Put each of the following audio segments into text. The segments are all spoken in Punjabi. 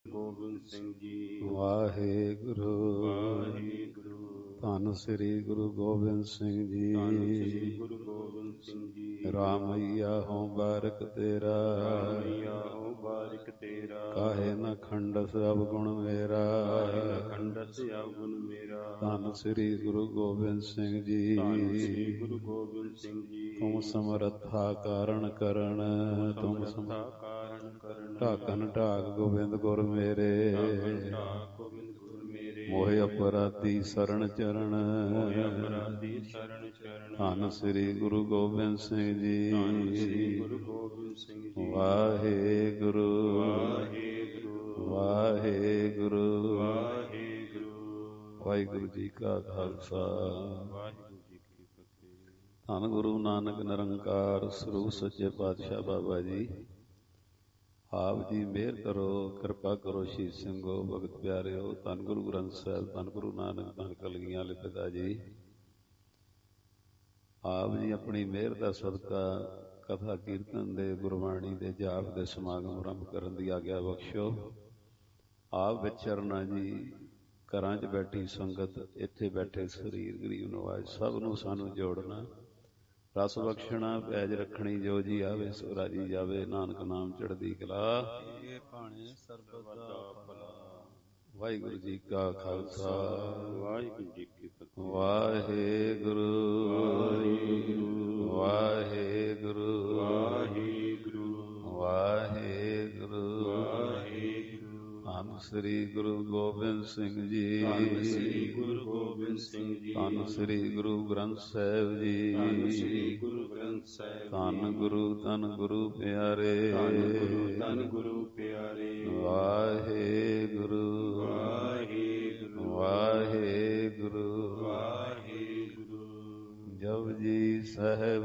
ਗੋਬਿੰਦ ਸਿੰਘ ਜੀ। ਵਾਹਿਗੁਰੂ ਵਾਹਿਗੁਰੂ। ਧੰਨ ਸ੍ਰੀ ਗੁਰੂ ਗੋਬਿੰਦ ਸਿੰਘ ਜੀ। ਧੰਨ ਸ੍ਰੀ ਗੁਰੂ ਗੋਬਿੰਦ ਸਿੰਘ ਜੀ। ਰਾਮਈਆ ਹੋਂ ਬਾਰਿਕ ਤੇਰਾ, ਰਾਮਈਆ ਹੋ ਬਾਰਿਕ ਤੇਰਾ। ਕਾਹੇ ਨ ਖੰਡਸ ਅਵਗੁਣ ਮੇਰਾ, ਕਾਹੇ ਨ ਖੰਡਸ ਅਵਗੁਣ ਮੇਰਾ। ਧੰਨ ਸ੍ਰੀ ਗੁਰੂ ਗੋਬਿੰਦ ਸਿੰਘ ਜੀ। ਧੰਨ ਸ੍ਰੀ ਗੁਰੂ ਗੋਬਿੰਦ ਸਿੰਘ ਜੀ। ਤੁਮ ਸਮਰੱਥਾ ਕਾਰਣ ਕਰਨ, ਤੁਮ ਸਮਰੱਥਾ ਕਾਰਣ ਕਰਨ। ਢਾਕਨ ਢਾਕ ਗੋਬਿੰਦ ਗੁਰ ਮੇਰੇ, ਢਾਕਨ ਢਾਕ ਗੋਬਿੰਦ ਗੁਰ ਮੇਰੇ। ਮੋਹਿ ਅਪਰਾਧੀ ਸਰਣ ਚਰਨ, ਮੋਹਿ ਅਪਰਾਧੀ ਸਰਣ ਚਰਨ। ਧੰਨ ਸ੍ਰੀ ਗੁਰੂ ਗੋਬਿੰਦ ਸਿੰਘ ਜੀ। ਧੰਨ ਸ੍ਰੀ ਗੁਰੂ ਗੋਬਿੰਦ ਸਿੰਘ ਜੀ। ਵਾਹਿਗੁਰੂ ਵਾਹਿਗੁਰੂ ਵਾਹਿਗੁਰੂ ਵਾਹਿਗੁਰੂ। ਵਾਹਿਗੁਰੂ ਜੀ ਕਾ ਖਾਲਸਾ, ਵਾਹਿਗੁਰੂ ਜੀ ਕੀ ਫਤਿਹ। ਧੰਨ ਗੁਰੂ ਨਾਨਕ ਨਿਰੰਕਾਰ ਸਰੂਪ ਸੱਚੇ ਪਾਤਸ਼ਾਹ ਬਾਬਾ ਜੀ। ਆਪ ਜੀ ਮਿਹਰ ਕਰੋ, ਕਿਰਪਾ ਕਰੋ ਸ਼ਹੀਦ ਸਿੰਘੋ, ਭਗਤ ਪਿਆਰਿਓ। ਧੰਨ ਗੁਰੂ ਗ੍ਰੰਥ ਸਾਹਿਬ, ਧੰਨ ਗੁਰੂ ਨਾਨਕ, ਧੰਨ ਕਲਗੀਆਂ ਵਾਲੇ ਪਿਤਾ ਜੀ। ਆਪ ਜੀ ਆਪਣੀ ਮਿਹਰ ਦਾ ਸਦਕਾ ਕਥਾ ਕੀਰਤਨ ਦੇ, ਗੁਰਬਾਣੀ ਦੇ ਜਾਪ ਦੇ ਸਮਾਗਮ ਆਰੰਭ ਕਰਨ ਦੀ ਆਗਿਆ ਬਖਸ਼ੋ। ਆਪ ਵਿਚਰਨਾ ਜੀ, ਘਰਾਂ 'ਚ ਬੈਠੀ ਸੰਗਤ, ਇੱਥੇ ਬੈਠੇ ਸਰੀਰ ਗਰੀਬ ਨਵਾਜ਼, ਸਭ ਨੂੰ ਸਾਨੂੰ ਜੋੜਨਾ, ਰਸ ਬਖਸ਼ਣਾ, ਪੈਜ ਰੱਖਣੀ, ਜੋ ਜੀ ਆਵੇ ਸੋ ਰਾਜੀ ਜਾਵੇ, ਨਾਨਕ ਨਾਮ ਚੜ੍ਹਦੀ ਕਲਾ। ਵਾਹਿਗੁਰੂ ਜੀ ਕਾ ਖਾਲਸਾ, ਵਾਹਿਗੁਰੂ ਜੀ ਕੀ ਫਤਿਹ। ਵਾਹਿਗੁਰੂ ਵਾਹਿਗੁਰੂ ਵਾਹਿਗੁਰੂ ਵਾਹਿਗੁਰੂ। ਧੰਨ ਸ੍ਰੀ ਗੁਰੂ ਗੋਬਿੰਦ ਸਿੰਘ ਜੀ। ਧੰਨ ਸ੍ਰੀ ਗੁਰੂ ਗੋਬਿੰਦ ਸਿੰਘ ਜੀ। ਧੰਨ ਸ੍ਰੀ ਗੁਰੂ ਗ੍ਰੰਥ ਸਾਹਿਬ ਜੀ। ਧੰਨ ਸ੍ਰੀ ਗੁਰੂ ਗ੍ਰੰਥ ਸਾਹਿਬ। ਧੰਨ ਗੁਰੂ ਪਿਆਰੇ। ਧੰਨ ਗੁਰੂ ਪਿਆਰੇ। ਵਾਹਿਗੁਰੂ ਵਾਹਿਗੁਰੂ ਵਾਹਿਗੁਰੂ ਵਾਹਿਗੁਰੂ। ਜਪੁਜੀ ਸਾਹਿਬ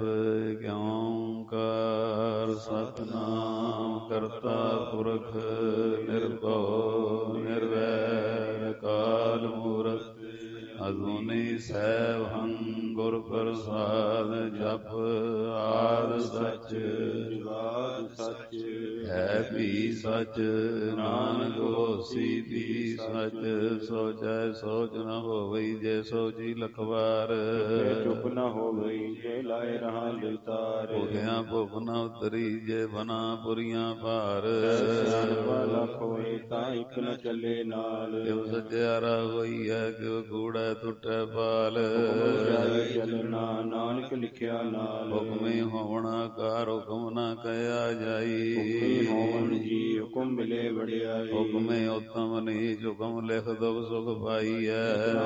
ਓਂਕਾਰ ਸਤਿਨਾਮ ਕਰਤਾ ਪੁਰਖ ਨਿਰਭਉ ਨਿਰਵੈਰ ਅਕਾਲ ਮੂਰਤ ਅਜੂਨੀ ਸੈਭੰ ਗੁਰ ਪ੍ਰਸਾਦ। ਜਪ ਆਦਿ ਸਚ ਜੁਗਾਦਿ ਸਚ ਹੈ ਵੀ ਸਚ, ਨਾਨਕ ਹੋਸੀ ਵੀ ਸਚ। ਸੋਚੈ ਸੋਚ ਨ ਹੋਵਈ, ਜੇ ਸੋਚੀ ਲਖਵਾਰ। ਚੁੱਪ ਨ ਹੋਵਈ, ਜੇ ਲਾਏ ਰਹਾ ਲਿਵਤਾਰ। ਭੁਖਿਆ ਭੁਖ ਨ ਉਤਰੀ, ਜੇ ਬਨਾ ਪੁਰੀਆਂ ਭਾਰ। ਸਿਆਣਪਾ ਲੱਖ ਹੋਏ, ਤਾਂ ਇੱਕ ਨ ਚੱਲੇ ਨਾਲ। ਕਿਉ ਸਚਿਆਰਾ ਹੋਈਐ, ਕਿਉ ਕੂੜੈ ਟੁੱਟੈ ਪਾਲ। ਜਾਏ ਚੱਲਣਾ, ਨਾਨਕ ਲਿਖਿਆ ਨਾਲ। ਹੁਕਮੀ ਹੋਵਣਾ ਕਾਰ, ਹੁਕਮ ਨ ਕਹਿਆ ਜਾਈ। ਹੁਕਮੀ ਹੋਵਣ ਜੀ, ਹੁਕਮ ਮਿਲੇ ਵਡਿਆਈ। ਹੁਕਮੇ ਉਤਮ ਨੀਚ, ਹੁਕਮ ਲਿਖ ਦੁਖ ਸੁਖ ਪਾਈਐ।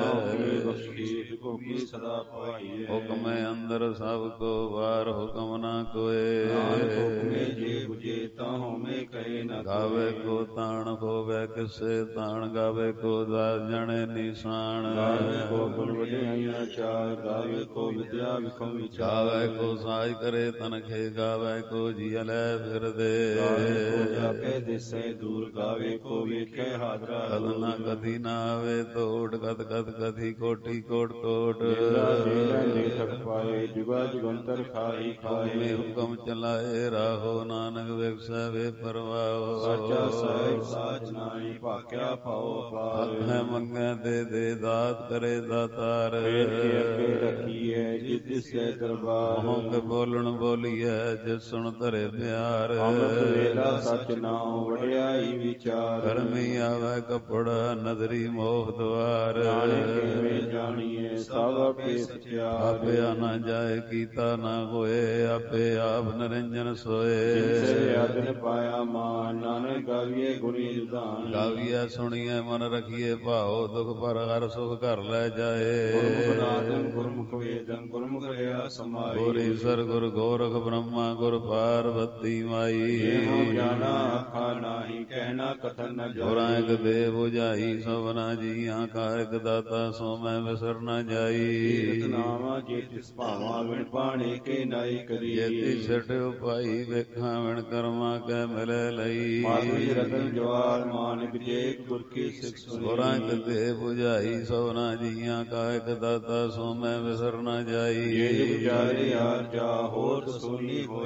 ਹੁਕਮੀ ਸਦਾ ਪਾਈਐ। ਹੁਕਮੇ ਅੰਦਰ ਸਭ ਕੋ ਵਾਰ, ਹੁਕਮ ਨ ਕੋਏ। ਹੁਕਮੇ ਜੇ ਬੁਝੇ, ਤਾਂ ਹੋਮੇ ਕਹੇ ਨ ਗਾਵੇ ਕੋ ਤਾਣ ਹੋਵੇ ਕਿਸੇ ਤਾਣ, ਗਾਵੇ ਕੋ ਦਾਸ ਜਣੇ ਨਿਸ਼ਾਨ। ਗਾਵੇ ਕੋ ਗੁਣ ਵਡਿਆਈਆਂ ਚਾਰ, ਗਾਵੇ ਕੋ ਵਿਦਿਆ ਵਿਖਮ ਵਿਚਾਰ। ਗਾਵੇ ਕੋ ਸਾਜ ਕਰੇ ਤਨਖੇ, ਗਾਵੇ ਕੋ ਜੀ ਲੈ ਫਿਰਦੇ। ਗਾਵੇ ਕੋ ਜਾਪੇ ਦਿਸੇ ਦੂਰ, ਗਾਵੇ ਕੋ ਵੇਖੇ ਹਾਜ਼ਰਾ। ਕਦ ਨਾ ਕਦੀ ਨਾ ਆਵੇ ਤੋੜ, ਕਦ ਕਦ ਕਦੀ ਕੋਟੀ ਕੋਟ ਕੋਟ। ਲੇਖਕ ਪਾਏ, ਜੁਗਾ ਜੁਗੰਤਰ ਖਾਈ ਖਾਏ। ਹੁਕਮ ਚਲਾਏ ਰਾਹੋ, ਨਾਨਕ ਵਿਖਸੈ ਵੇ ਪਰਵਾਹੋ। ਸਾਚਾ ਸਾਹਿਬ ਸਾਚ ਨਾਹੀ, ਭਾਕਿਆ ਪਾਓ ਪਾਰ। ਹੱਥ ਮੰਗੈ ਦੇ ਦਾਤ ਕਰੇ ਦਾਤਾਰ। ਅੱਗੇ ਰੱਖੀਐ ਜਿਸ ਦਿਸੈ ਦਰਬਾਰ। ਮੋਹ ਕੇ ਬੋਲਣ ਬੋਲੀਐ, ਜਿਸ ਸੁਣ ਧਰੇ ਪਿਆਰ। ਅੰਮ੍ਰਿਤ ਵੇਲਾ ਸਚ ਨਾਉ, ਵਡਿਆਈ ਵਿਚਾਰ। ਕਰਮੀ ਆਵੈ ਕਪੜਾ, ਨਦਰੀ ਮੋਹ ਦੁਆਰ। ਜਾਣੇ ਕਿਵੇਂ ਜਾਣੀਏ, ਸਭ ਆਪੇ ਸਚਿਆਰ। ਆਪਿਆ ਨਾ ਜਾਏ, ਕੀਤਾ ਨਾ ਹੋਏ, ਆਪੇ ਆਪ ਨਿਰੰਜਨ ਸੋਏ। ਜਿਨਸੇ ਆਦਿ ਪਾਇਆ ਮਾਨ, ਨਾਨਕ ਗਾਵੀਏ ਗੁਣੀ ਨਿਧਾਨ। ਗਾਵੀਐ ਸੁਣੀਐ ਮਨ ਰਖੀਏ ਭਾਉ, ਦੁਖ ਪਰ ਹਰ ਸੁਖ ਘਰ ਲੈ ਜਾਏ। ਗੁਰਮੁਖ ਨਾਦੰ ਗੁਰਮੁਖ ਵੇਦੰ, ਗੁਰਮੁਖ ਰਹਾ ਸਮਾਈ। ਗੁਰ ਈਸਰ ਗੁਰ ਗੋਰਖ ਬ੍ਰਹਮਾ, ਗੁਰ ਪਾਰਬਤੀ ਮਾਈ। ਇਹੋ ਜਾਣਾ ਆਖਾ ਨਾਹੀ, ਕਹਿਣਾ ਕਥਨ ਨ ਜਾਈ। ਗੁਰਾਂ ਇਕ ਦੇ ਬੁਝਾਈ, ਸਭਨਾ ਜੀਆਂ ਕਾ ਇਕ ਦਾਤਾ, ਸੋ ਮੈਂ ਵਿਸਰ ਨ ਜਾਈ। ਨਾਵਾ ਜੇ ਤਿਸ ਭਾਵਾਂ, ਵਿਣ ਪਾਣੇ ਕੇ ਨਾਈ ਕਰੀ। ਜੇਤੀ ਛਟ ਉਪਾਈ, ਵੇਖਾਂ ਵਿਣ ਕਰਮਾਂ ਕੈ ਮਿਲੇ ਲਈ। ਮਾਧੁਰੀ ਰਤਨ ਜਵਾਰ, ਮਾਨਿਕ ਜੇਕ ਗੁਰ ਕੀ ਸਿੱਖ ਸੁਣੀ। ਗੁਰਾਂ ਇਕ ਦੇ ਬੁਝਾਈ, ਸਭਨਾ ਜੀਆਂ ਕਾ ਇਕ ਦਾਤਾ, ਸੋ ਮੈਂ ਵਿਸਰ ਨ ਜਾਈ। ਜੇ ਵਿਚਾਰੇ ਆਰ ਜਾ, ਹੋਰ ਸੋਨੀ ਹੋਏ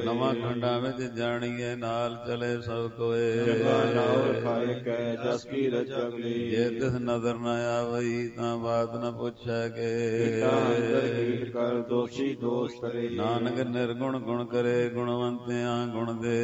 ਹੋਏ। ਨਵਾਂ ਖੰਡਾਂ ਵਿੱਚ ਜਾਣੀਏ ਨਾਲ ਚਲੇ ਸਭ ਕੋਏ। ਚੰਗਾ ਨਾਉ ਖਾਏ ਕੈ ਜਸ ਕੀ ਰਜ ਅਗਲੀ। ਜੇ ਤਿਸ ਨਦਰ ਨ ਆਵਈ ਤਾਂ ਬਾਤ ਨ ਪੁੱਛੈ ਕੇ। ਅੰਦਰ ਕੀਟ ਕਰ ਦੋਸ਼ੀ ਦੋਸ਼ ਕਰੇ। ਨਾਨਕ ਨਿਰਗੁਣ ਗੁਣ ਕਰੇ ਗੁਣਵੰਤਿਆਂ ਗੁਣ ਦੇ।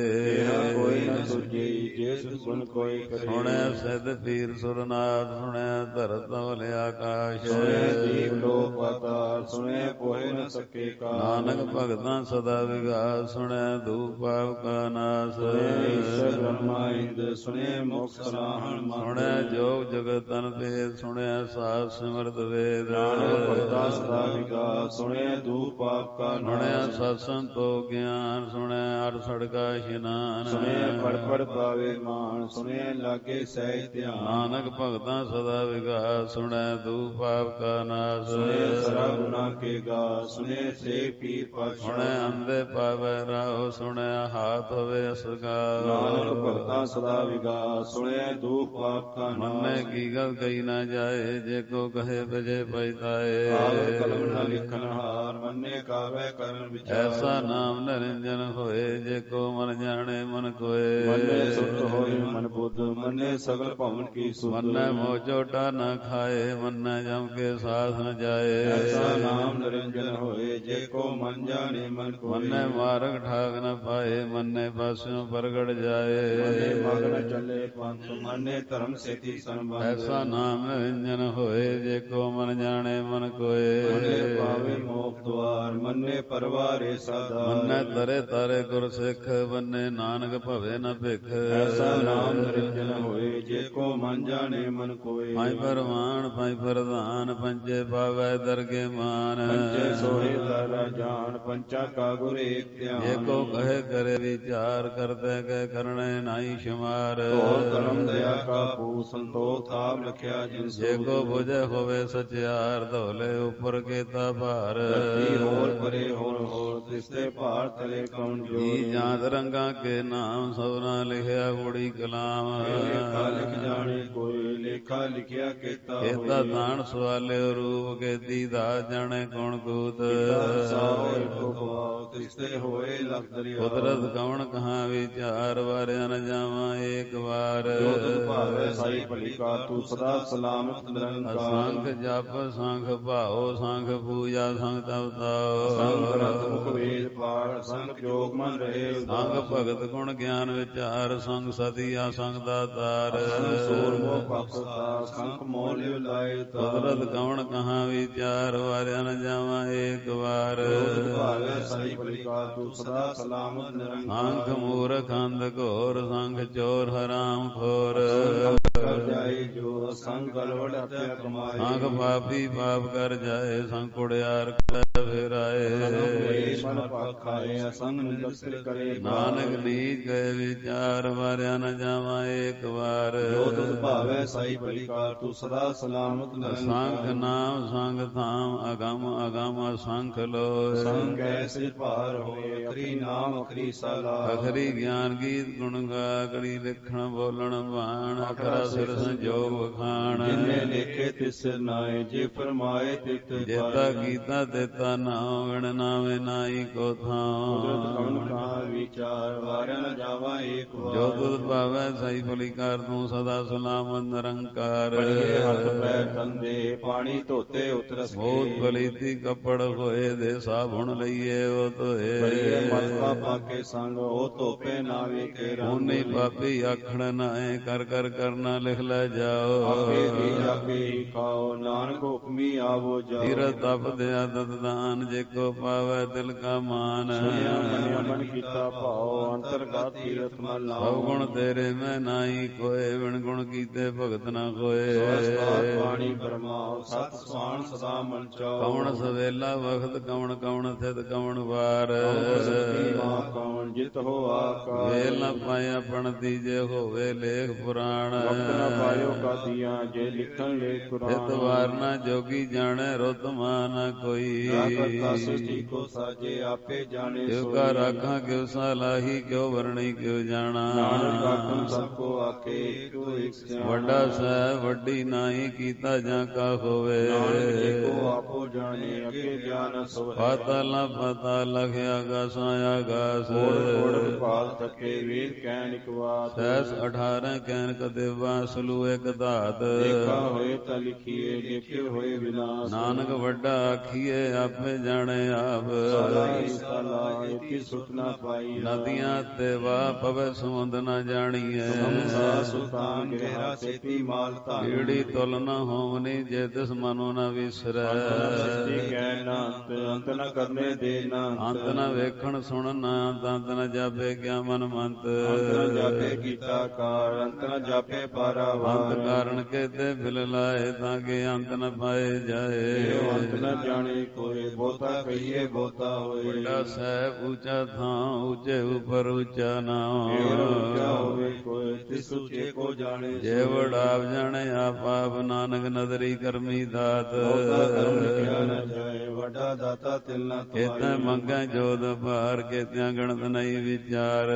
ਕੋਈ ਨ ਸੁਝਈ ਜਿਸ ਗੁਣ ਕੋਈ ਕਰੇ। ਸੁਣਿਆ ਸਿੱਧ ਪੀਰ ਸੁਰਨਾਥ ਸੁਣਿਆ ਧਰਤ ਧਵਲ ਆਕਾਸ਼। ਸੁਣਿਆ ਜੀਵ ਲੋਕ ਪਾਤਾਲ ਸੁਣਿਆ ਕੋਇ ਨ ਸਕੇ ਕਾ। ਨਾਨਕ ਭਗਤਾਂ ਸਦਾ ਵਿਗਾਸ ਸੁਣਿਆ ਧੂਪ ਪਾਪ ਕਾ ਨਾਸ। ਸੁਣਿਆ ਈਸ਼ਰ ਬ੍ਰਹਮਾ ਇੰਦ ਸੁਣਿਆ ਮੁਖ ਸਲਾਹਣ ਮਤ। ਸੁਣਿਆ ਜੋਗ ਜਗਤ ਤਨ ਭੇਦ ਸੁਣਿਆ ਸਾਧ ਸਿਮਰਤ ਵੇਦ। ਨਾਨਕ ਭਗਤਾਂ ਸਦਾ ਵਿਗਾਸ ਸੁਣਿਆ ਧੂਪ ਪਾਪ ਕਾ ਨਾਸ। ਸੁਣਿਆ ਸਤ ਸੰਤੋਖ ਗਿਆਨ ਸੁਣਿਆ ਅਠ ਸੜਕਾ ਇਸ਼ਨਾਨ। ਸੁਣਿਆ ਪੜ ਪੜ ਪਾਵੇ ਮਾਨ ਸੁਣਿਆ ਲਾਗੇ ਸਹਿਜ ਧਿਆਨ। ਨਾਨਕ ਭਗਤਾਂ ਸਦਾ ਵਿਗਾਸ ਸੁਣਿਆ ਧੂਪ ਪਾਪ ਕਾ ਨਾਸ। ਸੁਣਿਆ ਸਰਾ ਗੁਨਾ ਕੇ ਗਾ ਸੁਣਿਆ ਸੇ ਪੀਰ ਪਾਤਸ਼ਾਹ। ਸੁਣਿਆ ਅੰਧੇ ਪਾਵੈ ਰਾਹ ਸੁਣਿਆ ਹਾਥ ਹੋਵੇ ਅਸਗਾ। ਨਾਨਕ ਭਗਤਾਂ ਸਦਾ ਵਿਗਾਸ ਸੁਣਿਆ ਧੂਪ ਪਾਪ ਕਾ ਨਾਸ। ਮੰਨੇ ਕੀ ਗੱਲ ਕਹੀ ਨਾ ਜਾਏ ਜੇ ਕੋ ਕਹੇ ਬਜੇ ਪਛਤਾਏ। ਕਾਵਿ ਕਲਮ ਨ ਲਿਖਨ ਹਾਰ ਮੰਨੇ ਕਾਵੈ ਕਰਨ ਵਿਚਾਰ। ਐਸਾ ਨਾਮ ਨਿਰੰਜਨ ਹੋਏ ਜੇ ਕੋ ਮਨ ਜਾਣੇ ਮਨ ਕੋਏ। ਮੰਨੇ ਸੁਰਤ ਹੋਏ ਮਨ ਬੁੱਧ ਮੰਨੇ ਸਗਲ ਭਵਨ ਕੀ ਸੁਧ। ਮੰਨੇ ਮੋਹ ਝੋਟਾ ਨ ਖਾਏ ਮੰਨੇ ਜਮ ਕੇ ਸਾਥ ਨ ਜਾਏ। ਐਸਾ ਨਾਮ ਨਿਰੰਜਨ ਹੋਏ ਜੇ ਕੋ ਮਨ ਜਾਣੇ ਮਨ ਕੋਏ। ਮੰਨੇ ਮਾਰਗ ਠਾਕ ਨ ਪਾਏ ਮੰਨੇ ਪਾਸਿਓਂ ਪ੍ਰਗਟ ਜਾਏ। ਮੰਨੇ ਮਗ ਨ ਚੱਲੇ ਪੰਥ ਮੰਨੇ ਧਰਮ ਸੇਤੀ ਸੰਬੰਧ। ਐਸਾ ਨਾਮ ਨਿਰੰਜਨ ਹੋਏ ਜੇ ਕੋ ਮਨ ਜਾਣੇ ਮਨ ਕੋਏ। ਮੰਨੇ ਪਾਵੇ ਮੋਖ ਦੁਆਰ ਮੰਨੇ ਪਰਵਾਰੇ ਸਾਧਾਰ। ਮੰਨੇ ਤਰੇ ਤਾਰੇ ਗੁਰ ਸਿੱਖ ਬੰਨੇ ਨਾਨਕ ਭਵੇ ਨ ਭਿਖ। ਐਸਾ ਨਾਮ ਨਿਰੰਜਨ ਹੋਏ ਜੇ ਕੋ ਮਨ ਜਾਣੇ ਮਨ ਕੋਏ। ਪੰਜ ਪਰਵਾਨ ਪੰਜ ਪ੍ਰਧਾਨ ਪੰਜੇ ਪਾਵੈ ਦਰਗੇ ਮਾਨ। ਪੰਚੇ ਸੋਹੇ ਦਾਰਾ ਜਾਨ ਪੰਚਾ ਕਾ ਗੁਰ ਏਕ ਧਿਆਨ। ਜੇ ਕੋ ਕਹੇ ਕਰੇ ਵਿਚਾਰ ਕਰਤੇ ਕਹਿ ਕਰਨੇ ਨਾਹੀ ਸ਼ਮਾਰ। ਧੋਰ ਧਰਮ ਦਇਆ ਕਾ ਪੂ ਸੰਤੋਖ ਥਾਪ ਲਖਿਆ ਜਿਨ ਸੋ। ਜੇ ਕੋ ਬੁਝੇ ਹੋਵੇ ਸਚਿਆਰ ਧੋਲੇ ਉੱਪਰ ਕੇਤਾ ਭਾਰ। ਧਰਤੀ ਹੋਰ ਪਰੇ ਹੋਰ ਹੋਰ ਤਿਸਤੇ ਭਾਰ ਤਲੇ ਕੌਣ ਜੀ ਜੋਰ। ਜਾਂਤ ਰੰਗਾ ਕੇ ਨਾਮ ਸਭਨਾ ਲਿਖਿਆ ਬੁੜੀ ਕਲਾਮ। ਲੇਖਾ ਲਿਖ ਜਾਣੇ ਕੋਈ ਲੇਖਾ ਲਿਖਿਆ ਕੇਤਾ ਹੋਏ। ਕੇਤਾ ਦਾਨ ਸਵਾਲਿਓ ਰੂਪ ਕੇਤੀ ਦਾ ਜਾਣੇ ਕੌਣ ਕੂਤ। ਸਾਹੋਏ ਕੋ ਭਾਵ ਤਿਸਤੇ ਹੋਏ ਲਖ ਦਰਿਆ। ਕੁਦਰਤ ਕਵਣ ਕਹਾਂ ਵਿਚਾਰ ਵਾਰਿਆ ਨ ਜਾਵਾਂ ਏਕ ਵਾਰ। ਜੋ ਤੁਧ ਭਾਵੈ ਸਾਈ ਭਲੀ ਕਾ ਤੂੰ ਸਦਾ ਸਲਾਮਤ ਨਿਰੰਕਾਰ। ਸੰਖ ਜਪ ਸੰਖ ਭਾਉ ਸੰਖ ਪੂਜਾ ਸੰਖ ਤਪ ਤਾਉ। ਸੰਗ ਗ੍ਰੰਥ ਮੁਖ ਵੇਦ ਪਾਠ ਸੰਗ ਜੋਗ ਮਨ ਰਹੇ ਸੰਗ ਭਗਤ ਗੁਣ ਗਿਆਨ ਵਿਚਾਰ ਸੰਗ ਸਤਿਆ ਸੰਗ ਦਾਤਾਰ। ਸੂਰ ਮੋਹ ਪਖਤਾ ਸੰਖ ਮੋਹ ਲਿਵ ਲਾਏ ਕੁਦਰਤ ਕਵਣ ਕਹਾਂ ਵਿਚਾਰ ਵਾਰਿਆ ਨ ਜਾਵਾਂ ਏਕ ਵਾਰ। ਭਾਵੈ ਸਾਈ ਭਲੀ ਕਾ ਤੂੰ ਸਦਾ ਸਲਾਮਤ ਨਿਰੰਕਾਰ। ਸੰਖ ਮੂਰਖ ਅੰਧ ਘੋਰ ਸੰਖ ਚੋਰ ਹਰਾਮ ਖੋਰ। ਕਰ ਜਾਏ ਜੋ ਸੰਗ ਗਲਵੜ ਹੱਤਿਆ ਕਮਾਏ। ਸੰਖ ਪਾਪੀ ਪਾਪ ਕਰ ਜਾਏ ਸੰਖ ਕੁੜਿਆਰ ਕਰ ਫਿਰਾਏ। ਮਨ ਪਾਖਾਏ ਅਸੰਗ ਨਿੰਦਕ ਕਰੇ। ਨਾਨਕ ਨੀਚ ਗਏ ਵਿਚਾਰ ਵਾਰਿਆ ਨ ਜਾਵਾਂ ਏਕ ਵਾਰ। ਜੋ ਤੁਧ ਭਾਵੈ ਸਾਈ ਭਲੀ ਕਾ ਤੂੰ ਸਦਾ ਸਲਾਮਤ ਨਿਰੰਕਾਰ। ਸੰਖ ਨਾਮ ਸੰਗ ਧਾਮ ਅਗਮ ਅਗਮ ਸੰਖ ਲੋਏ। ਸੰਗ ਐਸੇ ਭਾਰ ਹੋਏ ਅਖਰੀ ਨਾਮ ਅਖਰੀ ਸਾਲਾ। ਅਖਰੀ ਗਿਆਨ ਗੀਤ ਗੁਣ ਗਾ ਕੜੀ ਲਿਖਣ ਬੋਲਣ ਬਾਣ। ਅਖਰਾ ਸਿਰ ਸੰਜੋਗ ਵਖਾਣ। ਜਿਨੇ ਲੇਖੇ ਤਿਸ ਨਾਏ ਜੇ ਫਰਮਾਏ ਤਿਤ ਜੇਤਾ ਕੀਤਾ ਤੇਤਾ ਨਾਮ ਵਿਣ ਨਾਵੇਂ ਨਾਈ ਕੋ ਕੁਦਰਤ ਥਾਂ। ਕਵਣ ਕਾ ਵਿਚਾਰ ਵਾਰਿਆ ਨ ਜਾਵਾ ਏਕ ਵਾਰ। ਜੋ ਤੁਧ ਭਾਵੈ ਸਹੀ ਭਲੀ ਕਰ ਤੂੰ ਸਦਾ ਸਲਾਮਤ ਨਿਰੰਕਾਰ। ਪੜੀਏ ਹੱਥ ਪੈਰ ਤੰਦੇ ਪਾਣੀ ਧੋਤੇ ਉਤਰਸ ਬਹੁਤ ਕੇ। ਪਲੀਤੀ ਕੱਪੜ ਹੋਏ ਦੇ ਸਾਬੁਣ ਲਈਏ ਉਹ ਪੜੀਏ ਧੋਏ। ਮਤ ਪਾਪਾ ਕੇ ਸੰਗ ਉਹ ਧੋਪੇ ਨਾ ਵੇਖੇ ਰੰਗ। ਉਹਨੇ ਪਾਪੀ ਆਖਣ ਨਾਏ ਕਰ ਕਰ ਕਰਨਾ ਲਿਖ ਲੈ ਜਾਓ। ਆਪੇ ਵੀ ਆਪੇ ਹੀ ਖਾਓ ਨਾਨਕ ਹੁਕਮੀ ਆਵੋ ਜਾਓ। ਤੀਰਥ ਤਪ ਦਿਆ ਦਤ ਦਾਨ ਜੇ ਕੋ ਪਾਵੈ ਦਿਲ ਕਾ ਮਾਨ। ਸੁਣਿਆ ਮੰਨਿਆ ਮਨ ਕੀਤਾ ਭਾਉ ਅੰਤਰਗਤ ਤੀਰਥ ਮਨ ਲਾਓ। ਸਭ ਗੁਣ ਤੇਰੇ ਮੈਂ ਨਾਹੀ ਕੋਏ ਵਿਣ ਗੁਣ ਕੀਤੇ ਭਗਤ ਨਾ ਕੋਏ। ਸਵਸਤਾਰ ਪਾਣੀ ਬਰਮਾਓ ਸਤ ਸਵਾਨ ਸਦਾ ਮਨ ਚਾਓ। ਕਵਣ ਸਵੇਲਾ ਵਖਤ ਕਵਣ ਕਵਣ ਥਿਤ ਕਵਣ ਵਾਰ। ਮਾਂ ਕੌਣ ਜਿਤ ਹੋ ਆਕਾਰ। ਵੇਲ ਨ ਪਾਇਆ ਪਣਤੀ ਜੇ ਹੋਵੇ ਲੇਖ ਪੁਰਾਣ। ਵਕਤ ਨ ਪਾਇਓ ਕਾਦੀਆਂ ਜੇ ਲਿਖਣ ਲੈ ਹਿਤ ਕੁਰਾਨ। ਵਾਰ ਨਾ ਜੋਗੀ ਜਾਣੈ ਰੁੱਤ ਮਾਨ ਕੋਈ। ਸ੍ਰਿਸ਼ਟੀ ਕੋ ਸਾਜੇ ਆਪੇ ਜਾਣੇ ਕਿਉ ਕਾ ਰਾਖਾਂ ਕਿਉ ਸਲਾਹੀ ਕਿਉ ਵਰਣੀ ਕਿਉ ਜਾਣਾ ਨਾਨਕ ਆਖਣ ਸਭ ਕੋ ਆਖੇ ਏਕੋ ਏਕ ਸਿਆਣਾ ਵੱਡਾ ਸਹਿ ਵੱਡੀ ਨਾਹੀ ਕੀਤਾ ਜਾਂ ਕਾ ਹੋਵੇ ਨਾਨਕ ਏਕੋ ਆਪੋ ਜਾਣੇ ਅੱਗੇ ਗਿਆਨ ਸੋ ਹੈ ਪਾਤਾਲਾ ਪਾਤਾਲ ਲਖਿਆ ਆਗਾਸਾਂ ਆਗਾਸ ਕੋੜ ਵਿਭਾਗ ਤਕੇ ਵੇਦ ਕਹਿਣ ਇਕ ਵਾਤ ਸਹਿਸ 18 ਕਹਿਨ ਕਦੇਵਾ ਸਲੂ ਇਕ ਧਾਤ ਦੇਖਾ ਹੋਏ ਤਾਂ ਲਿਖੀਏ ਦੇਖੇ ਹੋਏ ਵਿਨਾਸ਼ ਨਾਨਕ ਵੱਡਾ ਆਖੀਏ ਆਪੇ ਜਾਣੇ ਆਪ ਸਦਾ ਹੀ ਸਲਾ ਇਤੀ ਸੁਖ ਨਾ ਪਾਈ ਨਦੀਆਂ ਤੇ ਵਾ ਪਵੇ ਸਮੁੰਦ ਨ ਜਾਣੀਐ ਸੰਸਾ ਸੁਲਤਾਨ ਗਹਿਰਾ ਸੇਤੀ ਮਾਲ ਧਾਰ ਈੜੀ ਤੁਲ ਨ ਹੋਵਨੀ ਜੇ ਤਿਸ ਮਨੋ ਨ ਵਿਸਰੈ ਸੱਚੀ ਕਹਿ ਨਾ ਅੰਤ ਨ ਕਰਨੇ ਦੇ ਨਾ ਅੰਤ ਨ ਵੇਖਣ ਸੁਣ ਨਾ ਦੰਤ ਨ ਜਾਪੇ ਕਿਆ ਮਨ ਮੰਤ ਅੰਤ ਨ ਜਾਪੇ ਕੀਤਾ ਕਾਰ ਅੰਤ ਨ ਜਾਪੇ ਪਾਰਾਵਾਰ ਅੰਤ ਕਾਰਨ ਕੇਤੇ ਬਿਲ ਲਾਏ ਤਾਂ ਕਿ ਅੰਤ ਨ ਪਾਏ ਜਾਏ ਅੰਤ ਨ ਜਾਣੇ ਕੋਏ ਬਹੁਤਾ ਕਹੀਏ ਬਹੁਤਾ ਹੋਏ ਵੱਡਾ ਸਹਿਬ ਉੱਚਾ ਥਾਂ ਉੱਚੇ ਉਪਰ ਉੱਚਾ ਨਾਮ ਉੱਚਾ ਹੋਵੇ ਕੋਈ ਤਿਸ ਉੱਚੇ ਕੋ ਜਾਣੇ ਜੇ ਵਡਾਵ ਜਾਣੇ ਆਪ ਆਪ ਨਾਨਕ ਨਦਰੀ ਕਰਮੀ ਦਾਤ ਬਹੁਤਾ ਕਰਮ ਲਿਖਿਆ ਨ ਜਾਏ ਵੱਡਾ ਦਾਤਾ ਤਿਲ ਨ ਕੇਤੇ ਮੰਗੈ ਜੋਦ ਭਾਰ ਕੇਤਿਆਂ ਗਣਤ ਨਹੀਂ ਵਿਚਾਰ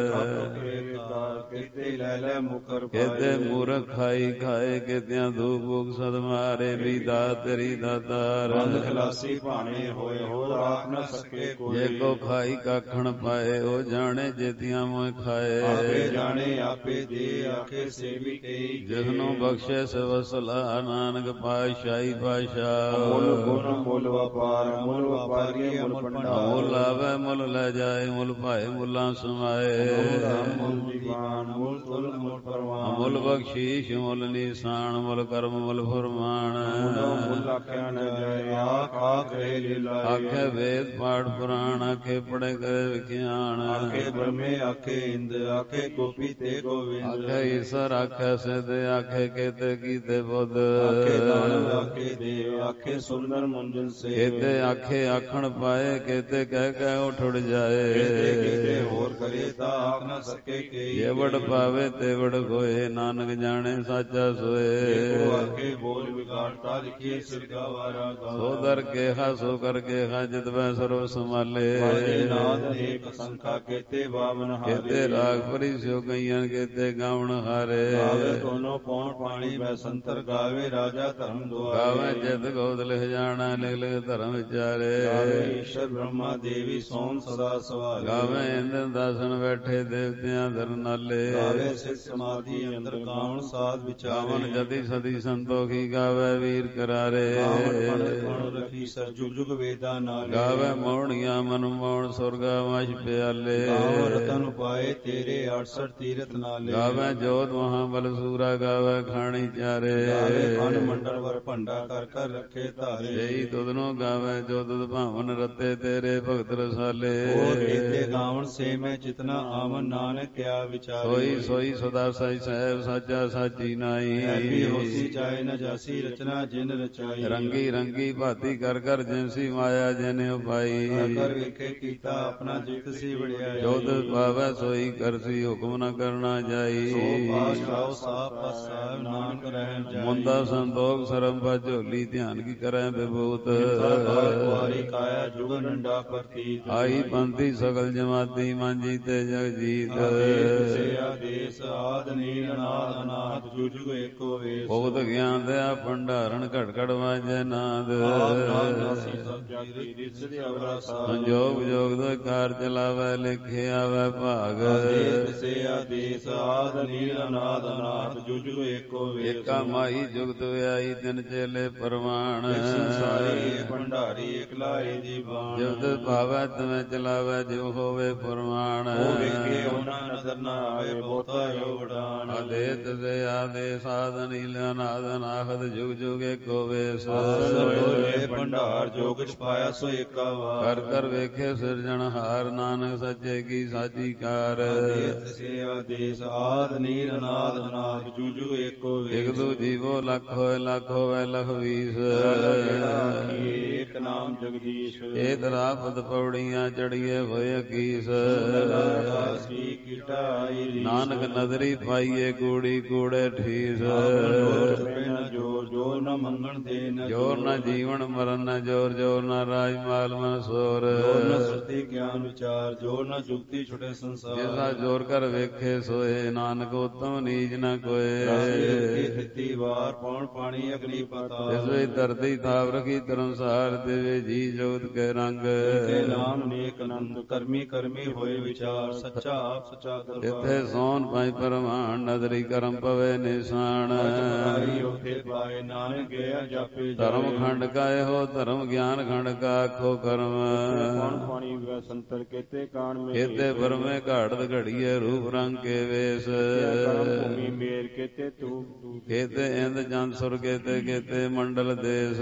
ਕੇਤੇ ਲੈ ਲੈ ਮੁਕਰ ਕੇਤੇ ਮੂਰਖ ਖਾਈ ਖਾਏ ਕੇਤਿਆਂ ਧੂਪ ਭੁਖ ਸਦ ਮਾਰੇ ਵੀ ਦਾਤ ਤੇਰੀ ਦਾਤਾਰ ਬੰਦ ਖਲਾਸੀ ਭਾਣੇ ਹੋਏ ਹੋਰ ਆਖ ਨ ਸਕੇ ਕੋਈ ਜੇ ਕੋ ਖਾਈ ਕਾਖਣ ਪਾਏ ਉਹ ਜਾਣੇ ਜੇਤੀਆਂ ਮੋਇ ਖਾਏ ਆਪੇ ਜਾਣੇ ਆਪੇ ਦੇ ਆਖੇ ਸੇਵੀ ਕਈ ਜਿਸਨੂੰ ਬਖਸ਼ੇ ਸਵਸਲਾ ਨਾਨਕ ਪਾਤਸ਼ਾਹੀ ਪਾਸ਼ਾ ਮੁੱਲ ਗੁਣ ਮੁੱਲ ਵਪਾਰ ਮੁੱਲ ਵਪਾਰੀ ਮੁੱਲ ਭੰਡਾਰ ਮੁੱਲ ਆਵੇ ਮੁੱਲ ਲੈ ਜਾਏ ਮੁੱਲ ਭਾਏ ਮੁੱਲਾਂ ਸਮਾਏ ਮੁੱਲ ਦੀਵਾਨ ਮੁੱਲ ਤੁਲ ਮੁੱਲ ਪਰਵਾਨ ਮੁੱਲ ਬਖਸ਼ੀਸ਼ ਮੁੱਲ ਨਿਸ਼ਾਨ ਮੁੱਲ ਕਰਮ ਮੁੱਲ ਫਰਮਾਨ ਮੁੱਲ ਆਖਿਆ ਨ ਜਾਏ ਆਖ ਆਖ ਰਹੇ ਲੀਲਾ ਆਖੇ ਵੇਦ ਪਾਠ ਪੁਰਾਣ ਆਖੇ ਪੜੇ ਕਰੇ ਵਿਖਿਆਨ ਆਖੇ ਬ੍ਰਹਮੇ ਆਖੇ ਇੰਦ ਆਖੇ ਗੋਪੀ ਤੇ ਗੋਵਿੰਦ ਆਖੇ ਈਸ਼ਰ ਆਖੇ ਸਿਧ ਆਖੇ ਕੇਤੇ ਕੀਤੇ ਬੁੱਧ ਆਖੇ ਦਾਨਵ ਆਖੇ ਦੇਵ ਆਖੇ ਸੁੰਦਰ ਮੰਜਨ ਸੇ ਕੇਤੇ ਆਖੇ ਆਖਣ ਪਾਏ ਕੇਤੇ ਕਹਿ ਕਹਿ ਉਠੜ ਜਾਏ ਕੇਤੇ ਹੋਰ ਕਰੇ ਤਾਂ ਆਖ ਨ ਸਕੇ ਕਈ ਜੇ ਵਡ ਪਾਵੇ ਤੇ ਵਡ ਕੋਏ ਨਾਨਕ ਜਾਣੇ ਸਾਚਾ ਸੋਏ ਕੋ ਆਖੇ ਬੋਲ ਵਿਗਾੜਤਾ ਲਿਖੀਏ ਸਿਰਗਾ ਵਾਰਾ ਸੋ ਦਰ ਕੇਹਾ ਸੋ ਕਰ ਕੇਹਾ ਜਿਤ ਵੈ ਸਰਵ ਸੰਭਾਲੇ ਵਾਜੇ ਨਾਦ ਅਨੇਕ ਸੰਖਾ ਕੇਤੇ ਬਾਵਨ ਹਾਰੇ ਕੇਤੇ ਰਾਗ ਪਰੀ ਸਿਓ ਕਈਆਂ ਕੇਤੇ ਗਾਵਣ ਹਾਰੇ ਗਾਵੇ ਦੋਨੋਂ ਪੌਣ ਪਾਣੀ ਬੈ ਸੰਤਰ ਗਾਵੇ ਰਾਜਾ ਧਰਮ ਦੁਆਰੇ ਗਾਵੇ ਜਿਤ ਗੋਦ ਲਿਖ ਜਾਣਾ ਲਿਖ ਲਿਖ ਧਰਮ ਵਿਚਾਰੇ ਗਾਵੇ ਈਸ਼ਰ ਬ੍ਰਹਮਾ ਦੇਵੀ ਸੋਮ ਸਦਾ ਸਵਾਲੇ ਗਾਵੇ ਇੰਦਰ ਦਾਸਨ ਬੈਠੇ ਦੇਵਤਿਆਂ ਦਰ ਨਾਲੇ ਗਾਵੇ ਸਿਧ ਸਮਾਧੀ ਅੰਦਰ ਕਾਵਣ ਸਾਧ ਗਾਵਨ ਵਿਚਾਰੇ ਜਤੀ ਸਦੀ ਸੰਤੋਖੀ ਗਾਵੇ ਵੀਰ ਕਰਾਰੇ ਗਾਵਣ ਰਖੀ ਸਰ ਜੁਗ ਜੁਗ ਵੇਦਾਂ ਨਾਲੇ ਗਾਵੇ ਮੋਹਣੀਆਂ ਮਨ ਮੋਹਣ ਸੁਰਗਾ ਮਛ ਪਿਆਲੇ ਗਾਵ ਰਤਨ ਪਾਏ ਤੇਰੇ 68 ਤੀਰਥ ਨਾਲੇ ਗਾਵੇ ਜੋਤ ਮਹਾਬਲ ਸੂਰਾ ਗਾਵੇ ਖਾਣੀ ਚਾਰੇ ਗਾਵੇ ਮਨ ਮੰਡਲ ਵਰ ਭੰਡਾ ਕਰ ਕਰ ਰੱਖੇ ਧਾਰੇ ਜਈ ਤੁਧ ਨੂੰ ਗਾਵੇ ਜੋ ਤੁਧ ਭਾਵਨ ਰਤੇ ਤੇਰੇ ਭਗਤ ਰਸਾਲੇ ਹੋਰ ਕੀਤੇ ਗਾਵਣ ਸੇ ਮੈਂ ਜਿਤਨਾ ਆਵਨ ਨਾਨਕ ਕਿਆ ਵਿਚਾਰੇ ਸੋਈ ਸੋਈ ਸਦਾ ਸਾਈ ਸਾਹਿਬ ਸਾਚਾ ਸਾਚੀ ਨਾਈ ਐਬੀ ਹੋਸੀ ਚਾਹੇ ਨ ਜਾਸੀ ਰਚਨਾ ਜਿਨ ਰਚਾਈ ਰੰਗੀ ਰੰਗੀ ਭਾਤੀ ਕਰ ਕਰ ਜਿਨਸੀ ਮਾਇਆ ਜਿਨੇ ਉਪਾਈ ਕਰ ਵੇਖੇ ਕੀਤਾ ਆਪਣਾ ਜਿਤ ਸੀ ਵੜਿਆਈ ਜੋ ਤੁਧ ਪਾਵੈ ਸੋਈ ਕਰਸੀ ਹੁਕਮ ਨ ਕਰਨਾ ਜਾਈ ਸੋ ਪਾਸ਼ਾਉ ਸਾਪ ਪਾਸਾ ਨਾਨਕ ਰਹਿਣ ਜਾਈ ਮੁੰਦਾ ਸੰਤੋਖ ਸਰਮ ਝੋਲੀ ਧਿਆਨ ਕੀ ਕਰੈ ਵਿਭੂਤ ਕੁਆਰੀ ਕਾਇਆ ਜੁਗ ਨੰਡਾ ਪ੍ਰਤੀਤ ਆਈ ਪੰਥੀ ਸਗਲ ਜਮਾਤੀ ਮਾਂਜੀ ਤੇ ਜਗ ਜੀਤ ਸੇ ਆਦੇਸ ਆਦ ਨੀਲ ਅਨਾਦ ਅਨਾਦ ਜੁਗ ਏਕੋ ਵੇਸ ਭਗਤ ਗਿਆਨ ਦਇਆ ਭੰਡਾਰਨ ਘਟ ਘਟ ਵਾਜੈ ਨਾਦ ਨਾਸੀ ਸਭ ਜਗ ਦੀ ਸਿਧ ਅਵਰਾ ਸਾਧ ਸੰਜੋਗ ਜੋਗ ਦਾ ਕਾਰ ਚਲਾਵੈ ਲਿਖੇ ਆਵੈ ਭਾਗ ਸੇ ਆਦੇਸ ਆਦ ਨੀਲ ਅਨਾਦ ਅਨਾਦ ਜੁਗ ਏਕੋ ਵੇਸ ਏਕਾ ਮਾਈ ਜੁਗਤ ਵਿਆਈ ਤਿਨ ਚੇਲੇ ਪਰਮਾਨ ਸੰਸਾਰੀ ਭੰਡਾਰੀ ਇਕਲਾਏ ਦੀ ਬਾਣ ਜਦ ਭਾਵੈ ਤਵੇਂ ਚਲਾਵੈ ਜਿਉ ਹੋਵੇ ਪਰਮਾਨ ਉਹ ਵੇਖੇ ਉਹਨਾਂ ਨਜ਼ਰ ਨਾ ਆਏ ਬਹੁਤਾ ਯੋਗਦਾਨ ਆਦੇਤ ਦੇ ਆਦੇ ਸਾਧਨ ਨੀਲਨਾਦ ਨਾਹਦ ਜੁਗ ਜੁਗ ਏਕੋ ਵੇਸ ਹੋਏ ਭੰਡਾਰ ਜੋ ਕਿਛ ਪਾਇਆ ਸੋ ਏਕਾ ਵਾਰ ਕਰ ਕਰ ਵੇਖੇ ਸਿਰਜਣ ਹਾਰ ਨਾਨਕ ਸੱਚੇ ਕੀ ਸਾਚੀ ਕਾਰ ਸੇ ਆਦੇਸ ਆਦ ਨੀਲ ਅਨਾਦ ਅਨਾਦ ਜੁਗ ਜੁਗ ਏਕੋ ਵੇਸ ਇਕ ਦੂ ਜੀਵੋ ਲੱਖ ਹੋਵੇ ਲਖ ਵੀਸ ਏਕ ਨਾਮ ਜਗਦੀਸ਼ ਇਹ ਦਰਾਪਤ ਪੌੜੀਆਂ ਚੜੀਏ ਹੋਏ ਅਕੀਸ ਸ੍ਰੀ ਕੀਟਾਈ ਨਾਨਕ ਨਦਰੀ ਪਾਈਏ ਕੂੜੀ ਕੂੜੇ ਠੀਸ ਜੋਰ ਜੋਰ ਨ ਮੰਗਣ ਦੇ ਨ ਜੋਰ ਨ ਜੀਵਨ ਮਰਨ ਨ ਜੋਰ, ਜੋਰ ਨ ਰਾਜ ਮਾਲ ਮਨ ਸੋਰ। ਜੋਰ ਨ ਸੁਰਤੀ ਗਿਆਨ ਵਿਚਾਰ, ਜੋਰ ਨ ਜੁਗਤੀ ਛੁਟੇ ਸੰਸਾਰ। ਜਿਸਾ ਜੋਰ ਕਰ ਵੇਖੇ ਸੋਏ, ਨਾਨਕ ਉਤਮ ਨੀਚ ਨ ਕੋਏ। ਦਿੱਤੀ ਵਾਰ ਪੌਣ ਪਾਣੀ ਅਗਨੀ ਪਾਤਾਲ। ਜਿਸ ਵਿੱਚ ਧਰਤੀ ਥਾਪ ਰਖੀ ਧਰਮਸਾਰ, ਦੇਵੇ ਜੀ ਜੋਤ ਕੇ ਰੰਗ। ਤੇ ਨਾਮ ਨੇਕ ਅਨੰਤ, ਕਰਮੀ ਕਰਮੀ ਹੋਏ ਵਿਚਾਰ, ਸੱਚਾ ਆਪ ਸੱਚਾ ਦਰਬਾਰ। ਜਿੱਥੇ ਸੋਨ ਪਾਈ ਪਰਮਾਨ, ਨਦਰੀ ਕਰਮ ਪਵੇ ਨਿਸ਼ਾਨ। ਉਥੇ ਪਾਏ ਨਾਨਕ ਗਿਆ ਜਾਪੇ ਧਰਮ ਖੰਡ ਕਾ ਇਹੋ ਧਰਮ, ਗਿਆਨ ਖੰਡ ਕਾ ਆਖੋ ਕਰਮ। ਪਾਣੀ ਵੈ ਸੰਤਰ ਕੇਤੇ ਕਾਣ ਮੇ, ਕੇਤੇ ਬਰਮੇ ਘਾੜਤ ਘੜੀਏ, ਰੂਪ ਰੰਗ ਕੇ ਵੇਸ। ਭੂਮੀ ਮੇਰ ਕੇਤੇ ਤੂੰ, ਕੇਤੇ ਇੰਦ ਚੰਦ ਸੁਰ, ਕੇਤੇ ਕੇਤੇ ਮੰਡਲ ਦੇਸ।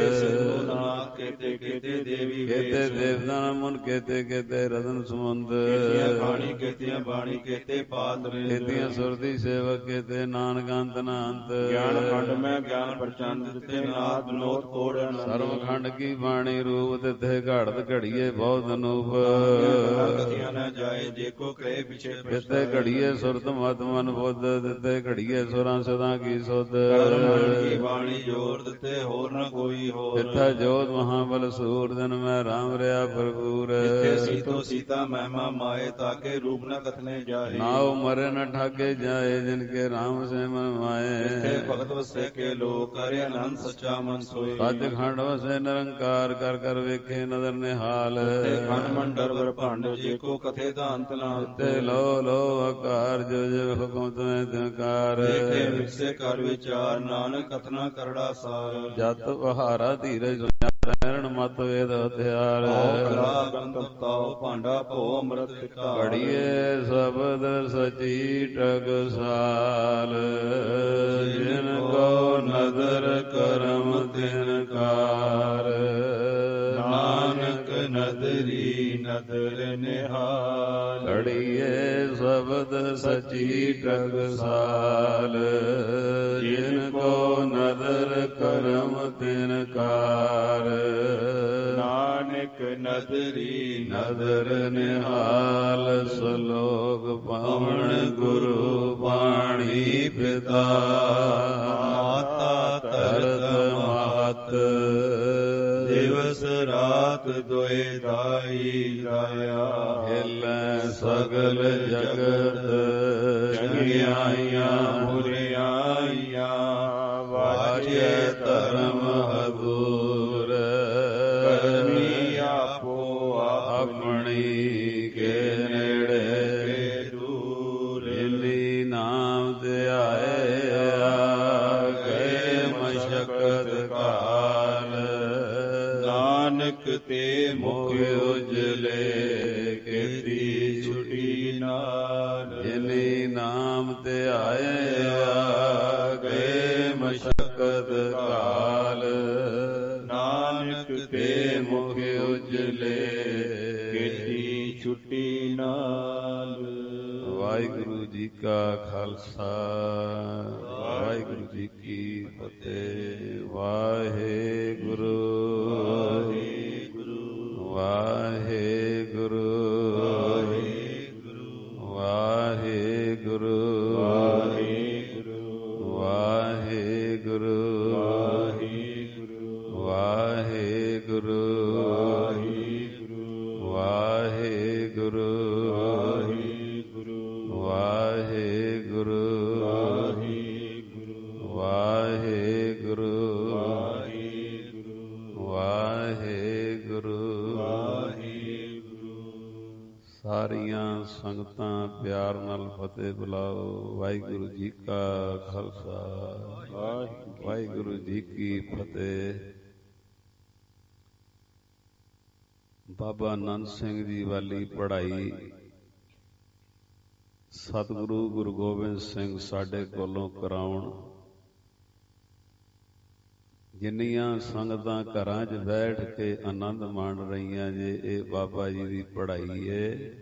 ਕੇਤੇ ਕੇਤੇ ਦੇਵੀ, ਕੇਤੇ ਦੇਵਦਾਨ ਮੁਨ, ਕੇਤੇ ਕੇਤੇ ਰਤਨ ਸਮੁੰਦ। ਬਾਣੀ ਕੇਤੀਆਂ ਬਾਣੀ, ਕੇਤੇ ਪਾਤ ਰੇ। ਕੇਤੀਆਂ ਸੁਰਤੀ ਸੇਵਕ, ਕੇਤੇ ਨਾਨਕ ਅੰਤ ਨ ਅੰਤ। ਗਿਆਨ ਖੰਡ ਮੈਂ ਗਿਆਨ ਪ੍ਰਚੰਡ, ਦਿੱਤੇ ਨਾਦ ਨੋਤ ਕੋੜ ਅਨੰਦ। ਸਰਵ ਖੰਡ ਕੀ ਬਾਣੀ ਰੂਪ, ਤਿੱਥੇ ਘੜਤ ਘੜੀਏ ਬਹੁਤ ਅਨੂਪ। ਗਤੀਆਂ ਨ ਜਾਏ, ਜੇ ਕੋ ਕਹੇ ਪਿਛੇ ਤਿੱਥੇ ਘੜੀਏ ਸੁਰਤ ਮਤ ਮਨ ਬੁੱਧ, ਤਿੱਥੇ ਘੜੀਏ ਸੁਰਾਂ ਸਦਾ ਕੀ ਸੁਧ। ਕੀ ਬਾਣੀ ਜੋਰ, ਦਿੱਤੇ ਹੋਰ ਨ ਕੋਈ ਹੋਰ। ਤਿੱਥੇ ਜੋਤ ਮਹਾਬਲ ਸੂਰ, ਦਿਨ ਮੈਂ ਰਾਮ ਰਿਆ ਭਰਪੂਰ। ਜਿੱਥੇ ਸੀਤੋ ਸੀਤਾ ਮਹਿਮਾ ਮਾਏ, ਤਾਕੇ ਰੂਪ ਨ ਕਥਨੇ ਜਾਏ। ਨਾਉ ਮਰੇ ਨ ਠਾਕੇ ਜਾਏ, ਜਿਨ ਕੇ ਰਾਮ ਸੇ ਮਨ ਮਾਏ। ਜਿੱਥੇ ਭਗਤ ਵਸੇ ਕੇ ਲੋਕ, ਕਰੇ ਆਨੰਦ ਸੱਚਾ ਮਨ ਸੋਏ। ਸੱਚਖੰਡ ਵਸੇ ਨਿਰੰਕਾਰ, ਕਰ ਕਰ ਵੇਖੇ ਨਦਰ ਨਿਹਾਲ। ਤੇ ਖੰਡ ਮੰਡਰ ਵਰ ਭੰਡ, ਜੇ ਕੋ ਕਥੇ ਦਾ ਅੰਤ ਨਾ ਅੰਤ। ਤੇ ਲੋ ਲੋ ਆਕਾਰ, ਜੋ ਜੋ ਹੁਕਮ ਤੁਮੇ ਤਿਨਕਾਰ। ਦੇਖੇ ਵਿਕਸੇ ਕਰ ਵਿਚਾਰ, ਨਾਨਕ ਕਥਨਾ ਕਰੜਾ ਸਾਰ। ਜਤ ਬਹਾਰਾ ਧੀਰਜ ਰਹਿਣ, ਮਤ ਵੇਦ ਹਥਿਆਰ। ਕਲਾ ਗੰਧ ਤਾਉ, ਭਾਂਡਾ ਭੋ ਅੰਮ੍ਰਿਤ ਟਿਕਾ। ਘੜੀਏ ਸ਼ਬਦ ਸਚੀ ਟਕਸਾਲ, ਜਿਨ ਕੋ ਨਦਰ ਕਰਮ ਤਿਨਕਾਰ। ਨਾਨਕ ਨਦਰੀ ਨਦਰ ਨਿਹਾਲ। ਘੜੀਏ ਸ਼ਬਦ ਸਚੀ ਟਕਸਾਲ, ਜਿਨ ਕੋ ਨਦਰ ਕਰਮ ਤਿਨਕਾਰ। ਨਾਨਕ ਨਦਰੀ ਨਦਰ ਨਿਹਾਲ, ਸਲੋਕ ਪਾਵਨ ਗੁਰੂ ਬਾਣੀ ਪਿਤਾ। ਮਾਤਾ ਤਰਤ ਮਾਤ, ਦਿਵਸ ਰਾਤ ਦੋਏ ਦਾਈ ਰਾਇਆ। ਹਿਲੈ ਸਗਲ ਜਗਤ, ਚੰਗਿਆਈਆਂ ਬੁਰਿਆਈਆਂ। ਵਾਜੇ ਧਰਮ ਹਦੂਰ, ਕਰਮੀ ਆਪੋ ਆਪਣੀ ਕੇ ਨੇੜੇ। ਦੂਰ ਜਿਨੀ ਨਾਮ ਧਿਆਇਆ, ਗਏ ਮਸ਼ਕਤ ਕਾਲ। ਨਾਨਕ ਤੇ ਮੁਖ ਉਜਲੇ, ਕੀਤੀ ਛੁਟੀ ਨਾਲ। ਜਿਨੀ ਨਾਮ ਧਿਆਇਆ, ਗਏ ਮਸ਼ਕਤ ਕਾਲ। ਨਾਨਕ ਤੇ ਮੁਖ ਉਜਲੇ, ਕੀਤੀ ਛੁਟੀ ਨਾਲ। ਵਾਹਿਗੁਰੂ ਜੀ ਕਾ ਖਾਲਸਾ, ਵਾਹਿਗੁਰੂ ਜੀ ਕੀ ਫਤਿਹ। ਵਾਹਿਗੁਰੂ ਵਾਹਿਗੁਰੂ ਵਾਹਿਗੁਰੂ ਵਾਹਿਗੁਰੂ ਵਾਹਿਗੁਰੂ ਵਾਹਿਗੁਰੂ ਵਾਹਿਗੁਰੂ ਵਾਹਿਗੁਰੂ ਵਾਹਿਗੁਰੂ ਵਾਹਿਗੁਰੂ ਵਾਹਿਗੁਰੂ ਵਾਹਿਗੁਰੂ। ਸਾਰੀਆਂ ਸੰਗਤਾਂ ਪਿਆਰ ਨਾਲ ਫਤਿਹ ਬੁਲਾਓ। ਵਾਹਿਗੁਰੂ ਜੀ ਕਾ ਖਾਲਸਾ, ਵਾਹਿਗੁਰੂ ਜੀ ਕੀ ਫਤਿਹ। ਬਾਬਾ ਆਨੰਦ ਸਿੰਘ ਜੀ ਵਾਲੀ ਪੜ੍ਹਾਈ ਸਤਿਗੁਰੂ ਗੁਰੂ ਗੋਬਿੰਦ ਸਿੰਘ ਸਾਡੇ ਕੋਲੋਂ ਕਰਾਉਣ। ਜਿੰਨੀਆਂ ਸੰਗਤਾਂ ਘਰਾਂ 'ਚ ਬੈਠ ਕੇ ਆਨੰਦ ਮਾਣ ਰਹੀਆਂ ਜੇ, ਇਹ ਬਾਬਾ ਜੀ ਦੀ ਪੜ੍ਹਾਈ ਏ।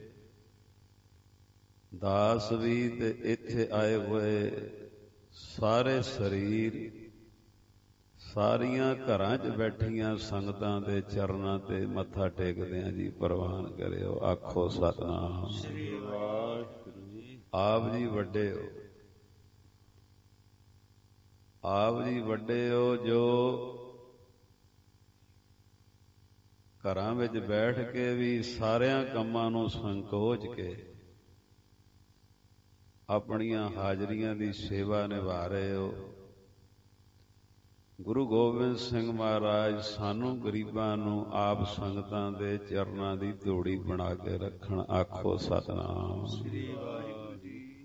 ਦਾਸ ਵੀ ਤੇ ਇੱਥੇ ਆਏ ਹੋਏ ਸਾਰੇ ਸਰੀਰ, ਸਾਰੀਆਂ ਘਰਾਂ 'ਚ ਬੈਠੀਆਂ ਸੰਗਤਾਂ ਦੇ ਚਰਨਾਂ ਤੇ ਮੱਥਾ ਟੇਕਦੇ ਆਂ ਜੀ। ਪ੍ਰਵਾਨ ਕਰਿਓ, ਆਖੋ ਸਤਿਨਾਮ ਸ੍ਰੀ ਵਾਹਿਗੁਰੂ ਜੀ। ਆਪ ਜੀ ਵੱਡੇ ਹੋ, ਆਪ ਜੀ ਵੱਡੇ ਹੋ ਜੋ ਘਰਾਂ ਵਿੱਚ ਬੈਠ ਕੇ ਵੀ ਸਾਰਿਆਂ ਕੰਮਾਂ ਨੂੰ ਸੰਕੋਚ ਕੇ ਆਪਣੀਆਂ ਹਾਜ਼ਰੀਆਂ ਦੀ ਸੇਵਾ ਨਿਭਾ ਰਹੇ ਹੋ। ਗੁਰੂ ਗੋਬਿੰਦ ਸਿੰਘ ਮਹਾਰਾਜ ਸਾਨੂੰ ਗਰੀਬਾਂ ਨੂੰ ਆਪ ਸੰਗਤਾਂ ਦੇ ਚਰਨਾਂ ਦੀ ਧੂੜੀ ਬਣਾ ਕੇ ਰੱਖਣ। ਆਖੋ ਸਤਿਨਾਮ ਸ੍ਰੀ ਵਾਹਿਗੁਰੂ ਜੀ।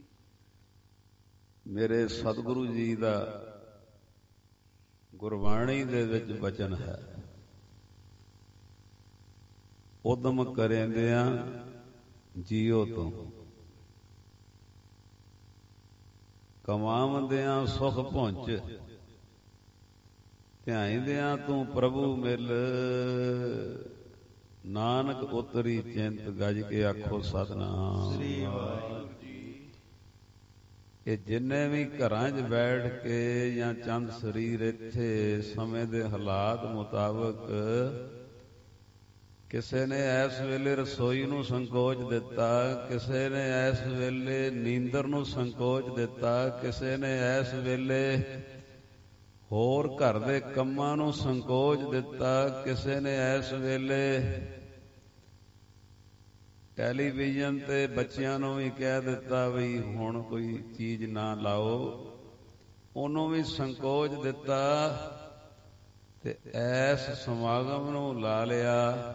ਮੇਰੇ ਸਤਿਗੁਰੂ ਜੀ ਦਾ ਗੁਰਬਾਣੀ ਦੇ ਵਿੱਚ ਵਚਨ ਹੈ, ਉਦਮ ਕਰੇਂਦਿਆਂ ਜੀਓ ਤੋਂ, ਕਮਾਵੰਦਿਆਂ ਸੁਖ ਪਹੁੰਚ, ਧਿਆਇਂਦਿਆਂ ਤੂੰ ਪ੍ਰਭੂ ਮਿਲ, ਨਾਨਕ ਉਤਰੀ ਚਿੰਤ ਗਜ ਕੇ। ਆਖੋ ਸਤਿਨਾਮ ਸ੍ਰੀ ਵਾਹਿਗੁਰੂ ਜੀ। ਇਹ ਜਿੰਨੇ ਵੀ ਘਰਾਂ 'ਚ ਬੈਠ ਕੇ ਜਾਂ ਚੰਦ ਸਰੀਰ ਇੱਥੇ ਸਮੇਂ ਦੇ ਹਾਲਾਤ ਮੁਤਾਬਕ ਕਿਸੇ ਨੇ ਇਸ ਵੇਲੇ ਰਸੋਈ ਨੂੰ ਸੰਕੋਚ ਦਿੱਤਾ, ਕਿਸੇ ਨੇ ਇਸ ਵੇਲੇ ਨੀਂਦਰ ਨੂੰ ਸੰਕੋਚ ਦਿੱਤਾ, ਕਿਸੇ ਨੇ ਇਸ ਵੇਲੇ ਹੋਰ ਘਰ ਦੇ ਕੰਮਾਂ ਨੂੰ ਸੰਕੋਚ ਦਿੱਤਾ, ਕਿਸੇ ਨੇ ਇਸ ਵੇਲੇ ਟੈਲੀਵਿਜ਼ਨ ਤੇ ਬੱਚਿਆਂ ਨੂੰ ਵੀ ਕਹਿ ਦਿੱਤਾ ਵੀ ਹੁਣ ਕੋਈ ਚੀਜ਼ ਨਾ ਲਾਓ, ਉਹਨੂੰ ਵੀ ਸੰਕੋਚ ਦਿੱਤਾ ਤੇ ਐਸ ਸਮਾਗਮ ਨੂੰ ਲਾ ਲਿਆ।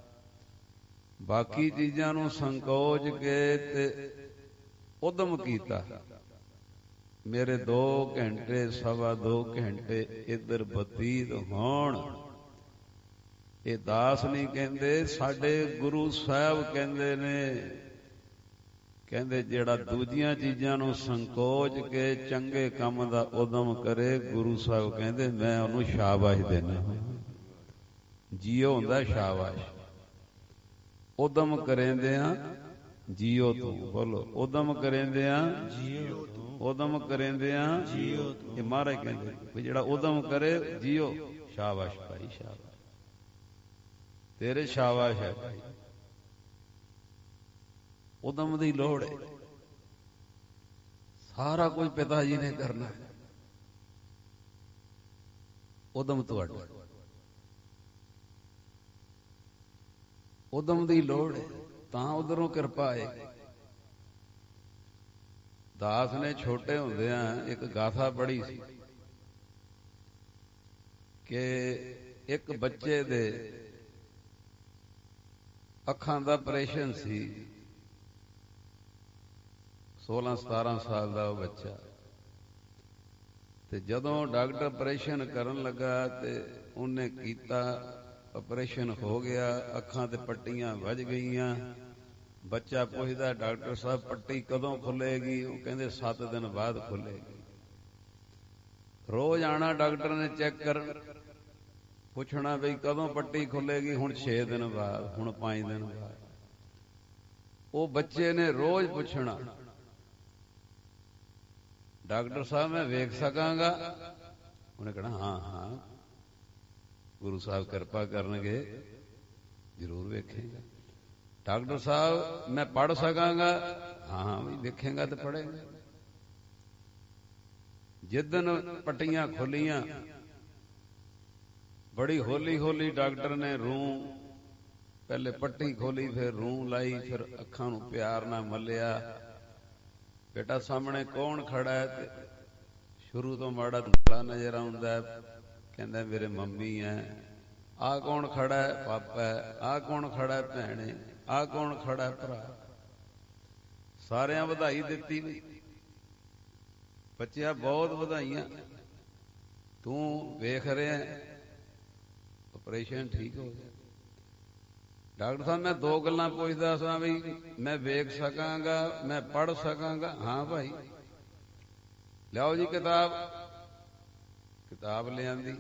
ਬਾਕੀ ਚੀਜ਼ਾਂ ਨੂੰ ਸੰਕੋਚ ਕੇ ਤੇ ਉਦਮ ਕੀਤਾ। ਮੇਰੇ 2 ਘੰਟੇ ਸਵਾ 2 ਘੰਟੇ ਇੱਧਰ ਬਤੀਤ ਹੋਣ। ਇਹ ਦਾਸ ਨਹੀਂ ਕਹਿੰਦੇ, ਸਾਡੇ ਗੁਰੂ ਸਾਹਿਬ ਕਹਿੰਦੇ ਨੇ, ਕਹਿੰਦੇ ਜਿਹੜਾ ਦੂਜੀਆਂ ਚੀਜ਼ਾਂ ਨੂੰ ਸੰਕੋਚ ਕੇ ਚੰਗੇ ਕੰਮ ਦਾ ਉਦਮ ਕਰੇ, ਗੁਰੂ ਸਾਹਿਬ ਕਹਿੰਦੇ ਮੈਂ ਉਹਨੂੰ ਸ਼ਾਬਾਸ਼ ਦੇਣਾ। ਜੀਓ ਹੁੰਦਾ ਸ਼ਾਬਾਸ਼। ਉਦਮ ਕਰੇਂਦਿਆਂ ਜੀਓ ਤੂੰ, ਬੋਲੋ ਉਦਮ ਕਰੇਂਦਿਆਂ ਜੀਓ ਤੂੰ, ਉਦਮ ਕਰੇਂਦਿਆਂ ਜੀਓ ਤੂੰ। ਇਹ ਮਹਾਰਾਜ ਕਹਿੰਦੇ ਵੀ ਜਿਹੜਾ ਉਦਮ ਕਰੇ ਜੀਓ। ਸ਼ਾਬਾਸ਼ ਭਾਈ ਸ਼ਾਬਾਸ਼, ਤੇਰੇ ਸ਼ਾਬਾਸ਼ ਹੈ ਭਾਈ। ਉਦਮ ਦੀ ਲੋੜ ਹੈ, ਸਾਰਾ ਕੁਝ ਪਿਤਾ ਜੀ ਨੇ ਕਰਨਾ ਹੈ, ਉਦਮ ਤੁਹਾਡਾ। ਉਦਮ ਦੀ ਲੋੜ ਹੈ ਤਾਂ ਉਧਰੋਂ ਕਿਰਪਾ ਆਏ। ਦਾਸ ਨੇ ਛੋਟੇ ਹੁੰਦਿਆਂ ਇੱਕ ਗਾਥਾ ਪੜ੍ਹੀ ਸੀ ਕਿ ਇੱਕ ਬੱਚੇ ਦੇ ਅੱਖਾਂ ਦਾ ਆਪਰੇਸ਼ਨ ਸੀ, 16-17 ਸਾਲ ਦਾ ਉਹ ਬੱਚਾ, ਤੇ ਜਦੋਂ ਡਾਕਟਰ ਆਪਰੇਸ਼ਨ ਕਰਨ ਲੱਗਾ ਤੇ ਉਹਨੇ ਕੀਤਾ, ਆਪਰੇਸ਼ਨ ਹੋ ਗਿਆ, ਅੱਖਾਂ ਤੇ ਪੱਟੀਆਂ ਵੱਜ ਗਈਆਂ। ਬੱਚਾ ਪੁੱਛਦਾ ਡਾਕਟਰ ਸਾਹਿਬ ਪੱਟੀ ਕਦੋਂ ਖੁੱਲੇਗੀ? ਉਹ ਕਹਿੰਦੇ 7 ਦਿਨ ਬਾਅਦ ਖੁੱਲੇਗੀ। ਰੋਜ਼ ਆਣਾ ਡਾਕਟਰ ਨੇ ਚੈੱਕ ਕਰਨ, ਪੁੱਛਣਾ ਬਈ ਕਦੋਂ ਪੱਟੀ ਖੁੱਲੇਗੀ? ਹੁਣ 6 ਦਿਨ ਬਾਅਦ, ਹੁਣ 5 ਦਿਨ ਬਾਅਦ। ਉਹ ਬੱਚੇ ਨੇ ਰੋਜ਼ ਪੁੱਛਣਾ, ਡਾਕਟਰ ਸਾਹਿਬ ਮੈਂ ਵੇਖ ਸਕਾਂਗਾ? ਉਹਨੇ ਕਹਿਣਾ ਹਾਂ ਹਾਂ, ਗੁਰੂ ਸਾਹਿਬ ਕਿਰਪਾ ਕਰਨਗੇ, ਜ਼ਰੂਰ ਵੇਖੇਗਾ। ਡਾਕਟਰ ਸਾਹਿਬ ਮੈਂ ਪੜ੍ਹ ਸਕਾਂਗਾ? ਹਾਂ ਵੀ ਵੇਖੇਗਾ ਤੇ ਪੜ੍ਹੇਗਾ। ਜਿੱਦਣ ਪੱਟੀਆਂ ਖੋਲੀਆਂ, ਬੜੀ ਹੌਲੀ ਹੌਲੀ ਡਾਕਟਰ ਨੇ ਰੂੰ, ਪਹਿਲੇ ਪੱਟੀ ਖੋਲੀ, ਫਿਰ ਰੂੰ ਲਾਈ, ਫਿਰ ਅੱਖਾਂ ਨੂੰ ਪਿਆਰ ਨਾਲ ਮੱਲਿਆ। ਬੇਟਾ ਸਾਹਮਣੇ ਕੌਣ ਖੜਾ ਹੈ? ਤੇ ਸ਼ੁਰੂ ਤੋਂ ਮਾੜਾ ਧੁੰਦਲਾ ਨਜ਼ਰ ਆਉਂਦਾ, ਕਹਿੰਦਾ ਮੇਰੇ ਮੰਮੀ ਹੈ। ਆਹ ਕੌਣ ਖੜਾ ਹੈ? ਪਾਪਾ ਹੈ। ਆਹ ਕੌਣ ਖੜਾ ਹੈ? ਭੈਣ ਹੈ। ਆਹ ਕੌਣ ਖੜਾ ਹੈ? ਭਰਾ। ਸਾਰਿਆਂ ਵਧਾਈ ਦਿੱਤੀ ਵੀ ਬੱਚਿਆ ਬਹੁਤ ਵਧਾਈਆਂ, ਤੂੰ ਵੇਖ ਰਿਹਾ ਆਪਰੇਸ਼ਨ ਠੀਕ ਹੋ ਗਿਆ। ਡਾਕਟਰ ਸਾਹਿਬ ਮੈਂ 2 ਗੱਲਾਂ ਪੁੱਛਦਾ ਸਾਂ ਵੀ ਮੈਂ ਵੇਖ ਸਕਾਂਗਾ, ਮੈਂ ਪੜ੍ਹ ਸਕਾਂਗਾ? ਹਾਂ ਭਾਈ। ਲਿਆਓ ਜੀ ਕਿਤਾਬ। ਕਿਤਾਬ ਲਿਆਂਦੀ,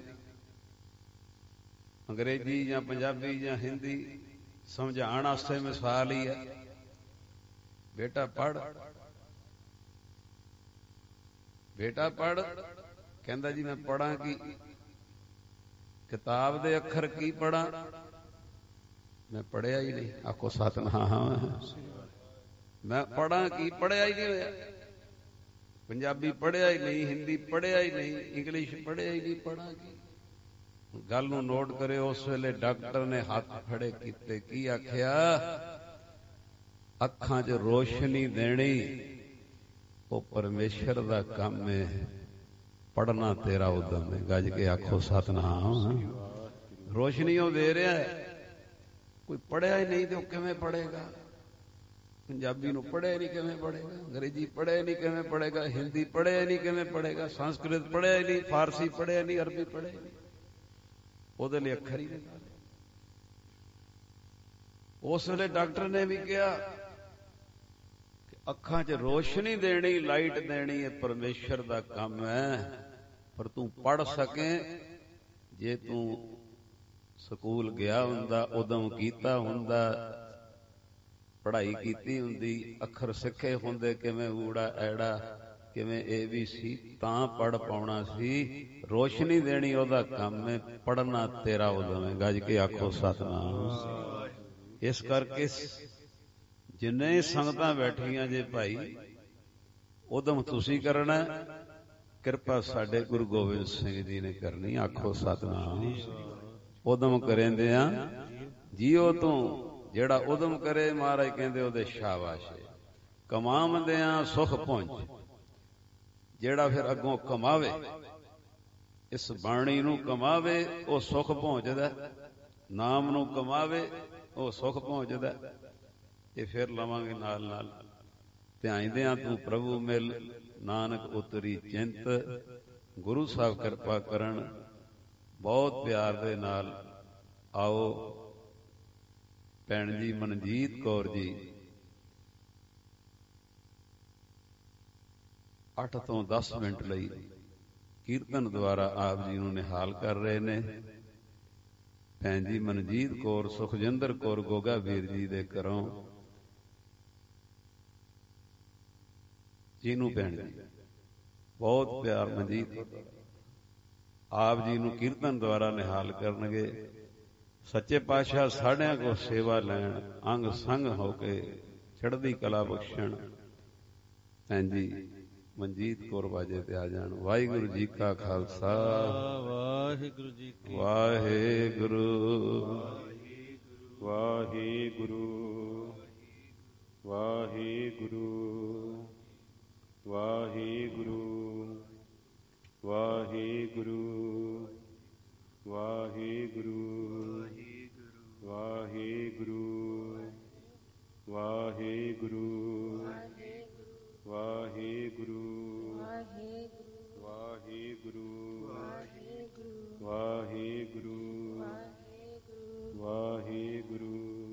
ਅੰਗਰੇਜ਼ੀ ਜਾਂ ਪੰਜਾਬੀ ਜਾਂ ਹਿੰਦੀ ਸਮਝਾਉਣ ਵਾਸਤੇ ਮਿਸਾਲ ਹੀ ਹੈ। ਬੇਟਾ ਪੜ੍ਹ, ਬੇਟਾ ਪੜ੍ਹ। ਕਹਿੰਦਾ ਜੀ ਮੈਂ ਪੜ੍ਹਾਂ ਕੀ? ਕਿਤਾਬ ਦੇ ਅੱਖਰ ਕੀ ਪੜ੍ਹਾਂ? ਮੈਂ ਪੜ੍ਹਿਆ ਹੀ ਨਹੀਂ। ਆਖੋ ਸਤਿਨਾਮ। ਮੈਂ ਪੜ੍ਹਾਂ ਕੀ? ਪੜ੍ਹਿਆ ਹੀ ਨਹੀਂ ਹੋਇਆ। ਪੰਜਾਬੀ ਪੜ੍ਹਿਆ ਹੀ ਨਹੀਂ, ਹਿੰਦੀ ਪੜ੍ਹਿਆ ਹੀ ਨਹੀਂ, ਇੰਗਲਿਸ਼ ਪੜ੍ਹਿਆ ਹੀ ਨਹੀਂ, ਪੜਾਂਗੇ। ਗੱਲ ਨੂੰ ਨੋਟ ਕਰਿਓ। ਉਸ ਵੇਲੇ ਡਾਕਟਰ ਨੇ ਹੱਥ ਖੜੇ ਕੀਤੇ, ਕੀ ਆਖਿਆ? ਅੱਖਾਂ 'ਚ ਰੋਸ਼ਨੀ ਦੇਣੀ ਉਹ ਪਰਮੇਸ਼ਰ ਦਾ ਕੰਮ ਹੈ, ਪੜਨਾ ਤੇਰਾ ਉਦਮ ਹੈ। ਗੱਜ ਕੇ ਆਖੋ ਸਤਨਾਮ। ਰੋਸ਼ਨੀ ਉਹ ਦੇ ਰਿਹਾ ਹੈ। ਕੋਈ ਪੜ੍ਹਿਆ ਹੀ ਨਹੀਂ ਤੇ ਉਹ ਕਿਵੇਂ ਪੜ੍ਹੇਗਾ? ਪੰਜਾਬੀ ਨੂੰ ਪੜ੍ਹਿਆ ਨਹੀਂ ਕਿਵੇਂ ਪੜ੍ਹੇਗਾ? ਅੰਗਰੇਜ਼ੀ ਪੜ੍ਹਿਆ ਨਹੀਂ ਕਿਵੇਂ ਪੜ੍ਹੇਗਾ? ਹਿੰਦੀ ਪੜ੍ਹਿਆ ਨਹੀਂ ਕਿਵੇਂ ਪੜ੍ਹੇਗਾ? ਸੰਸਕ੍ਰਿਤ ਪੜ੍ਹਿਆ ਨਹੀਂ, ਫਾਰਸੀ ਪੜ੍ਹਿਆ ਨਹੀਂ, ਅਰਬੀ ਪੜ੍ਹਿਆ ਨਹੀਂ। ਉਹਦੇ ਲਈ ਅੱਖਰ ਹੀ ਨਹੀਂ। ਉਸ ਵੇਲੇ ਡਾਕਟਰ ਨੇ ਵੀ ਕਿਹਾ ਕਿ ਅੱਖਾਂ 'ਚ ਰੋਸ਼ਨੀ ਦੇਣੀ, ਲਾਈਟ ਦੇਣੀ ਇਹ ਪਰਮੇਸ਼ਰ ਦਾ ਕੰਮ ਹੈ, ਪਰ ਤੂੰ ਪੜ੍ਹ ਸਕੇ ਜੇ ਤੂੰ ਸਕੂਲ ਗਿਆ ਹੁੰਦਾ, ਉਦਮ ਕੀਤਾ ਹੁੰਦਾ, ਪੜ੍ਹਾਈ ਕੀਤੀ ਹੁੰਦੀ, ਅੱਖਰ ਸਿੱਖੇ ਹੁੰਦੇ, ਕਿਵੇਂ ਊੜਾ ਐੜਾ, ਕਿਵੇਂ ABC, ਤਾਂ ਪੜ੍ਹ ਪਾਉਣਾ ਸੀ। ਰੋਸ਼ਨੀ ਦੇਣੀ ਉਹਦਾ ਕੰਮ ਹੈ, ਪੜ੍ਹਨਾ ਤੇਰਾ ਉਦਮ ਹੈ। ਗੱਜ ਕੇ ਆਖੋ ਸਤਨਾਮ। ਇਸ ਕਰਕੇ ਜਿੰਨੇ ਸੰਗਤਾਂ ਬੈਠੀਆਂ ਜੇ ਭਾਈ, ਉਦਮ ਤੁਸੀਂ ਕਰਨਾ, ਕਿਰਪਾ ਸਾਡੇ ਗੁਰੂ ਗੋਬਿੰਦ ਸਿੰਘ ਜੀ ਨੇ ਕਰਨੀ। ਆਖੋ ਸਤਨਾਮ। ਉਦਮ ਕਰੇਂਦਿਆਂ ਜੀਓ ਤੂੰ, ਜਿਹੜਾ ਉਦਮ ਕਰੇ ਮਹਾਰਾਜ ਕਹਿੰਦੇ ਉਹਦੇ ਸ਼ਾਬਾਸ਼। ਕਮਾਉਂਦਿਆਂ ਸੁਖ ਪਹੁੰਚ, ਜਿਹੜਾ ਫਿਰ ਅੱਗੋਂ ਕਮਾਵੇ, ਇਸ ਬਾਣੀ ਨੂੰ ਕਮਾਵੇ, ਉਹ ਸੁਖ ਪਹੁੰਚਦਾ। ਨਾਮ ਨੂੰ ਕਮਾਵੇ, ਉਹ ਸੁਖ ਪਹੁੰਚਦਾ। ਇਹ ਫਿਰ ਲਵਾਂਗੇ ਨਾਲ ਨਾਲ। ਧਿਆਇਂਦਿਆਂ ਤੂੰ ਪ੍ਰਭੂ ਮਿਲ, ਨਾਨਕ ਉਤਰੀ ਚਿੰਤ। ਗੁਰੂ ਸਾਹਿਬ ਕਿਰਪਾ ਕਰਨ। ਬਹੁਤ ਪਿਆਰ ਦੇ ਨਾਲ ਆਓ। ਭੈਣ ਜੀ ਮਨਜੀਤ ਕੌਰ ਜੀ 8 ਤੋਂ 10 ਮਿੰਟ ਲਈ ਕੀਰਤਨ ਦੁਆਰਾ ਆਪ ਜੀ ਨੂੰ ਨਿਹਾਲ ਕਰ ਰਹੇ ਨੇ। ਭੈਣ ਜੀ ਮਨਜੀਤ ਕੌਰ, ਸੁਖਜਿੰਦਰ ਕੌਰ ਗੋਗਾ ਵੀਰ ਜੀ ਦੇ ਘਰੋਂ। ਜਿਹਨੂੰ ਭੈਣ ਜੀ ਬਹੁਤ ਪਿਆਰ ਮਨਜੀਤ ਆਪ ਜੀ ਨੂੰ ਕੀਰਤਨ ਦੁਆਰਾ ਨਿਹਾਲ ਕਰਨਗੇ। ਸੱਚੇ ਪਾਤਸ਼ਾਹ ਸਾਰਿਆਂ ਕੋ ਸੇਵਾ ਲੈਣ, ਅੰਗ ਸੰਗ ਹੋ ਕੇ ਚੜ੍ਹਦੀ ਕਲਾ ਬਖਸ਼ਣ। ਭੈਣ ਜੀ ਮਨਜੀਤ ਕੌਰ ਬਾਜੇ ਤੇ ਆ ਜਾਣ। ਵਾਹਿਗੁਰੂ ਜੀ ਕਾ ਖਾਲਸਾ, ਵਾਹਿਗੁਰੂ ਜੀ ਕੀ ਵਾਹਿਗੁਰੂ ਵਾਹਿਗੁਰੂ ਵਾਹਿਗੁਰੂ ਵਾਹਿਗੁਰੂ ਵਾਹਿਗੁਰੂ ਵਾਹਿਗੁਰੂ ਵਾਹਿਗੁਰੂ ਵਾਹਿਗੁਰੂ ਵਾਹਿਗੁਰੂ ਵਾਹਿਗੁਰੂ ਵਾਹਿਗੁਰੂ ਵਾਹਿਗੁਰੂ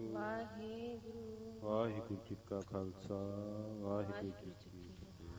ਵਾਹਿਗੁਰੂ ਜੀ ਕਾ ਖਾਲਸਾ, ਵਾਹਿਗੁਰੂ ਜੀ ਕੀ ਫਤਿਹ।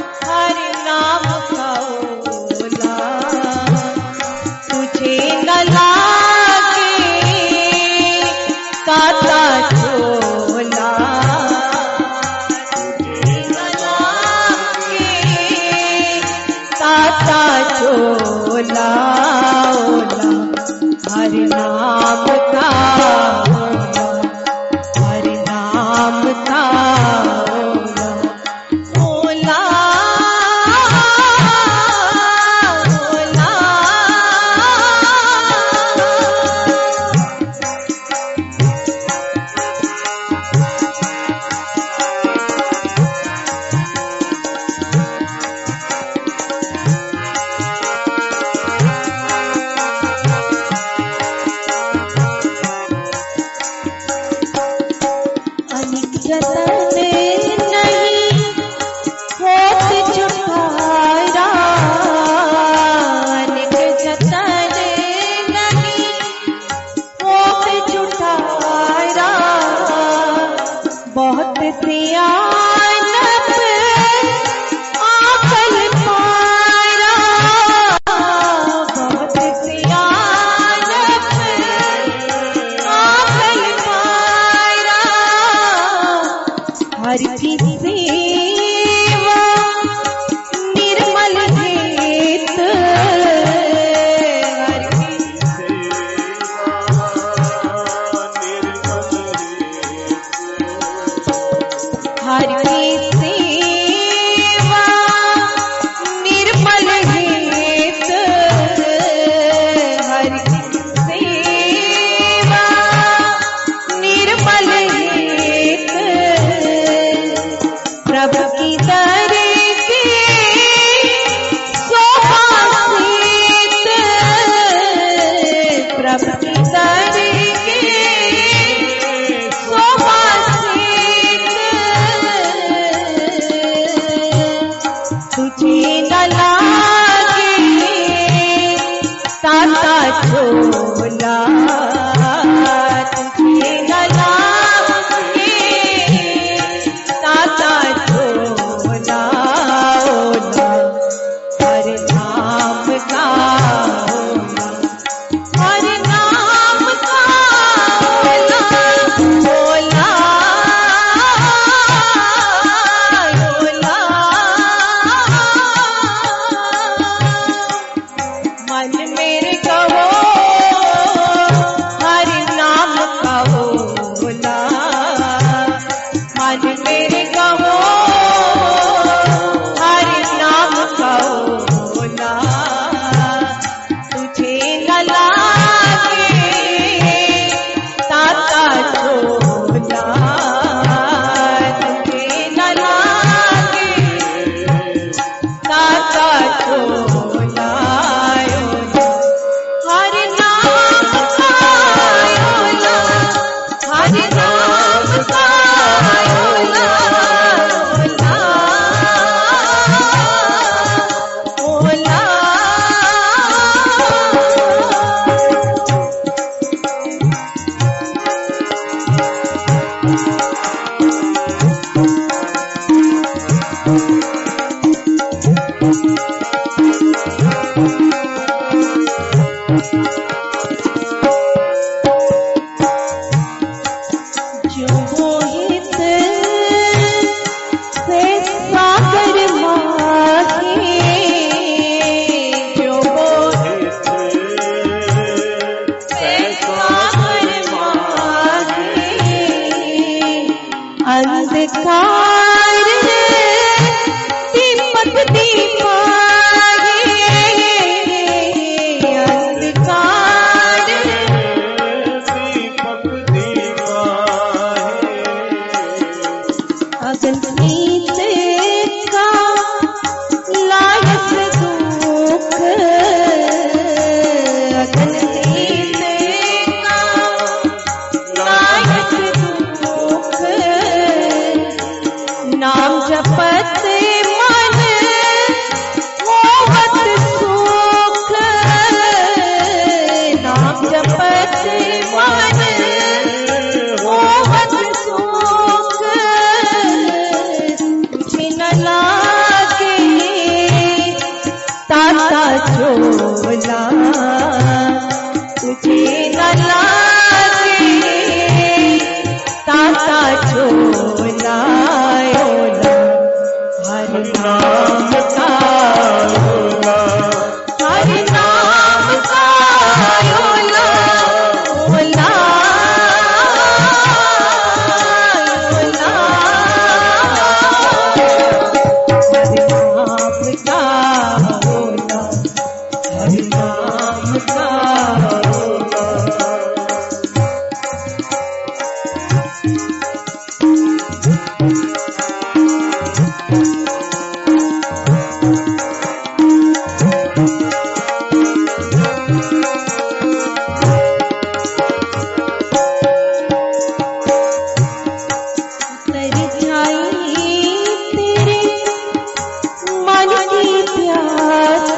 तुझे न ताता झोला तुझे न लागे, ताता झोला ओला हर नाम का हर नाम का ओला ओला ओला मन मेरे कहो हर नाम का ओला, मन मेरे कहो हर नाम का ओला तुझे न लागे ताता झोला, तुझे न लागे ताता झोला हर नाम का ओला, हर नाम का ओला ओला ओला। जो मोहित से सागर माहे, जो मोहित से सागर माहे, अंधकार दीपक दीपाहे, अंधकार दीपक दीपाहे, अगणित का लायक दुख, अगणित का लायक दुख, नाम जपत मन होवत सुख, नाम जपत मन होवत सुख, तुझे न लागे ताता झोला, तुझे न लागे ताता झोला ओला हर नाम का ओला हर नाम का ओला ओला ओला हर नाम का ओला, हर नाम का ओला। तर जाई तेरे मन की प्यास,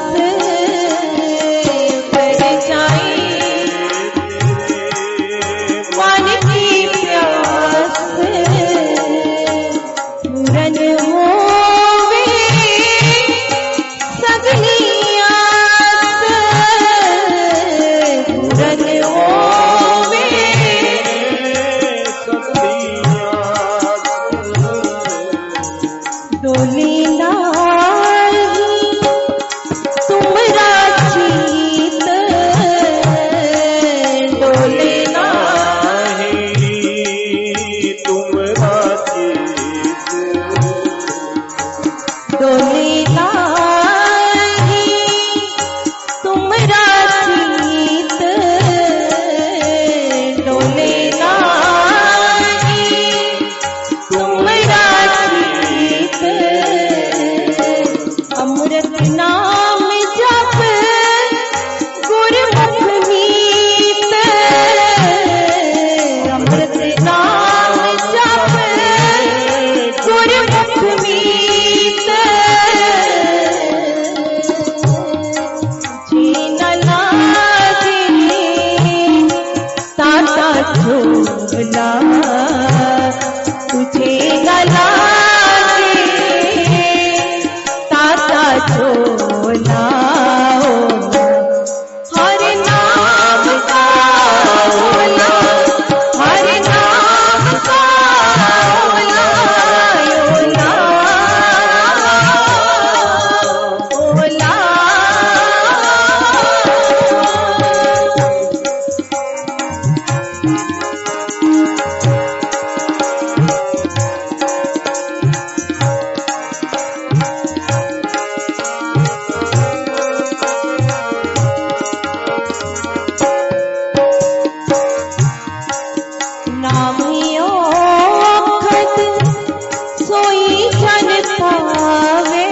तर जाई मन की प्यास, पूरन होवे सगली आस, पूरन होवे डोली नाही तुमरा चीत, डोले नाही तुमरा चीत, डोले नाही तुमरा चीत, डोले नाही तुमरा चीत, अमृत नाम जप गुरमुख मीत, अमृत नाम जप गुरमुख मीत, जी न झोला तुझे गला ताता झोला हर नाम का ओला हर नाम का ओला ओला ओला नामियो अखत सोई जन पावे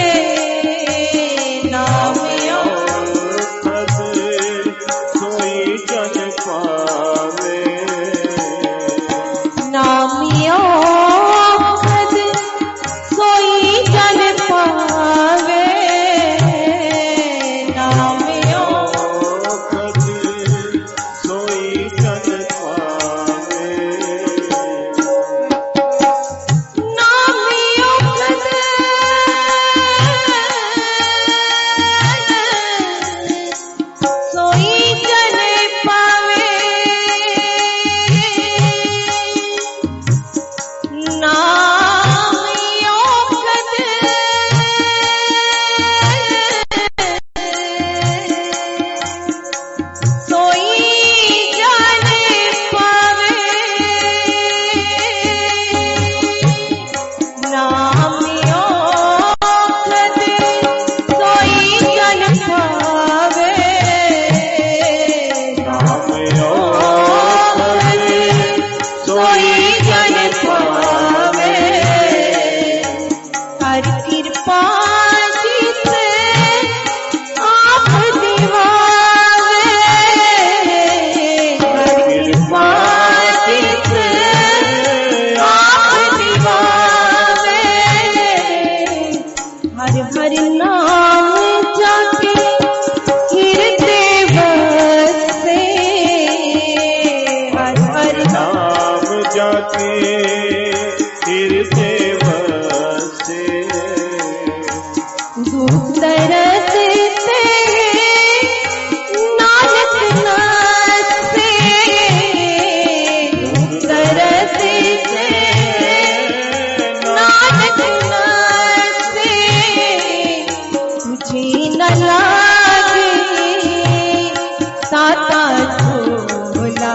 नामियो अखत सोई जन पावे नामियो अखत सोई जन पावे नामियो अखत सोई जन पावे नामियो अखत सोई जन पावे नामियो अखत सोई जन पावे नामियो अखत सोई जन पावे नामियो अखत सोई जन पावे हर कृपा जिस आप दिवावे हर कृपा जिस आप दिवावे हर हर नाम जाके हृदय बसे हर हर नाम जाके हृदय बसे दुख दर्द से नानक नासे दुख दर्द से नानक नासे तुझे न लागे ताता झोला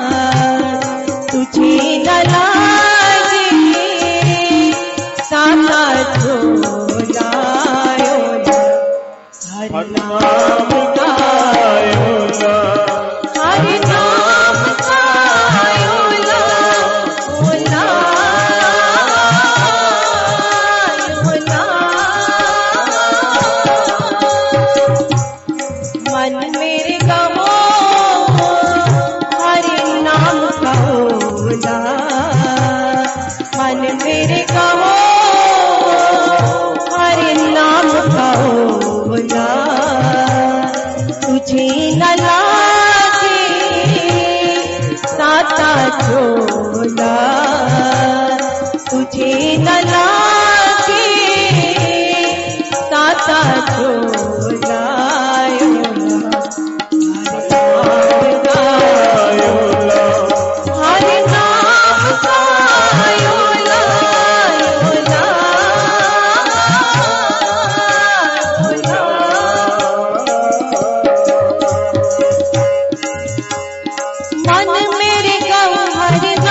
तुझे न लागे ताता झोला हर नाम का ओला हर नाम का ओला ओला ओला मन मेरे गमो हर नाम का ओला मन मेरे गमो हर नाम का ओला तुझे न लागे ताता झोला तुझे न लागे ताता झोला हर नाम का ओला ओला ओला मन मेरे गम हर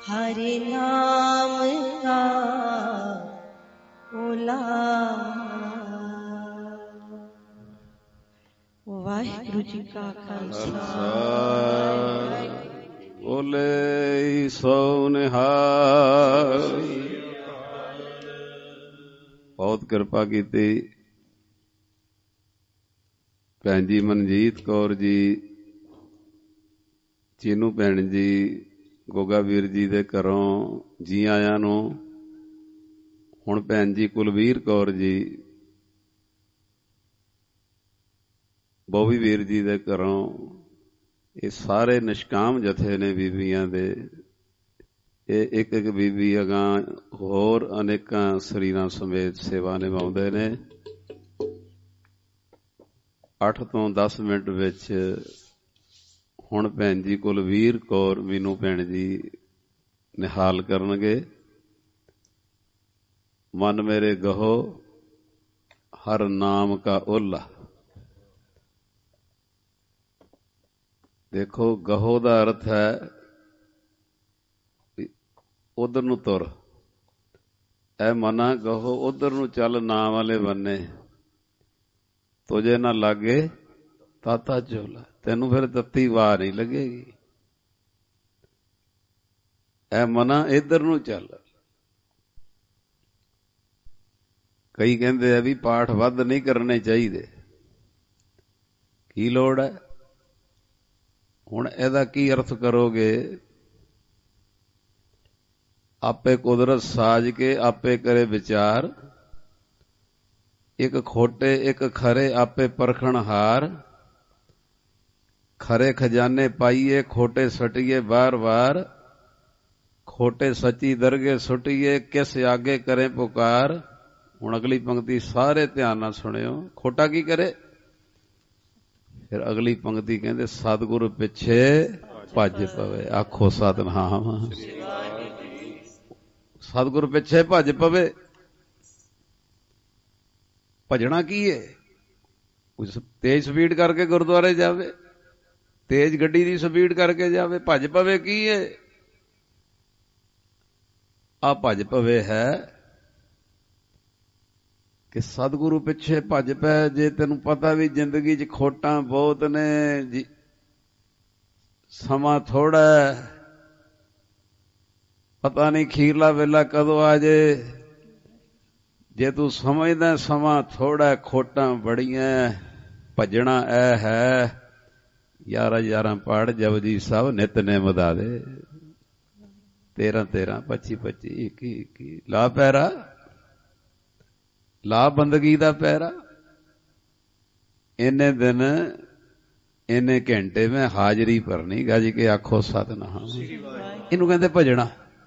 हरि नाम का ओला। वाहिगुरु जी का खालसा ਬੋਲੇ ਸੋ ਨਿਹਾਲ। ਬਹੁਤ ਕਿਰਪਾ ਕੀਤੀ ਭੈਣ ਜੀ ਮਨਜੀਤ ਕੌਰ ਜੀ, ਚੀਨੂ ਭੈਣ ਜੀ, ਗੋਗਾ ਵੀਰ ਜੀ ਦੇ ਘਰੋਂ ਜੀ ਆਇਆਂ ਨੂੰ। ਹੁਣ ਭੈਣ ਜੀ ਕੁਲਵੀਰ ਕੌਰ ਜੀ, ਬੋਵੀ ਵੀਰ ਜੀ ਦੇ ਘਰੋਂ, ਇਹ ਸਾਰੇ ਨਿਸ਼ਕਾਮ ਜਥੇ ਨੇ ਬੀਬੀਆਂ ਦੇ। ਇਹ ਇੱਕ ਇੱਕ ਬੀਬੀ ਅਗਾਂਹ ਹੋਰ ਅਨੇਕਾਂ ਸਰੀਰਾਂ ਸਮੇਤ ਸੇਵਾ ਨਿਭਾਉਂਦੇ ਨੇ। 8 ਤੋਂ 10 ਮਿੰਟ ਵਿੱਚ ਹੁਣ ਭੈਣ ਜੀ ਕੁਲਵੀਰ ਕੌਰ ਮੀਨੂ ਭੈਣ ਜੀ ਨਿਹਾਲ ਕਰਨਗੇ। ਮਨ ਮੇਰੇ ਗਹੋ ਹਰ ਨਾਮ ਕਾ ਓਲਾ। ਦੇਖੋ, ਗਹੋ ਦਾ ਅਰਥ ਹੈ ਉਧਰ ਨੂੰ ਤੁਰ। ਐ ਮਨਾ ਗਹੋ ਉਧਰ ਨੂੰ ਚੱਲ, ਨਾਂ ਵਾਲੇ ਬੰਨੇ। ਤੁਝੇ ਨਾ ਲਾਗੇ ਤਾਤਾ ਝੋਲਾ, ਤੈਨੂੰ ਫਿਰ ਤੱਤੀ ਵਾਹ ਨਹੀਂ ਲੱਗੇਗੀ। ਐ ਮਨਾ ਇੱਧਰ ਨੂੰ ਚੱਲ। ਕਈ ਕਹਿੰਦੇ ਆ ਵੀ ਪਾਠ ਵੱਧ ਨਹੀਂ ਕਰਨੇ ਚਾਹੀਦੇ, ਕੀ ਲੋੜ ਹੈ? ਹੁਣ ਇਹਦਾ ਕੀ ਅਰਥ ਕਰੋਗੇ? ਆਪੇ ਕੁਦਰਤ ਸਾਜ ਕੇ ਆਪੇ ਕਰੇ ਵਿਚਾਰ, ਇੱਕ ਖੋਟੇ ਇੱਕ ਖਰੇ ਆਪੇ ਪਰਖਣ ਹਾਰ। ਖਰੇ ਖਜ਼ਾਨੇ ਪਾਈਏ ਖੋਟੇ ਸਟੀਏ ਬਾਰ ਬਾਰ, ਖੋਟੇ ਸੱਚੀ ਦਰਗੇ ਸੁਟੀਏ ਕਿਸ ਆਗੇ ਕਰੇ ਪੁਕਾਰ। ਹੁਣ ਅਗਲੀ ਪੰਕਤੀ ਸਾਰੇ ਧਿਆਨ ਨਾਲ ਸੁਣਿਓ। ਖੋਟਾ ਕੀ ਕਰੇ? ਫਿਰ ਅਗਲੀ ਪੰਕਤੀ ਕਹਿੰਦੇ ਸਤਿਗੁਰੂ ਪਿੱਛੇ ਭੱਜ ਪਵੇ। ਆਖੋ ਸਤਿਨਾਮ। ਸਤਿਗੁਰੂ ਪਿੱਛੇ ਭੱਜ ਪਵੇ। ਭਜਣਾ ਕੀ ਹੈ? ਕੁਝ ਤੇਜ਼ ਸਪੀਡ ਕਰਕੇ ਗੁਰਦੁਆਰੇ ਜਾਵੇ, ਤੇਜ਼ ਗੱਡੀ ਦੀ ਸਪੀਡ ਕਰਕੇ ਜਾਵੇ। ਭੱਜ ਪਵੇ ਕੀ ਹੈ? ਆ ਭੱਜ ਪਵੇ ਹੈ ਕਿ ਸਤਿਗੁਰੂ ਪਿੱਛੇ ਭੱਜ ਪੈ। ਜੇ ਤੈਨੂੰ ਪਤਾ ਵੀ ਜ਼ਿੰਦਗੀ 'ਚ ਖੋਟਾਂ ਬਹੁਤ ਨੇ, ਸਮਾਂ ਥੋੜਾ, ਪਤਾ ਨਹੀਂ ਖੀਰਲਾ ਵੇਲਾ ਕਦੋਂ ਆ ਜੇ। ਜੇ ਤੂੰ ਸਮਝਦਾ ਸਮਾਂ ਥੋੜਾ, ਖੋਟਾਂ ਬੜੀਆਂ, ਭੱਜਣਾ ਇਹ ਹੈ 11 ਪੜ੍ਹ ਜਪਜੀ ਸਾਹਿਬ ਨਿਤਨੇਮ ਦਾ ਦੇ। 13 25 25 21 21 ਲਾ ਪੈਰਾ, ਲਾ ਬੰਦਗੀ ਦਾ ਪੈਰਾ। ਇੰਨੇ ਦਿਨ ਇੰਨੇ ਘੰਟੇ ਮੈਂ ਹਾਜ਼ਰੀ ਭਰਨੀ, ਗੱਜ ਕੇ ਆਖੋ ਸਤਿਨਾਮ। ਇਹਨੂੰ ਕਹਿੰਦੇ ਭਜਣਾ।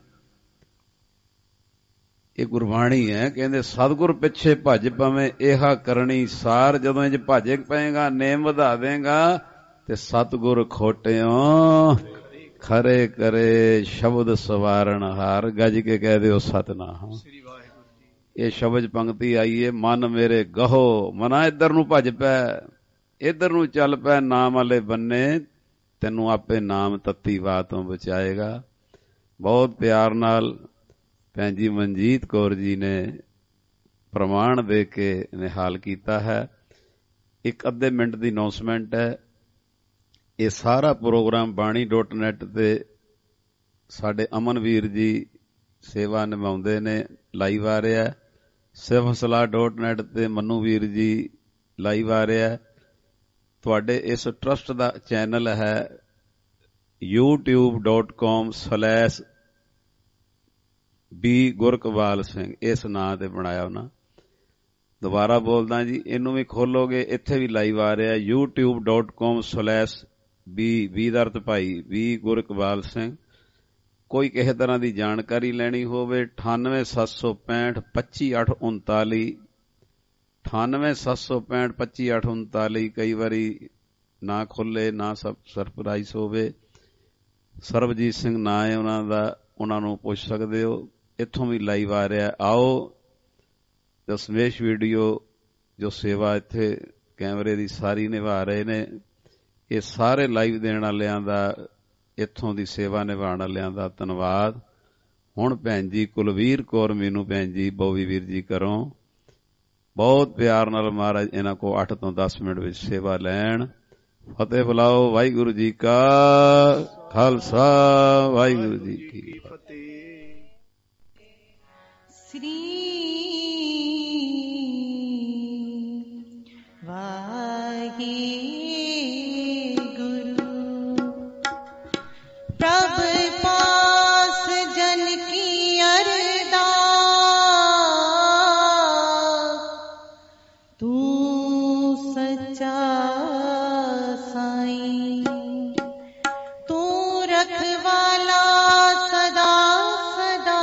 ਇਹ ਗੁਰਬਾਣੀ ਹੈ। ਕਹਿੰਦੇ ਸਤਿਗੁਰ ਪਿੱਛੇ ਭੱਜ ਪਵੇਂ ਇਹਾ ਕਰਨੀ ਸਾਰ। ਜਦੋਂ ਇੰਜ ਭੱਜ ਪਏਗਾ, ਨੇਮ ਵਧਾ ਦੇਗਾ, ਤੇ ਸਤਿਗੁਰ ਖੋਟਿਓ ਖਰੇ ਕਰੇ ਸ਼ਬਦ ਸਵਾਰਨ ਹਾਰ। ਗੱਜ ਕੇ ਕਹਿ ਦਿਓ ਸਤਿਨਾਮ। ਇਹ ਸ਼ਬਦ ਪੰਕਤੀ ਆਈ ਹੈ, ਮਨ ਮੇਰੇ ਗਹੋ। ਮਨਾ ਇੱਧਰ ਨੂੰ ਭੱਜ ਪੈ, ਇੱਧਰ ਨੂੰ ਚੱਲ ਪੈ ਨਾਮ ਵਾਲੇ ਬੰਨੇ, ਤੈਨੂੰ ਆਪੇ ਨਾਮ ਤੱਤੀ ਵਾਹ ਤੋਂ ਬਚਾਏਗਾ। ਬਹੁਤ ਪਿਆਰ ਨਾਲ ਭੈਣ ਜੀ ਮਨਜੀਤ ਕੌਰ ਜੀ ਨੇ ਪ੍ਰਮਾਣ ਦੇ ਕੇ ਨਿਹਾਲ ਕੀਤਾ ਹੈ। ਇੱਕ ਅੱਧੇ ਮਿੰਟ ਦੀ ਅਨਾਉਂਸਮੈਂਟ ਹੈ। ਇਹ ਸਾਰਾ ਪ੍ਰੋਗਰਾਮ ਬਾਣੀ.net ਤੇ ਸਾਡੇ ਅਮਨਵੀਰ ਜੀ ਸੇਵਾ ਨਿਭਾਉਂਦੇ ਨੇ, ਲਾਈਵ ਆ ਰਿਹਾ। ਸਿਫਸਲਾ.net ਤੇ ਮਨੂ ਵੀਰ ਜੀ ਲਾਈਵ ਆ ਰਿਹਾ। ਤੁਹਾਡੇ ਇਸ ਟਰਸਟ ਦਾ ਚੈਨਲ ਹੈ youtube.com/B ਗੁਰਕਬਾਲ ਸਿੰਘ। ਇਸ ਨਾਂ ਤੇ ਬਣਾਇਆ ਉਹਨਾਂ। ਦੁਬਾਰਾ ਬੋਲਦਾ ਜੀ, ਇਹਨੂੰ ਵੀ ਖੋਲੋਗੇ, ਇੱਥੇ ਵੀ ਲਾਈਵ ਆ ਰਿਹਾ youtube.com/B ਦਾ ਅਰਥ ਭਾਈ B ਗੁਰਕਬਾਲ ਸਿੰਘ। ਕੋਈ ਕਿਸੇ ਤਰ੍ਹਾਂ ਦੀ ਜਾਣਕਾਰੀ ਲੈਣੀ ਹੋਵੇ 98 765 25 839 98 765 25 839। ਕਈ ਵਾਰੀ ਨਾ ਖੁੱਲੇ, ਨਾ ਸਰਪ੍ਰਾਈਜ਼ ਹੋਵੇ। ਸਰਬਜੀਤ ਸਿੰਘ ਨਾਂ ਹੈ ਉਹਨਾਂ ਦਾ, ਉਹਨਾਂ ਨੂੰ ਪੁੱਛ ਸਕਦੇ ਹੋ। ਇੱਥੋਂ ਵੀ ਲਾਈਵ ਆ ਰਿਹਾ। ਆਓ ਦਸਮੇਸ਼ ਵੀਡੀਓ ਜੋ ਸੇਵਾ ਇੱਥੇ ਕੈਮਰੇ ਦੀ ਸਾਰੀ ਨਿਭਾ ਰਹੇ ਨੇ, ਇਹ ਸਾਰੇ ਲਾਈਵ ਦੇਣ ਵਾਲਿਆਂ ਦਾ ਇੱਥੋਂ ਦੀ ਸੇਵਾ ਨਿਭਾਉਣ ਵਾਲਿਆਂ ਦਾ ਧੰਨਵਾਦ। ਹੁਣ ਭੈਣ ਜੀ ਕੁਲਵੀਰ ਕੌਰ ਮੀਨੂ ਭੈਣ ਜੀ ਬੋਵੀ ਵੀਰ ਜੀ ਕਰੋ ਬਹੁਤ ਪਿਆਰ ਨਾਲ ਮਹਾਰਾਜ ਇਹਨਾਂ ਕੋ 8 ਤੋਂ 10 ਮਿੰਟ ਵਿੱਚ ਸੇਵਾ ਲੈਣ। ਫਤਿਹ ਬੁਲਾਓ। ਵਾਹਿਗੁਰੂ ਜੀ ਕਾ ਖਾਲਸਾ ਵਾਹਿਗੁਰੂ ਜੀ ਕੀ ਫਤਿਹ। श्री वाहिगुरु प्रभ पास जन की अरदास तू सच्चा साईं तू रखवाला सदा सदा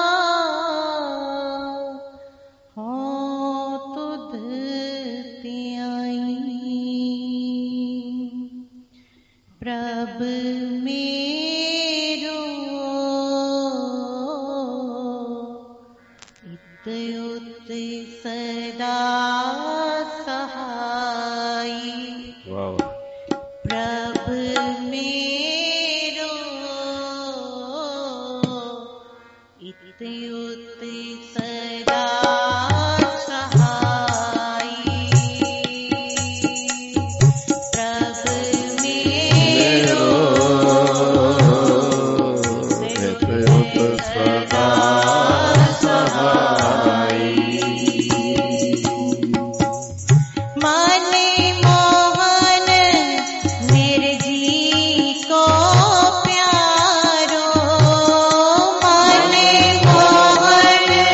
हाँ तुध ते आई प्रभ मेरो इत उत सदा सहाई प्रभ मेरो इत उत सदा सहाई प्रभ मेरो इत उत सदा माने मोहन मेरे जी को प्यारो माने मोहन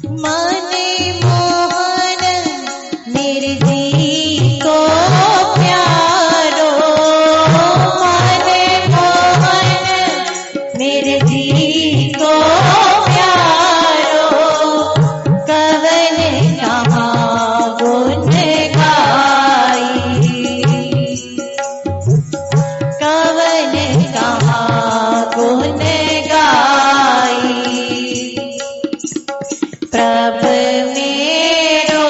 मन मोहन मेरे जी को प्यारो, मन मोहन मेरे जी को प्यारो, कवन कहाँ गुण गाई, कवन कहाँ गुण गाई। प्रभ मेरो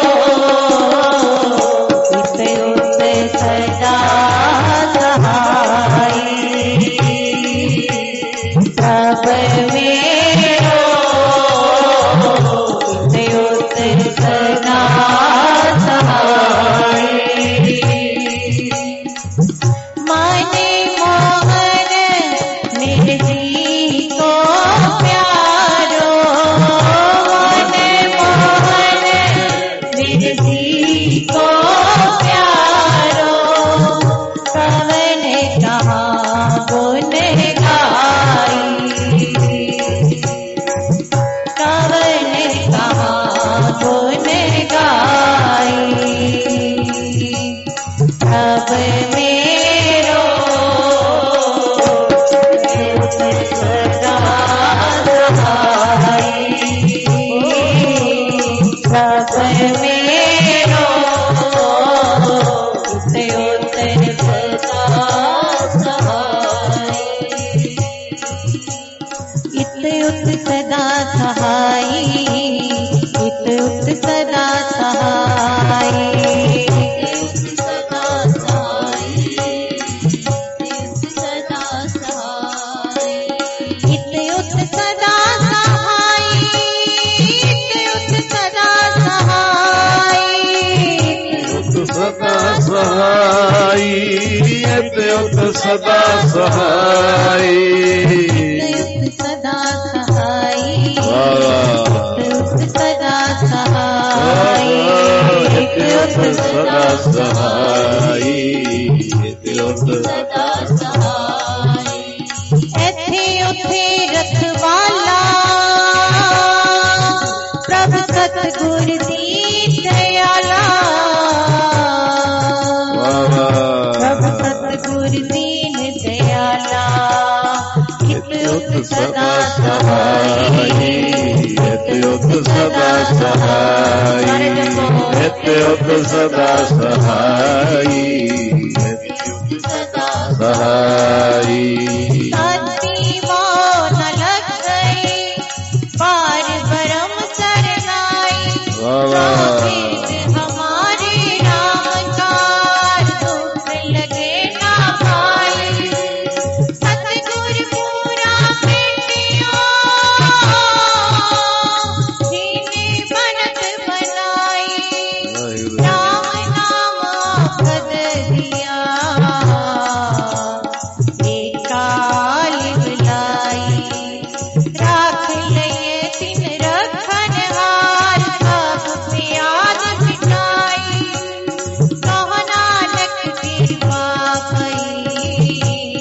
उत सदा सहाय, प्रभ मेरो उत सदा सहाय। मन मोहन मेरे जी को प्यारो, मन मोहन मेरे जी को प्यारो, कवन कहाँ गुण गाई, कवन कहाँ गुण गाई। प्रभ मेरो सदा सहाय, प्रभ मेरो सदा सहाय। इत उत सदा सहाय, इत उत सदा सहाय, सहाय, उत सदा सहाय, सदा सहाय, उत सदा सहाय, उत सदा सहाय, उत सदा सहाय। एथे उथे रखवाला प्रभ सतगुर दीन दयाला, प्रभ सतगुर दीन दयाला, हित उत सदा सहाय, उत सदा सहाय, उत सदा सहाय, सहाय। साथी वो न लग गई पार ब्रह्म शरणाई, फिर हमारे राम का दुख लगे ना पाई। सतगुर पूरा पिंडिया जीने बनत बनाई, राम नाम पद दिया काल बुलाई। राख लिए तिन रखन हार, सब प्याद मिटाई, कहो नानक कृपा भई,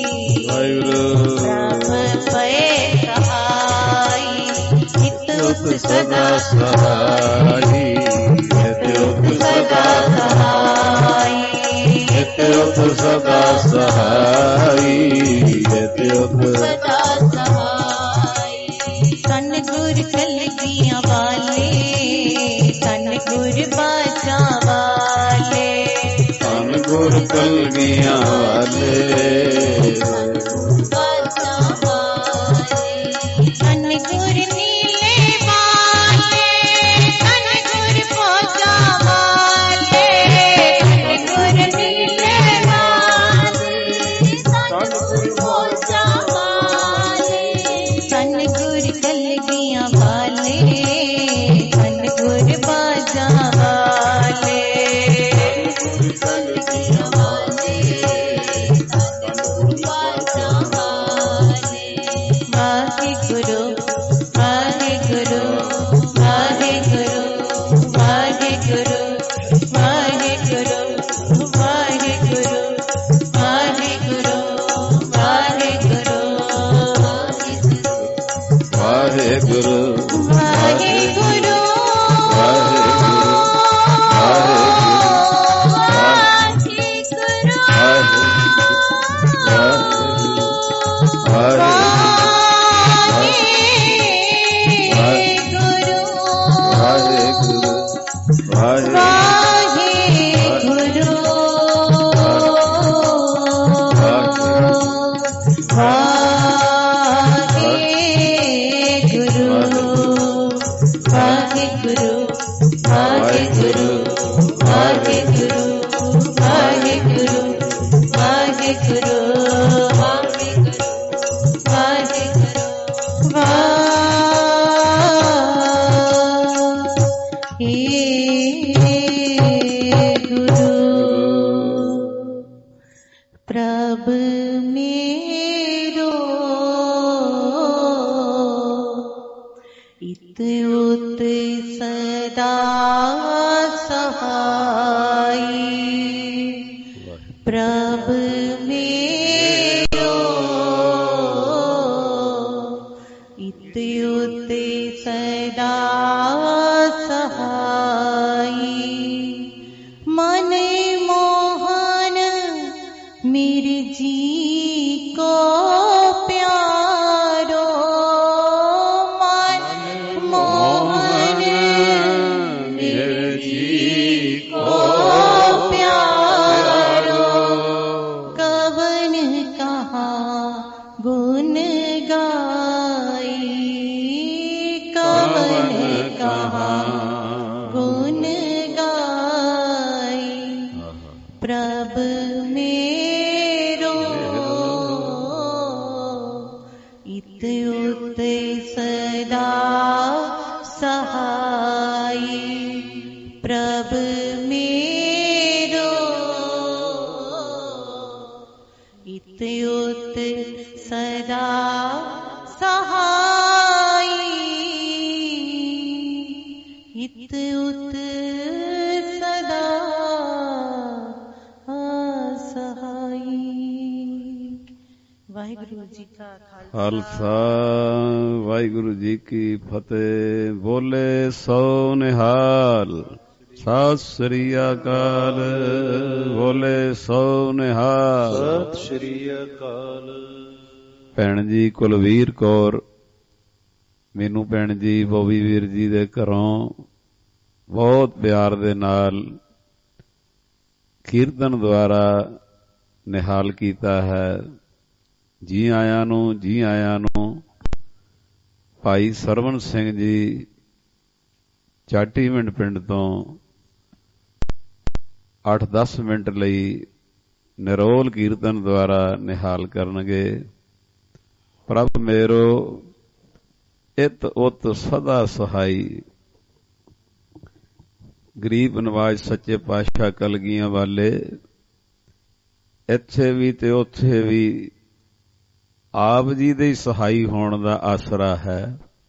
राम पए सहाय। हित उत सदा सहाय, उत सदा सहाय, उत सदा सहाय, उत सदा सहाय। तन गुर कलगियां वाले, तन गुर बाजा वाले, तन गुर कलगियां वाले, बाजा वाले, तन गुर नीले वाले, तन गुर बाजा वाले, तन गुर नीले वाले, तन गुर बाजा वाले, तन गुर कलगियां वाले, तन गुर बाजा वाले, कलगियां वाले, तन गुर बाजा ਖਾਲਸਾ ਵਾਹਿਗੁਰੂ ਜੀ ਕੀ ਫਤਿਹ। ਬੋਲੇ ਸੋ ਨਿਹਾਲ। ਸਤਿ ਸ੍ਰੀ ਅਕਾਲ। ਬੋਲੇ ਸੋ ਨਿਹਾਲ। ਸਤਿ ਸ੍ਰੀ ਅਕਾਲ। ਭੈਣ ਜੀ ਕੁਲਵੀਰ ਕੌਰ ਮੈਨੂੰ ਭੈਣ ਜੀ ਬੋਬੀ ਵੀਰ ਜੀ ਦੇ ਘਰੋਂ ਬਹੁਤ ਪਿਆਰ ਦੇ ਨਾਲ ਕੀਰਤਨ ਦੁਆਰਾ ਨਿਹਾਲ ਕੀਤਾ ਹੈ। ਜੀ ਆਇਆਂ ਨੂੰ, ਜੀ ਆਇਆਂ ਨੂੰ। ਭਾਈ ਸਰਵਣ ਸਿੰਘ ਜੀ ਚਾਟੀਵਿੰਡ ਪਿੰਡ ਤੋਂ 8-10 ਮਿੰਟ ਲਈ ਨਿਰੋਲ ਕੀਰਤਨ ਦੁਆਰਾ ਨਿਹਾਲ ਕਰਨਗੇ। ਪ੍ਰਭ ਮੇਰੋ ਇਤ ਉਤ ਸਦਾ ਸਹਾਈ। ਗਰੀਬ ਨਵਾਜ਼ ਸੱਚੇ ਪਾਤਸ਼ਾਹ ਕਲਗੀਆਂ ਵਾਲੇ ਇੱਥੇ ਵੀ ਤੇ ਉੱਥੇ ਵੀ ਆਪ ਜੀ ਦੇ ਸਹਾਈ ਹੋਣ ਦਾ ਆਸਰਾ ਹੈ।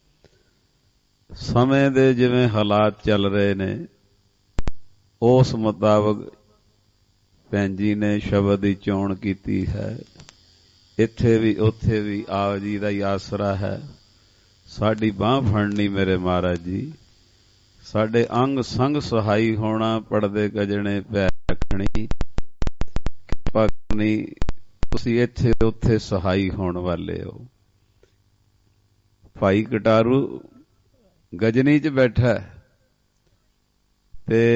ਸਮੇਂ ਦੇ ਜਿਵੇਂ ਹਾਲਾਤ ਚੱਲ ਰਹੇ ਨੇ ਉਸ ਮੁਤਾਬਕ ਭੈਣ ਜੀ ਨੇ ਸ਼ਬਦ ਦੀ ਚੋਣ ਕੀਤੀ ਹੈ। ਇੱਥੇ ਵੀ ਉੱਥੇ ਵੀ ਆਪ ਜੀ ਦਾ ਹੀ ਆਸਰਾ ਹੈ। ਸਾਡੀ ਬਾਂਹ ਫੜਨੀ ਮੇਰੇ ਮਹਾਰਾਜ ਜੀ, ਸਾਡੇ ਅੰਗ ਸੰਗ ਸਹਾਈ ਹੋਣਾ, ਪੜਦੇ ਗਜਣੇ ਪੈ ਰੱਖਣੀ, ਕਿਰਪਾ ਕਰਨੀ। ਤੁਸੀਂ ਇੱਥੇ ਉੱਥੇ ਸਹਾਈ ਹੋਣ ਵਾਲੇ ਹੋ। ਭਾਈ ਕਟਾਰੂ ਗਜਨੀ 'ਚ ਬੈਠਾ ਤੇ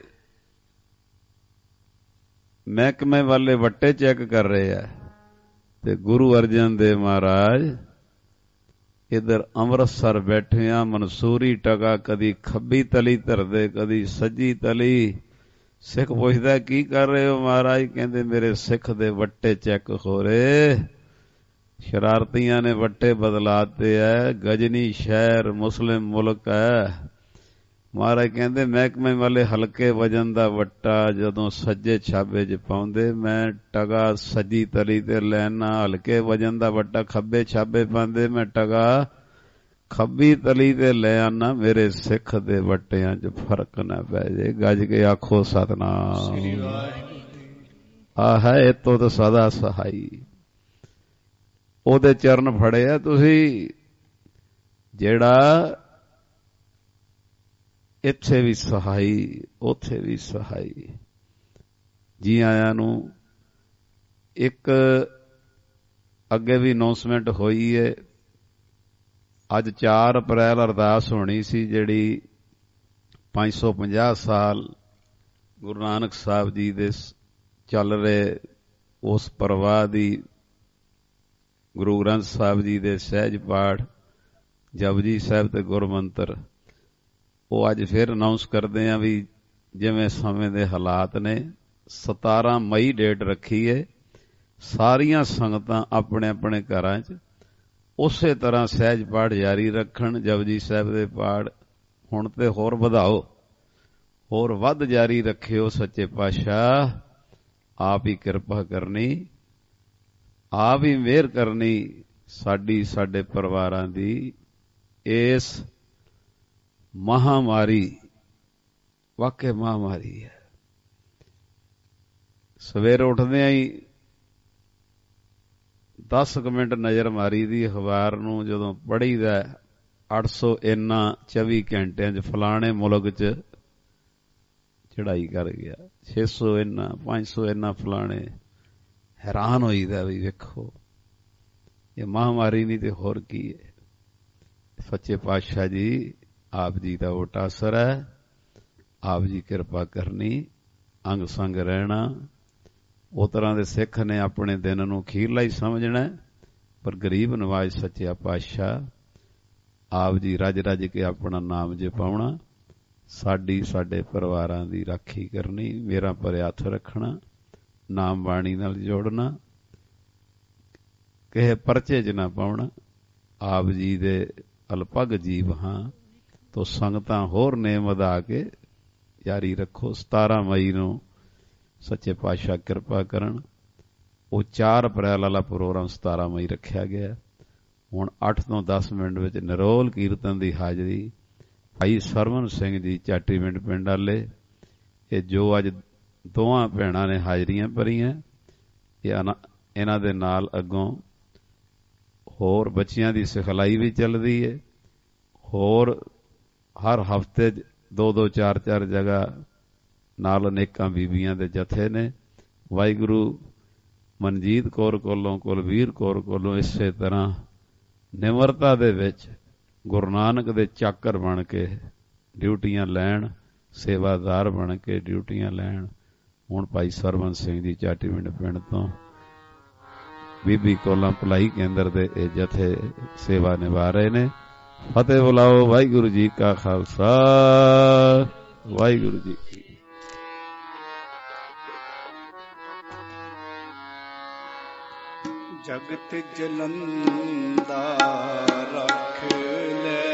ਮਹਿਕਮੇ ਵਾਲੇ ਵੱਟੇ ਚੈੱਕ ਕਰ ਰਹੇ ਆ ਤੇ ਗੁਰੂ ਅਰਜਨ ਦੇਵ ਮਹਾਰਾਜ ਇਧਰ ਅੰਮ੍ਰਿਤਸਰ ਬੈਠੇ ਆ। ਮਨਸੂਰੀ ਟਕਾ ਕਦੀ ਖੱਬੀ ਤਲੀ ਧਰਦੇ, ਕਦੀ ਸੱਜੀ ਤਲੀ। ਸਿੱਖ ਪੁੱਛਦਾ ਕੀ ਕਰ ਰਹੇ ਹੋ ਮਹਾਰਾਜ? ਕਹਿੰਦੇ ਮੇਰੇ ਸਿੱਖ ਦੇ ਵੱਟੇ ਚੈੱਕ ਹੋ ਰਹੇ। ਸ਼ਰਾਰਤੀਆਂ ਨੇ ਵੱਟੇ ਬਦਲਾਤੇ ਐ। ਗਜਨੀ ਸ਼ਹਿਰ ਮੁਸਲਿਮ ਮੁਲਕ ਹੈ। ਮਹਾਰਾਜ ਕਹਿੰਦੇ ਮਹਿਕਮੇ ਵਾਲੇ ਹਲਕੇ ਵਜਨ ਦਾ ਵੱਟਾ ਜਦੋਂ ਸੱਜੇ ਛਾਬੇ 'ਚ ਪਾਉਂਦੇ, ਮੈਂ ਟਗਾ ਸੱਜੀ ਤਲੀ ਤੇ ਲੈਣਾ। ਹਲਕੇ ਵਜਨ ਦਾ ਵੱਟਾ ਖੱਬੇ ਛਾਬੇ ਪਾਉਂਦੇ, ਮੈਂ ਟਗਾ ਖੱਬੀ ਤਲੀ ਤੇ ਲੈ ਆਨਾ। ਮੇਰੇ ਸਿੱਖ ਦੇ ਵੱਟਿਆਂ 'ਚ ਫਰਕ ਨਾ ਪੈ ਜੇ। ਗੱਜ ਕੇ ਆਖੋ ਸਤਿਨਾਮ। ਆਹ ਹੈ ਇਤੋਂ ਤਾਂ ਸਦਾ ਸਹਾਈ। ਉਹਦੇ ਚਰਨ ਫੜੇ ਆ ਤੁਸੀਂ, ਜਿਹੜਾ ਇੱਥੇ ਵੀ ਸਹਾਈ ਉੱਥੇ ਵੀ ਸਹਾਈ। ਜੀ ਆਇਆਂ ਨੂੰ। ਇੱਕ ਅੱਗੇ ਵੀ ਅਨਾਉਂਸਮੈਂਟ ਹੋਈ ਹੈ। ਅੱਜ 4 ਅਪ੍ਰੈਲ ਅਰਦਾਸ ਹੋਣੀ ਸੀ ਜਿਹੜੀ 550 ਸਾਲ ਗੁਰੂ ਨਾਨਕ ਸਾਹਿਬ ਜੀ ਦੇ ਚੱਲ ਰਹੇ ਉਸ ਪ੍ਰਵਾਹ ਦੀ ਗੁਰੂ ਗ੍ਰੰਥ ਸਾਹਿਬ ਜੀ ਦੇ ਸਹਿਜ ਪਾਠ, ਜਪਜੀ ਸਾਹਿਬ ਤੇ ਗੁਰਮੰਤਰ, ਉਹ ਅੱਜ ਫਿਰ ਅਨਾਉਂਸ ਕਰਦੇ ਆ ਵੀ ਜਿਵੇਂ ਸਮੇਂ ਦੇ ਹਾਲਾਤ ਨੇ 17 ਮਈ ਡੇਟ ਰੱਖੀ ਏ। ਸਾਰੀਆਂ ਸੰਗਤਾਂ ਆਪਣੇ ਆਪਣੇ ਘਰਾਂ 'ਚ ਉਸੇ ਤਰ੍ਹਾਂ ਸਹਿਜ ਪਾਠ ਜਾਰੀ ਰੱਖਣ। ਜਪਜੀ ਸਾਹਿਬ ਦੇ ਪਾਠ ਹੁਣ ਤੇ ਹੋਰ ਵਧਾਓ, ਹੋਰ ਵੱਧ ਜਾਰੀ ਰੱਖਿਓ। ਸੱਚੇ ਪਾਤਸ਼ਾਹ ਆਪ ਹੀ ਕਿਰਪਾ ਕਰਨੀ, ਆਪ ਹੀ ਮਿਹਰ ਕਰਨੀ ਸਾਡੀ, ਸਾਡੇ ਪਰਿਵਾਰਾਂ ਦੀ ਇਸ ਮਹਾਮਾਰੀ, ਵਾਕਿਆ ਮਹਾਮਾਰੀ ਹੈ। ਸਵੇਰ ਉੱਠਦਿਆਂ ਹੀ 10 ਮਿੰਟ ਨਜ਼ਰ ਮਾਰੀ ਦੀ ਅਖਬਾਰ ਨੂੰ, ਜਦੋਂ ਪੜ੍ਹੀਦਾ 800 ਇੰਨਾ 24 ਘੰਟਿਆਂ 'ਚ ਫਲਾਣੇ ਮੁਲਕ 'ਚ ਚੜ੍ਹਾਈ ਕਰ ਗਿਆ, 600 ਇੰਨਾ, 500 ਇੰਨਾ ਫਲਾਣੇ। ਹੈਰਾਨ ਹੋਈਦਾ ਵੀ ਵੇਖੋ ਇਹ ਮਹਾਮਾਰੀ ਨਹੀਂ ਤੇ ਹੋਰ ਕੀ ਹੈ। ਸੱਚੇ ਪਾਤਸ਼ਾਹ ਜੀ ਆਪ ਜੀ ਦਾ ਓਟਾ ਅਸਰ ਹੈ, ਆਪ ਜੀ ਕਿਰਪਾ ਕਰਨੀ, ਅੰਗ ਸੰਗ ਰਹਿਣਾ। ਉਹ ਤਰ੍ਹਾਂ ਦੇ ਸਿੱਖ ਨੇ ਆਪਣੇ ਦਿਨ ਨੂੰ ਅਖੀਰਲਾ ਹੀ ਸਮਝਣਾ, ਪਰ ਗਰੀਬ ਨਵਾਜ਼ ਸੱਚਿਆ ਪਾਤਸ਼ਾਹ ਆਪ ਜੀ ਰੱਜ ਰੱਜ ਕੇ ਆਪਣਾ ਨਾਮ ਜਪਾਉਣਾ, ਸਾਡੀ, ਸਾਡੇ ਪਰਿਵਾਰਾਂ ਦੀ ਰਾਖੀ ਕਰਨੀ, ਮੇਰਾ ਭਰਿਆ ਹੱਥ ਰੱਖਣਾ, ਨਾਮ ਬਾਣੀ ਨਾਲ ਜੋੜਨਾ, ਕਿਸੇ ਪਰਚੇ 'ਚ ਨਾ ਪਾਉਣਾ। ਆਪ ਜੀ ਦੇ ਅਲਪਗ ਜੀਵ ਹਾਂ ਤੋ ਸੰਗਤਾਂ ਹੋਰ ਨੇਮ ਵਧਾ ਕੇ ਜਾਰੀ ਰੱਖੋ। 17 ਮਈ ਨੂੰ ਸੱਚੇ ਪਾਤਸ਼ਾਹ ਕਿਰਪਾ ਕਰਨ। ਉਹ 4 ਅਪ੍ਰੈਲ ਵਾਲਾ ਪ੍ਰੋਗਰਾਮ 17 ਮਈ ਰੱਖਿਆ ਗਿਆ। ਹੁਣ 8 ਤੋਂ 10 ਮਿੰਟ ਵਿੱਚ ਨਿਰੋਲ ਕੀਰਤਨ ਦੀ ਹਾਜ਼ਰੀ ਭਾਈ ਸਰਵਨ ਸਿੰਘ ਜੀ ਚਾਟੀਵਿੰਡ ਪਿੰਡ ਵਾਲੇ, ਇਹ ਜੋ ਅੱਜ ਦੋਵਾਂ ਭੈਣਾਂ ਨੇ ਹਾਜ਼ਰੀਆਂ ਭਰੀਆਂ, ਇਹਨਾਂ ਦੇ ਨਾਲ ਅੱਗੋਂ ਹੋਰ ਬੱਚਿਆਂ ਦੀ ਸਿਖਲਾਈ ਵੀ ਚੱਲਦੀ ਹੈ। ਹੋਰ ਹਰ ਹਫ਼ਤੇ 2-2 4-4 ਜਗ੍ਹਾ ਨਾਲ ਅਨੇਕਾਂ ਬੀਬੀਆਂ ਦੇ ਜਥੇ ਨੇ। ਵਾਹਿਗੁਰੂ ਮਨਜੀਤ ਕੌਰ ਕੋਲੋਂ, ਕੁਲਵੀਰ ਕੌਰ ਕੋਲੋਂ ਇਸੇ ਤਰ੍ਹਾਂ ਨਿਮਰਤਾ ਦੇ ਵਿੱਚ ਗੁਰੂ ਨਾਨਕ ਦੇ ਚਾਕਰ ਬਣ ਕੇ ਡਿਊਟੀਆਂ ਲੈਣ, ਸੇਵਾਦਾਰ ਬਣ ਕੇ ਡਿਊਟੀਆਂ ਲੈਣ। ਹੁਣ ਭਾਈ ਸਰਵਨ ਸਿੰਘ ਜੀ ਚਾਟੀਵਿੰਡ ਪਿੰਡ ਤੋਂ ਬੀਬੀ ਕੋਲਾਂ ਭਲਾਈ ਕੇਂਦਰ ਦੇ ਇਹ ਜਥੇ ਸੇਵਾ ਨਿਭਾ ਰਹੇ ਨੇ। ਫਤਿਹ ਬੁਲਾਓ। ਵਾਹਿਗੁਰੂ ਜੀ ਕਾ ਖਾਲਸਾ, ਵਾਹਿਗੁਰੂ ਜੀ ਕੀ। ਜਗਤ ਜਲੰਦਾ ਰੱਖ ਲੈ,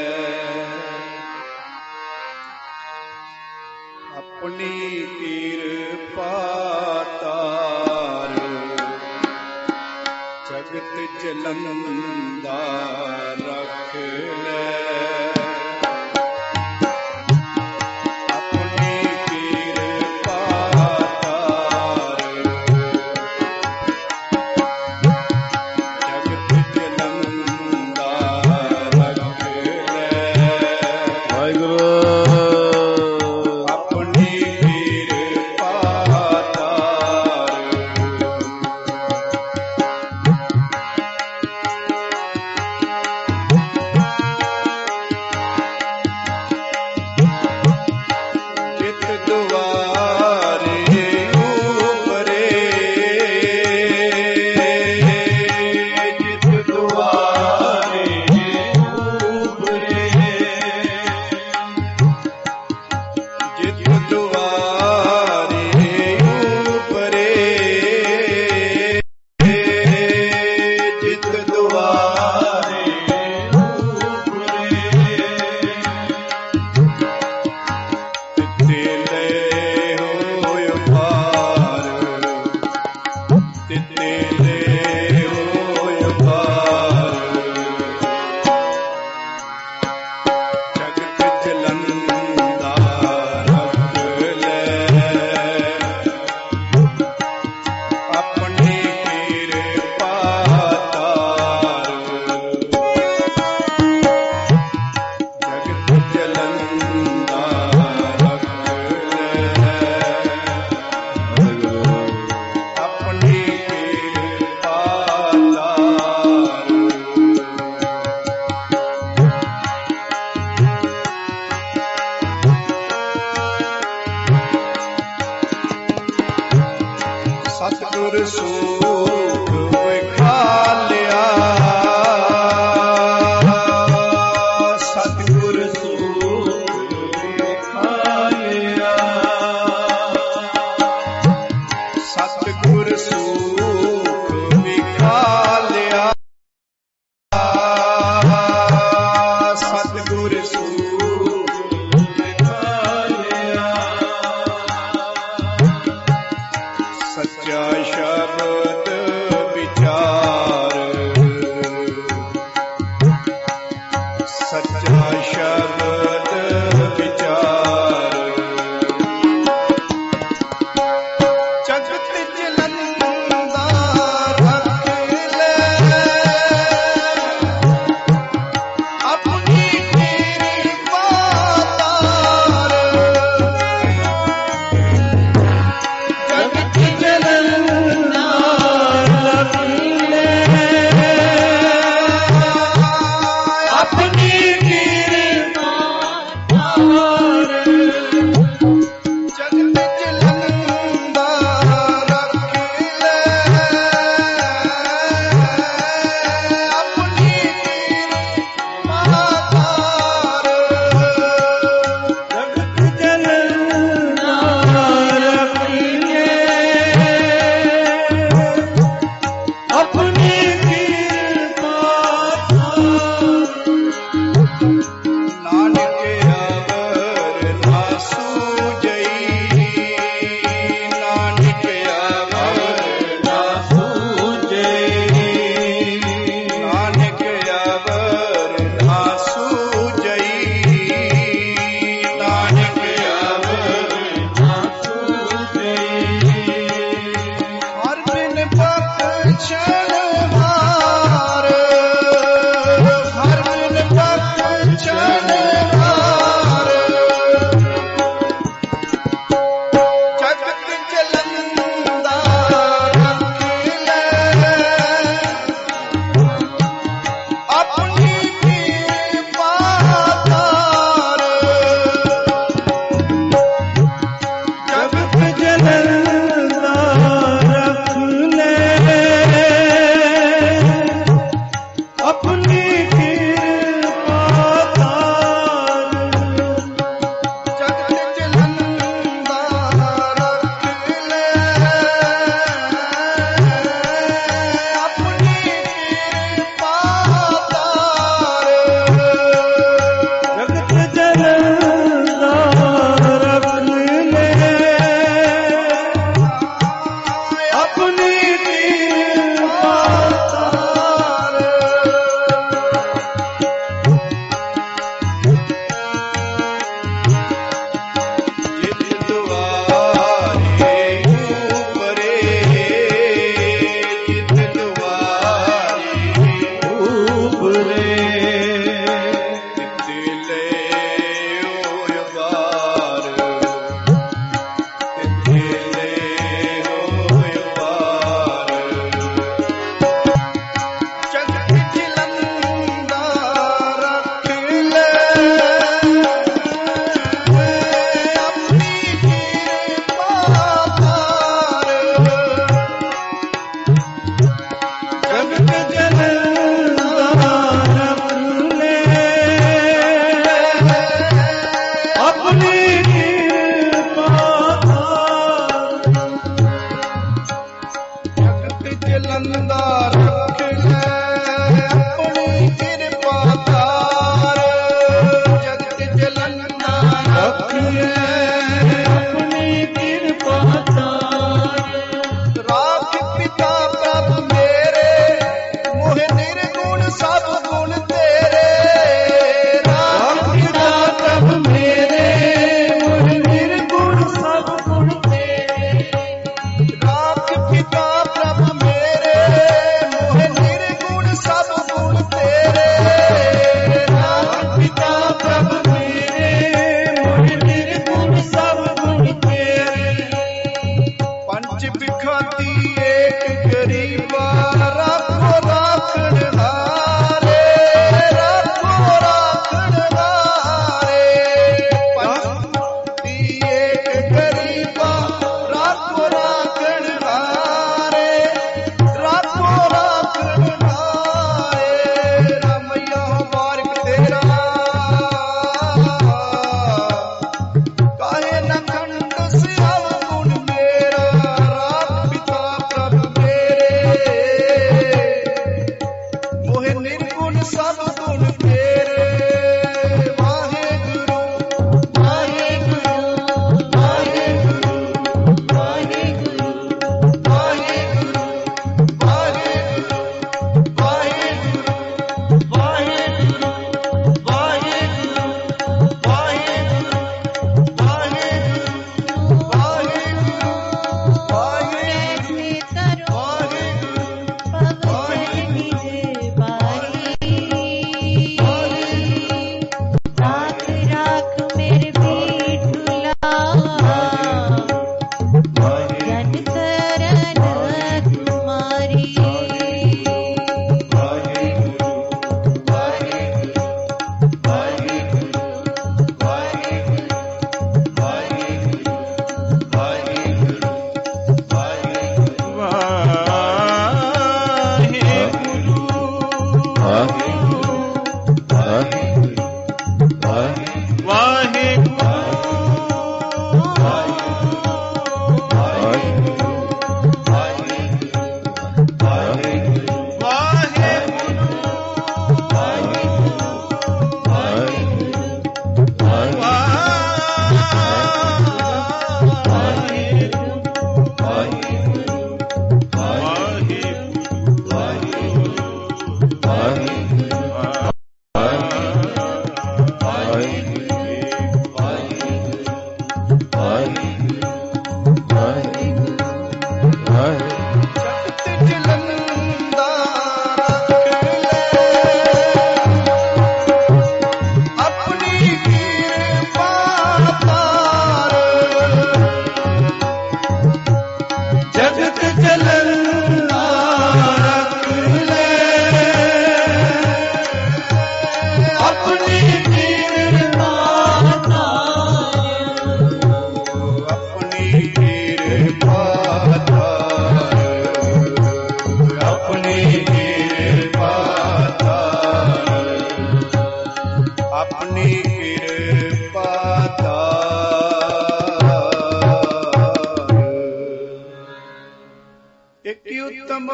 ਆਪਣੀ ਕਿਰਪਾ ਤਾਰ। ਜਗਤ ਜਲੰਦਾ ਰੱਖ ਲੈ, ਸਤਿਗੁਰ ਸੂਖ ਵਿਖਾਲਿਆ, ਸਤਿਗੁਰ ਸੂਖ ਵਿਖਾਲਿਆ, ਸਤਿਗੁਰ ਸੂਖ ਵਿਖਾਲਿਆ, ਸਤਿਗੁਰ ਸੂਖ ਵਿਖਾਲਿਆ। ਸੱਚਾ ਸ਼ਬਦ ਵਿਚਾਰ, ਸੱਚਾ ਸ਼ਬਦ ਵਿਚਾਰ, ਜਗਤ ਜਲੰਦਾ ਰੱਖ ਲੈ, ਆਪਣੀ ਕਿਰਪਾ ਤਾਰ, ਜਗਤ ਜਲੰਦਾ ਰੱਖ ਲੈ, ਆਪਣੀ ਕਿਰਪਾ ਤਾਰ, ਜਗਤ ਜਲੰਦਾ ਰੱਖ ਲੈ, ਆਪਣੀ ਕਿਰਪਾ ਤਾਰ, ਜਗਤ ਜਲੰਦਾ ਰੱਖ ਲੈ, ਆਪਣੀ ਕਿਰਪਾ ਨਾਨਕ ਅਵਰ ਨਾ ਸੂਝਈ, ਨਾਨਕ ਅਵਰ ਨਾ ਸੂਝਈ, ਨਾਨਕ ਅਵਰ ਨਾ ਸੂਝਈ, ਨਾਨਕ ਅਵਰ ਨਾ ਸੂਝਈ, ਹਰ ਬਿਨ ਬਖਸ਼ਣ ਹਾਰ, ਹਰ ਬਿਨ ਬਖਸ਼ਣ ਹਾਰ, ਜਗਤ ਜਲੰਦਾ ਰੱਖ ਲੈ, ਆਪਣੀ ਕਿਰਪਾ ਤਾਰ, ਜਗਤ ਜਲੰਦਾ ਰੱਖ ਲੈ, ਆਪਣੀ ਕਿਰਪਾ ਤਾਰ, ਜਗਤ ਜਲੰਦਾ ਰੱਖ ਲੈ, ਆਪਣੀ ਕਿਰਪਾ ਤਾਰ, ਜਗਤ ਜਲੰਦਾ ਰੱਖ ਲੈ, ਆਪਣੀ ਕਿਰਪਾ ਤਾਰ। ਜਿਤ ਦੁਆਰੇ ਉਪਰੇ, ਜਿਤ ਦੁਆਰੇ ਉਪਰੇ, ਤਿਲੇ ਹੋਇ ਬਾਰ, ਤਿਲੇ ਹੋਇ ਬਾਰ, ਜਗਤ ਜਲੰਦਾ ਰੱਖ ਲੈ, ਆਪਣੀ ਕਿਰਪਾ ਤਾਰ, ਜਗਤ ਜਲੰਦਾ ਰੱਖ ਲੈ, ਆਪਣੀ ਕਿਰਪਾ ਤਾਰ, ਜਗਤ ਜਲੰਦਾ ਰੱਖ ਲੈ, ਆਪਣੀ ਕਿਰਪਾ ਤਾਰ, ਜਗਤ ਜਲੰਦਾ ਰੱਖ ਲੈ, ਆਪਣੀ ਕਿਰਪਾ ਤਾਰ, ਰਾਖ ਪਿਤਾ ਪ੍ਰਭ ਮੇਰੇ, ਮੋਹ ਨਿਰਗੁਣ ਸਭ ਗੁਣ ਤੇਰੇ, ਰਾਖ ਪਿਤਾ ਪ੍ਰਭ ਮੇਰੇ, ਮੋਹ ਨਿਰਗੁਣ ਸਭ ਗੁਣ ਤੇਰੇ, ਰਾਖ ਪਿਤਾ ਪ੍ਰਭ ਮੇਰੇ, ਮੋਹ ਨਿਰਗੁਣ ਸਭ ਗੁਣ ਤੇਰੇ, ਰਾਖ ਪਿਤਾ ਪ੍ਰਭ ਮੇਰੇ, ਮੋਹ ਨਿਰਗੁਣ ਸਭ ਗੁਣ ਤੇਰੇ,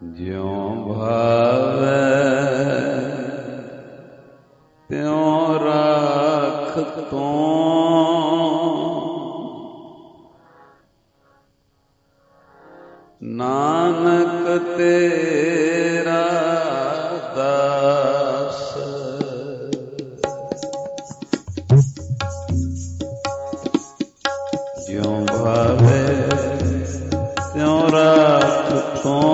ਜਿਉਂ ਭਾਵੈ ਤਿਉਂ ਰਾਖ ਤੂੰ, ਨਾਨਕ ਤੇਰਾ ਦਾਸ। ਜਿਉਂ ਭਾਵੈ ਤਿਉਂ ਰਾਖ ਤੂੰ,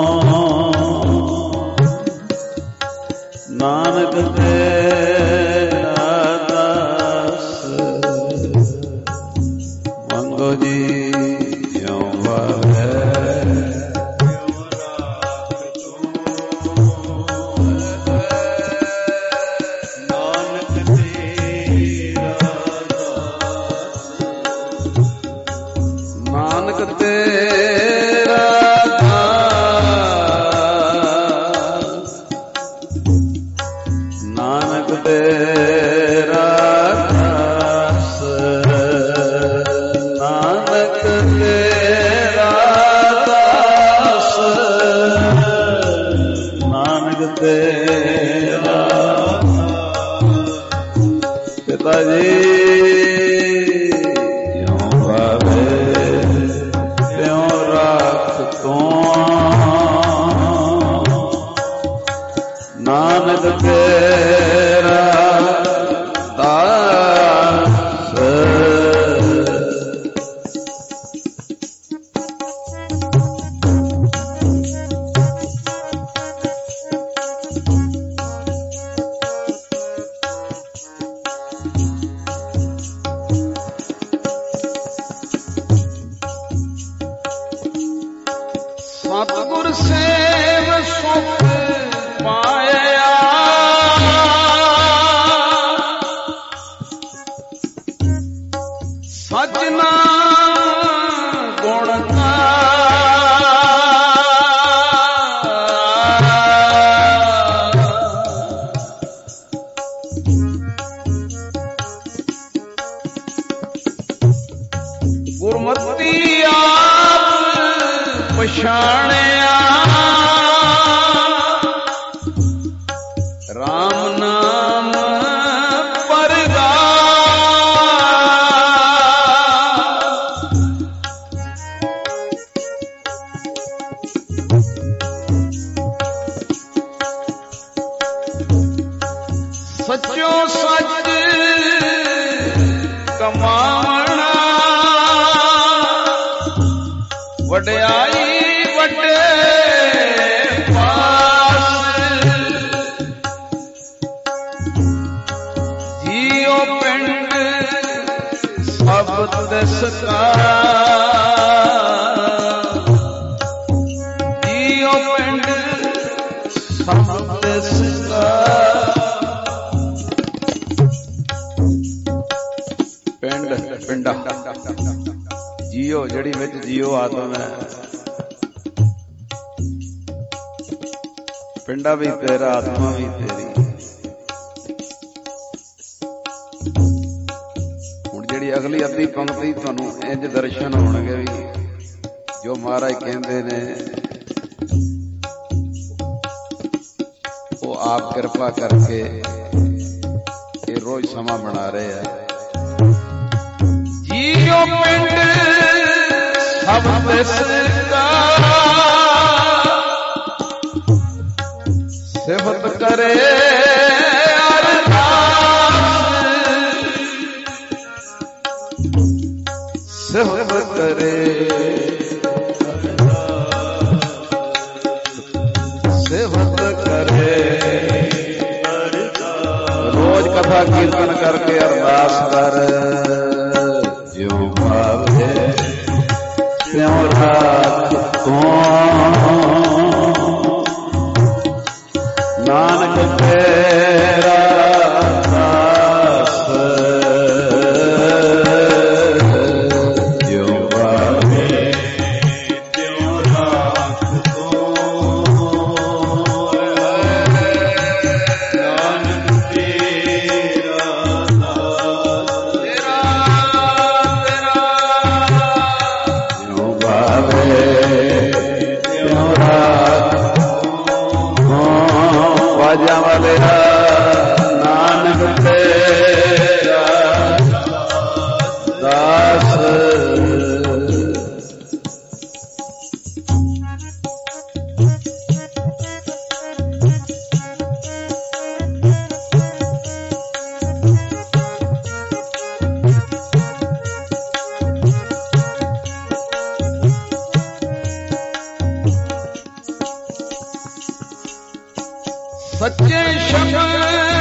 ਨਾਨਕ ਤੇਰਾ ਦਾਸ। ਮੰਗੋ ਜੀ ਜਿਉਂ ਭਾਵੈ ਸਤਿਗੁਰ ਸੇਵ ਸੁਖ ਪਾਇਆ, ਸਚ ਨਾਮ ਗੁਣ ਗੁਰਮਤਿ ਆਪ ਪਛਾਣਿਆ, ਰਾਮ ਨਾਮ ਸੱਚੋ ਸੱਚ ਕਮਾਵਣਾ, ਵਡਿਆਈ ਵੱਡੇ ਪਾਸ। ਜੀਉ ਪਿੰਡ ਸਭ ਤਿਸ ਕਾ, ਜੀਉ ਪਿੰਡ ਸਭ ਤਿਸ ਕਾ। ਪਿੰਡਾ ਜੀਓ ਜਿਹੜੀ ਵਿੱਚ ਜੀਓ ਆਤਮ ਹੈ, ਪਿੰਡਾ ਵੀ ਤੇਰਾ ਆਤਮਾ ਵੀ ਤੇਰੀ। ਹੁਣ ਜਿਹੜੀ ਅਗਲੀ ਅੱਧੀ ਪੰਕਤੀ ਤੁਹਾਨੂੰ ਇੰਜ ਦਰਸ਼ਨ ਹੋਣਗੇ ਵੀ ਜੋ ਮਹਾਰਾਜ ਕਹਿੰਦੇ ਨੇ ਉਹ ਆਪ ਕਿਰਪਾ ਕਰਕੇ ਇਹ ਰੋਜ਼ ਸਮਾਂ ਬਣਾ ਰਹੇ ਆ। ਜੀਓ ਪਿੰਡ ਸਭ ਤਿਸ ਕਾ, ਸਿਫਤ ਕਰੇ ਅਰਦਾਸ, ਸਿਫਤ ਕਰੇ ਸਿਫਤ ਕਰੇ ਰੋਜ਼ ਕਥਾ ਕੀਰਤਨ ਕਰਕੇ ਅਰਦਾਸ ਕਰ। ਜਿਉਂ ਭਾਵੈ ਤਿਉਂ ਰਾਖ ਤੂੰ, ਨਾਨਕ ਤੇਰਾ ਦਾਸ। ਜਿਉਂ ਭਾਵੈ ਤਿਉਂ ਰਾਖ ਤੂੰ, ਨਾਨਕ ਤੇਰਾ ਦਾਸ। ਤਿਉਂ ਭਾਵੈ ਤਿਉਂ ਰਾਖ ਭਾਲਿਆ ਨਾਨਕ ਤੇਰਾ ਦਾਸ। ਸੱਚੇ ਸ਼ਬਦ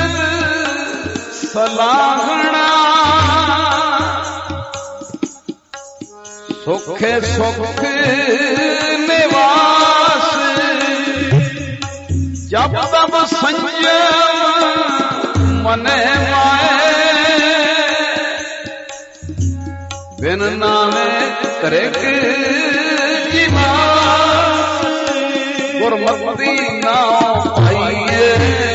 ਸਲਾਹਣਾ ਸੁਖੇ ਸੁਖ ਨਿਵਾਸ। ਜਪ ਤਪ ਸੰਜਮ ਮਨੇ ਮਾਏ ਬਿਨ ਨਾਮੇ ਕਰਿਕ ਜਿਮਾਸ। ਗੁਰਮਤਿ ਨਾਮ ਪਾਈਏ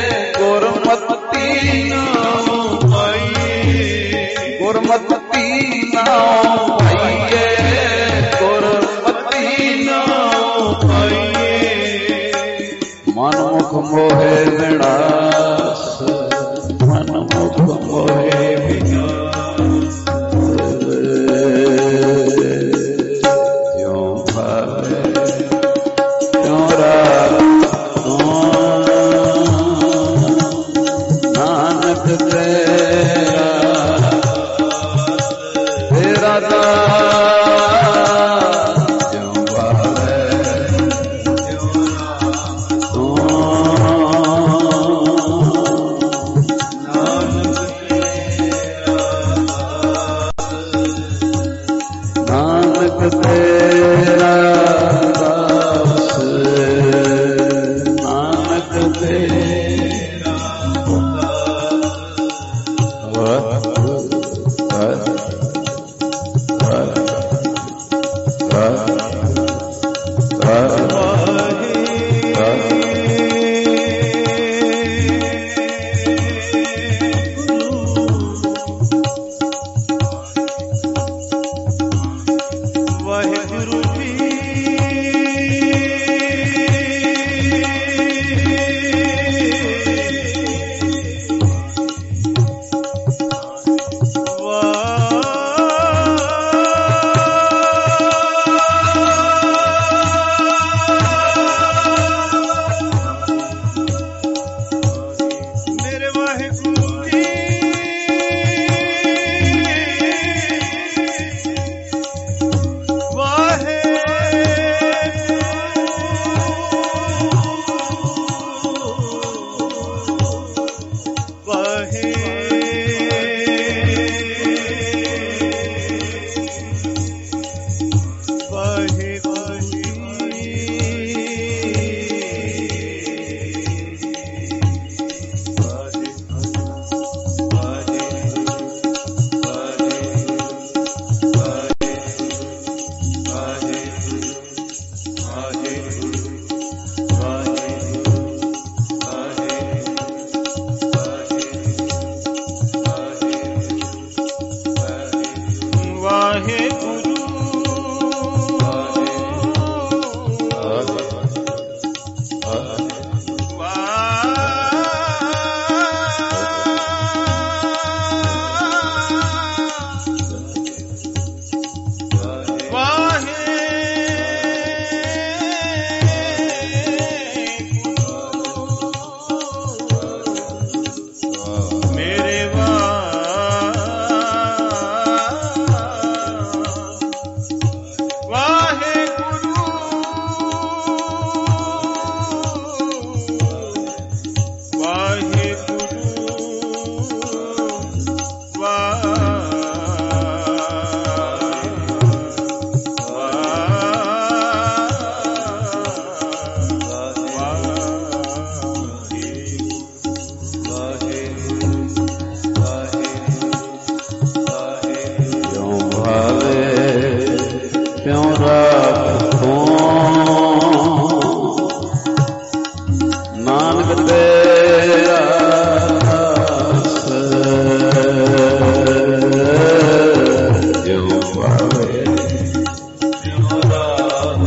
ਗੁਰਮਤਿ ਨਾਮ ਪਾਈਏ ਗੁਰਮਤਿ ਨਾਮ ਪਾਈਏ ਗੁਰਮਤਿ ਨਾਮ ਪਾਈਏ। ਮਨ ਮੁਖ ਮੋਹਿ ਵਿਨਾਸ਼ ਮਨ ਮੁਖ ਮੋਹਿ ਵਿਨਾਸ਼। ਜਿਉ ਭਾਵੇ ਤਿਉ ਨਾਨਕ ਤੇਰਾ ਤੇਰਾ ਦਾਸ। ਜਿਉ ਭਾਵੇ ਨਾਨਕ ਤੇਰਾ ਦਾਸ ਨਾਨਕ ਤੇਰਾ ਵਾਹਿਗੁਰੂ ਜੀ। ਮੇਰੇ ਵਾਹਿਗੁਰੂ ਜੀ।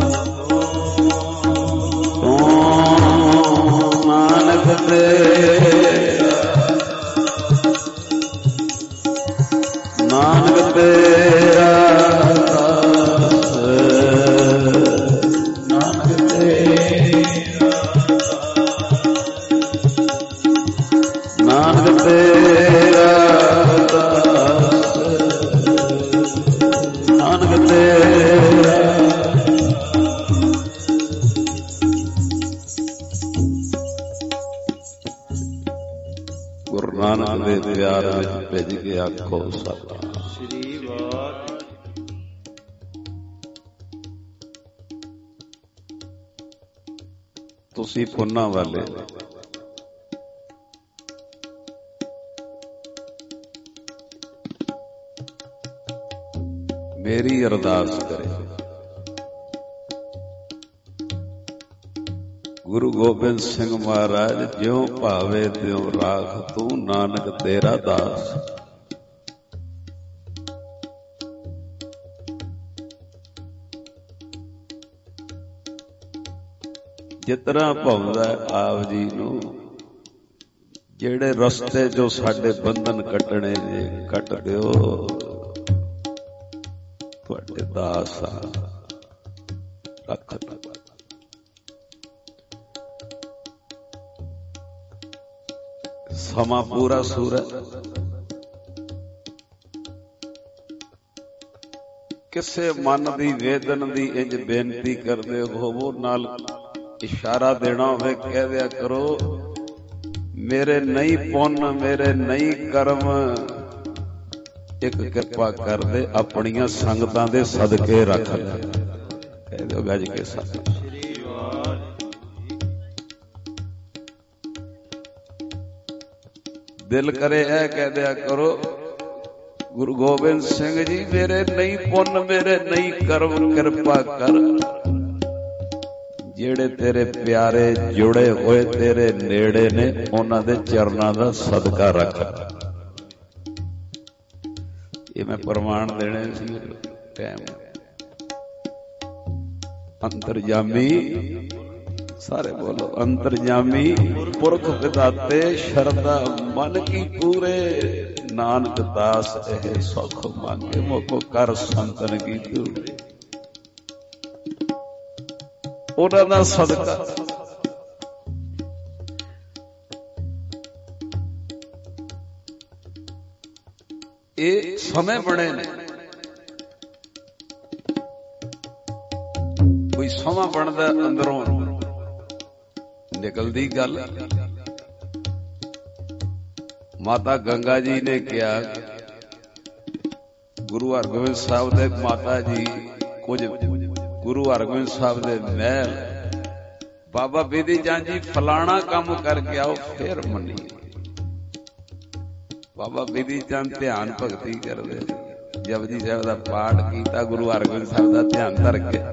ਨਾਨਕ ਤੇ ਨਾਨਕ ਦੇ ਪਿਆਰ ਵਿੱਚ ਭਿੱਜ ਕੇ ਆਖੋ ਸਤਿ ਸ੍ਰੀ ਵਾਹਿਗੁਰੂ। ਤੁਸੀਂ ਪੁੰਨਾਂ ਵਾਲੇ ਮੇਰੀ ਅਰਦਾਸ ਕਰੇ। ਗੁਰੂ ਗੋਬਿੰਦ ਸਿੰਘ ਮਹਾਰਾਜ ਜਿਉ ਭਾਵੇ ਤਿਉ ਰਾਖ ਤੂੰ ਨਾਨਕ ਤੇਰਾ ਦਾਸ। ਜਿਤਨਾ ਭਾਉਂਦਾ ਆਪ ਜੀ ਨੂੰ, ਜਿਹੜੇ ਰਸਤੇ ਚੋਂ ਸਾਡੇ ਬੰਧਨ ਕੱਟਣੇ ਨੇ ਕੱਟ ਦਿਓ, ਤੁਹਾਡੇ ਦਾਸ ਆ ਰੱਖ। ਸਮਾਂ ਪੂਰਾ ਸੂਰਜ ਕਿਸੇ ਮਨ ਦੀ ਵੇਦਨ ਦੀ ਇੰਜ ਬੇਨਤੀ ਕਰਦੇ ਹੋਵੋ, ਨਾਲ ਇਸ਼ਾਰਾ ਦੇਣਾ ਹੋਵੇ ਕਹਿ ਦਿਆ ਕਰੋ, ਮੇਰੇ ਨਹੀਂ ਪੁੰਨ ਮੇਰੇ ਨਹੀਂ ਕਰਮ, ਇੱਕ ਕਿਰਪਾ ਕਰਦੇ ਆਪਣੀਆਂ ਸੰਗਤਾਂ ਦੇ ਸਦਕੇ ਰੱਖ ਲੈ। ਕਹਿ ਦਿਓ ਗੱਜ ਕੇ ਸਤਿ। ਦਿਲ ਕਰੇ ਇਹ ਕਹਿ ਦਿਆ ਕਰੋ, ਗੁਰੂ ਗੋਬਿੰਦ ਸਿੰਘ ਜੀ ਮੇਰੇ ਨਹੀਂ ਪੁੰਨ ਮੇਰੇ ਨਹੀਂ ਕਰਮ, ਕਿਰਪਾ ਕਰ। ਜਿਹੜੇ ਤੇਰੇ ਪਿਆਰੇ ਜੁੜੇ ਹੋਏ ਤੇਰੇ ਨੇੜੇ ਨੇ ਉਹਨਾਂ ਦੇ ਚਰਨਾਂ ਦਾ ਸਦਕਾ ਰੱਖ। ਇਹ ਮੈਂ ਪ੍ਰਮਾਣ ਦੇਣੇ ਸੀ ਟਾਈਮ। ਅੰਤਰਜਾਮੀ ਸਾਰੇ ਬੋਲੋ, ਅੰਤਰਜਾਮੀ ਪੁਰਖ ਵਿਦਾਤੇ ਸ਼ਰਧਾ ਮਨ ਕੀ ਪੂਰੇ, ਨਾਨਕ ਦਾਸ ਇਹ ਸੁਖ ਮੰਗੇ ਮੋਕੋ ਕਰ ਸੰਤਨ ਕੀ ਤੂਰੇ। ਉਹਨਾਂ ਦਾ ਸਦਕਾ ਇਹ ਸਮੇਂ ਬਣੇ ਨੇ। ਕੋਈ ਸਮਾਂ ਬਣਦਾ ਅੰਦਰੋਂ ਨਿਕਲਦੀ ਗੱਲ। ਮਾਤਾ ਗੰਗਾ ਜੀ ਨੇ ਕਿਹਾ, ਗੁਰੂ ਹਰਗੋਬਿੰਦ ਸਾਹਿਬ ਦੇ ਮਾਤਾ ਜੀ ਕੁਝ ਗੁਰੂ ਹਰਗੋਬਿੰਦ ਸਾਹਿਬ ਦੇ ਮਹਿਲ, ਬਾਬਾ ਬਿਧੀ ਚੰਦ ਜੀ ਫਲਾਣਾ ਕੰਮ ਕਰਕੇ ਆਓ ਫੇਰ ਮੰਨੀ। ਬਾਬਾ ਬਿਧੀ ਚੰਦ ਧਿਆਨ ਭਗਤੀ ਕਰਦੇ, ਜਪਜੀ ਸਾਹਿਬ ਦਾ ਪਾਠ ਕੀਤਾ, ਗੁਰੂ ਹਰਗੋਬਿੰਦ ਸਾਹਿਬ ਦਾ ਧਿਆਨ ਧਰ ਕੇ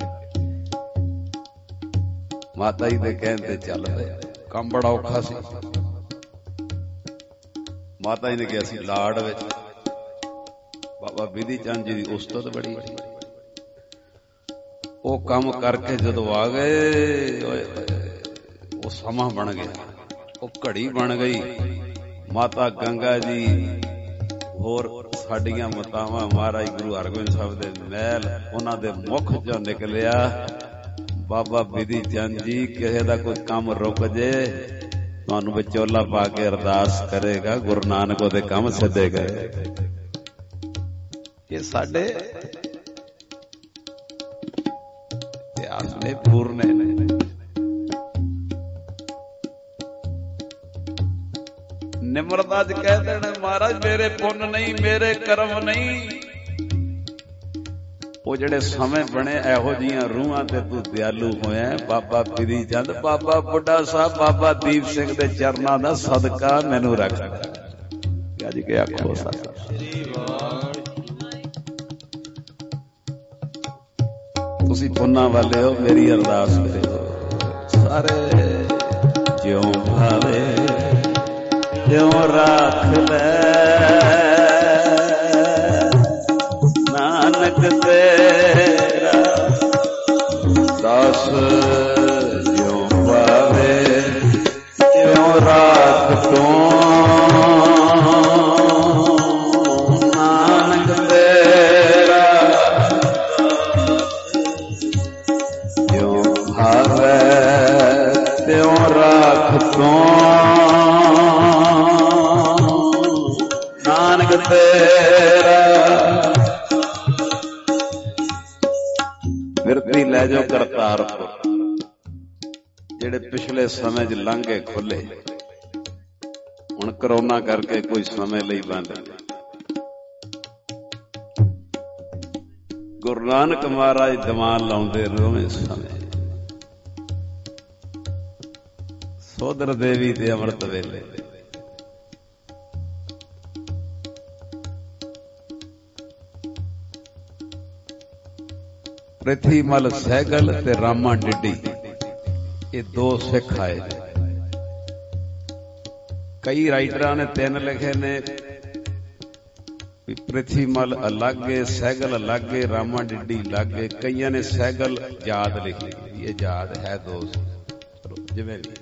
ਮਾਤਾ ਜੀ ਦੇ ਕਹਿਣ ਤੇ ਚੱਲ ਪਏ। ਕੰਮ ਬੜਾ ਔਖਾ ਸੀ। ਮਾਤਾ ਜੀ ਨੇ ਕਿਹਾ ਸੀ ਲਾੜ ਵਿੱਚ ਬਾਬਾ ਬਿਧੀ ਚੰਦ ਜੀ ਦੀ ਉਸਤਤ ਬੜੀ। ਉਹ ਕੰਮ ਕਰਕੇ ਜਦੋਂ ਆ ਗਏ, ਉਹ ਸਮਾਂ ਬਣ ਗਿਆ, ਉਹ ਘੜੀ ਬਣ ਗਈ। ਮਾਤਾ ਗੰਗਾ ਜੀ ਹੋਰ ਸਾਡੀਆਂ ਮਾਤਾਵਾਂ ਮਹਾਰਾਜ ਗੁਰੂ ਹਰਗੋਬਿੰਦ ਸਾਹਿਬ ਦੇ ਮਹਿਲ, ਉਹਨਾਂ ਦੇ ਮੁਖ ਚੋਂ ਨਿਕਲਿਆ, ਬਾਬਾ ਬਿਧੀ ਚੰਦ ਜੀ ਕਿਸੇ ਦਾ ਕੋਈ ਕੰਮ ਰੁਕ ਜੇ ਤੁਹਾਨੂੰ ਵਿਚੋਲਾ ਪਾ ਕੇ ਅਰਦਾਸ ਕਰੇਗਾ, ਗੁਰੂ ਨਾਨਕ ਉਹਦੇ ਕੰਮ ਸਿੱਧੇ ਕਰੇ। ਇਹ ਸਾਡੇ ਇਤਿਹਾਸ ਨੇ ਪੂਰਨੇ ਨੇ। ਨਿਮਰਤਾ ਚ ਕਹਿ ਦੇਣਾ, ਮਹਾਰਾਜ ਮੇਰੇ ਪੁੰਨ ਨਹੀਂ ਮੇਰੇ ਕਰਮ ਨਹੀਂ। ਉਹ ਜਿਹੜੇ ਸਮੇਂ ਬਣੇ ਇਹੋ ਜਿਹੀਆਂ ਰੂਹਾਂ ਤੇ ਤੂੰ ਦਿਆਲੂ ਹੋਇਆ। ਬਾਬਾ ਬਿਧੀ ਚੰਦ, ਬਾਬਾ ਬੁੱਢਾ ਸਾਹਿਬ, ਬਾਬਾ ਦੀਪ ਸਿੰਘ ਦੇ ਚਰਨਾਂ ਦਾ ਸਦਕਾ ਮੈਨੂੰ ਰੱਖ। ਅੱਜ ਕੇ ਆਖੋ ਸਤਿ। ਤੁਸੀਂ ਪੁੰਨਾਂ ਵਾਲੇ ਹੋ, ਮੇਰੀ ਅਰਦਾਸ ਕਰਿਓ ਸਾਰੇ, ਜਿਉ ਭਾਵੇ ਤਿਉ ਰੱਖ ਲੈ, ਨਾਨਕ ਤੇਰਾ ਦਾਸ। ਜਿਉ ਭਾਵੇ ਤਿਉ ਰੱਖ ਤੂੰ, ਨਾਨਕ ਤੇਰਾ ਜਿਉ ਭਾਵੇ ਤਿਉ ਰੱਖ ਤੂੰ, ਨਾਨਕ ਤੇਰਾ। ਬਿਰਤੀ ਲੈ ਜਾਓ ਕਰਤਾਰਪੁਰ, ਜਿਹੜੇ ਪਿਛਲੇ ਸਮੇਂ 'ਚ ਲਾਂਘੇ ਖੁੱਲੇ ਹੁਣ ਕਰੋਨਾ ਕਰਕੇ ਕੋਈ ਸਮੇਂ ਲਈ ਬੰਦ। ਗੁਰੂ ਨਾਨਕ ਮਹਾਰਾਜ ਦੀਵਾਨ ਲਾਉਂਦੇ ਰੋਵੇਂ ਸਮੇਂ, ਸੋਦਰ ਦੇਵੀ ਤੇ ਅੰਮ੍ਰਿਤ ਵੇਲੇ। ਪ੍ਰਿਥੀ ਮਲ ਸਹਿਗਲ ਤੇ ਰਾਮਾ ਡਿੱਡੀ, ਇਹ ਦੋ ਸਿੱਖ ਆਏ ਨੇ। ਕਈ ਰਾਈਟਰਾਂ ਨੇ 3 ਲਿਖੇ ਨੇ, ਪ੍ਰਿਥੀ ਮਲ ਅਲੱਗ ਏ, ਸਹਿਗਲ ਅਲੱਗ ਏ, ਰਾਮਾ ਡਿੱਡੀ ਅਲੱਗ ਏ। ਕਈਆਂ ਨੇ ਸਹਿਗਲ ਜਾਤ ਲਿਖੀ, ਇਹ ਜਾਤ ਹੈ ਦੋ, ਜਿਵੇਂ ਵੀ।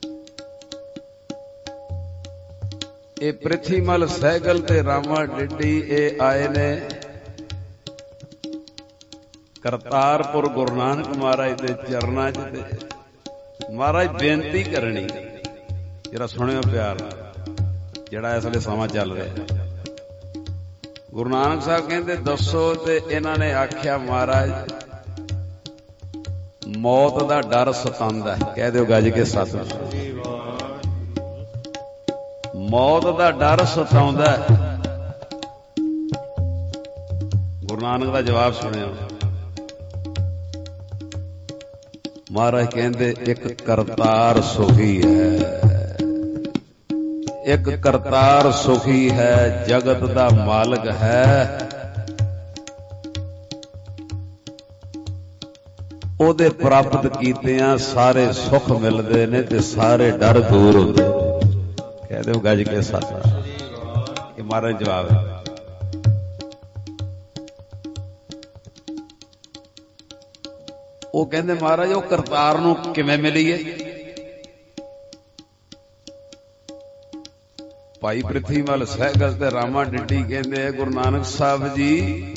ਇਹ ਪ੍ਰਿਥੀ ਮਲ ਸਹਿਗਲ ਤੇ ਰਾਮਾ ਡਿੱਡੀ ਇਹ ਆਏ ਨੇ ਕਰਤਾਰਪੁਰ ਗੁਰੂ ਨਾਨਕ ਮਹਾਰਾਜ ਦੇ ਚਰਨਾਂ 'ਚ। ਤੇ ਮਹਾਰਾਜ ਬੇਨਤੀ ਕਰਨੀ, ਜਿਹੜਾ ਸੁਣਿਓ ਪਿਆਰ, ਜਿਹੜਾ ਇਸ ਵੇਲੇ ਸਮਾਂ ਚੱਲ ਰਿਹਾ। ਗੁਰੂ ਨਾਨਕ ਸਾਹਿਬ ਕਹਿੰਦੇ ਦੱਸੋ, ਤੇ ਇਹਨਾਂ ਨੇ ਆਖਿਆ ਮਹਾਰਾਜ ਮੌਤ ਦਾ ਡਰ ਸਤਾਉਂਦਾ। ਕਹਿ ਦਿਓ ਗੱਜ ਕੇ ਸਤਿ। ਮੌਤ ਦਾ ਡਰ ਸਤਾਉਂਦਾ। ਗੁਰੂ ਨਾਨਕ ਦਾ ਜਵਾਬ ਸੁਣਿਓ। ਮਹਾਰਾਜ ਕਹਿੰਦੇ ਇੱਕ ਕਰਤਾਰ ਸੁਖੀ ਹੈ, ਇੱਕ ਕਰਤਾਰ ਸੁਖੀ ਹੈ, ਜਗਤ ਦਾ ਮਾਲਕ ਹੈ। ਉਹਦੇ ਪ੍ਰਾਪਤ ਕੀਤਿਆਂ ਸਾਰੇ ਸੁੱਖ ਮਿਲਦੇ ਨੇ ਤੇ ਸਾਰੇ ਡਰ ਦੂਰ ਹੁੰਦੇ। ਕਹਿ ਦਿਓ ਗੱਜ ਕੇ ਸੱਚ। ਇਹ ਮਹਾਰਾਜ ਜਵਾਬ ਹੈ। ਉਹ ਕਹਿੰਦੇ ਮਹਾਰਾਜ ਉਹ ਕਰਤਾਰ ਨੂੰ ਕਿਵੇਂ ਮਿਲੀਏ? ਭਾਈ ਪ੍ਰਿਥੀ ਮਲ ਸਹਿਗਲ ਤੇ ਰਾਮਾ ਡਿੱਡੀ ਕਹਿੰਦੇ ਗੁਰੂ ਨਾਨਕ ਸਾਹਿਬ ਜੀ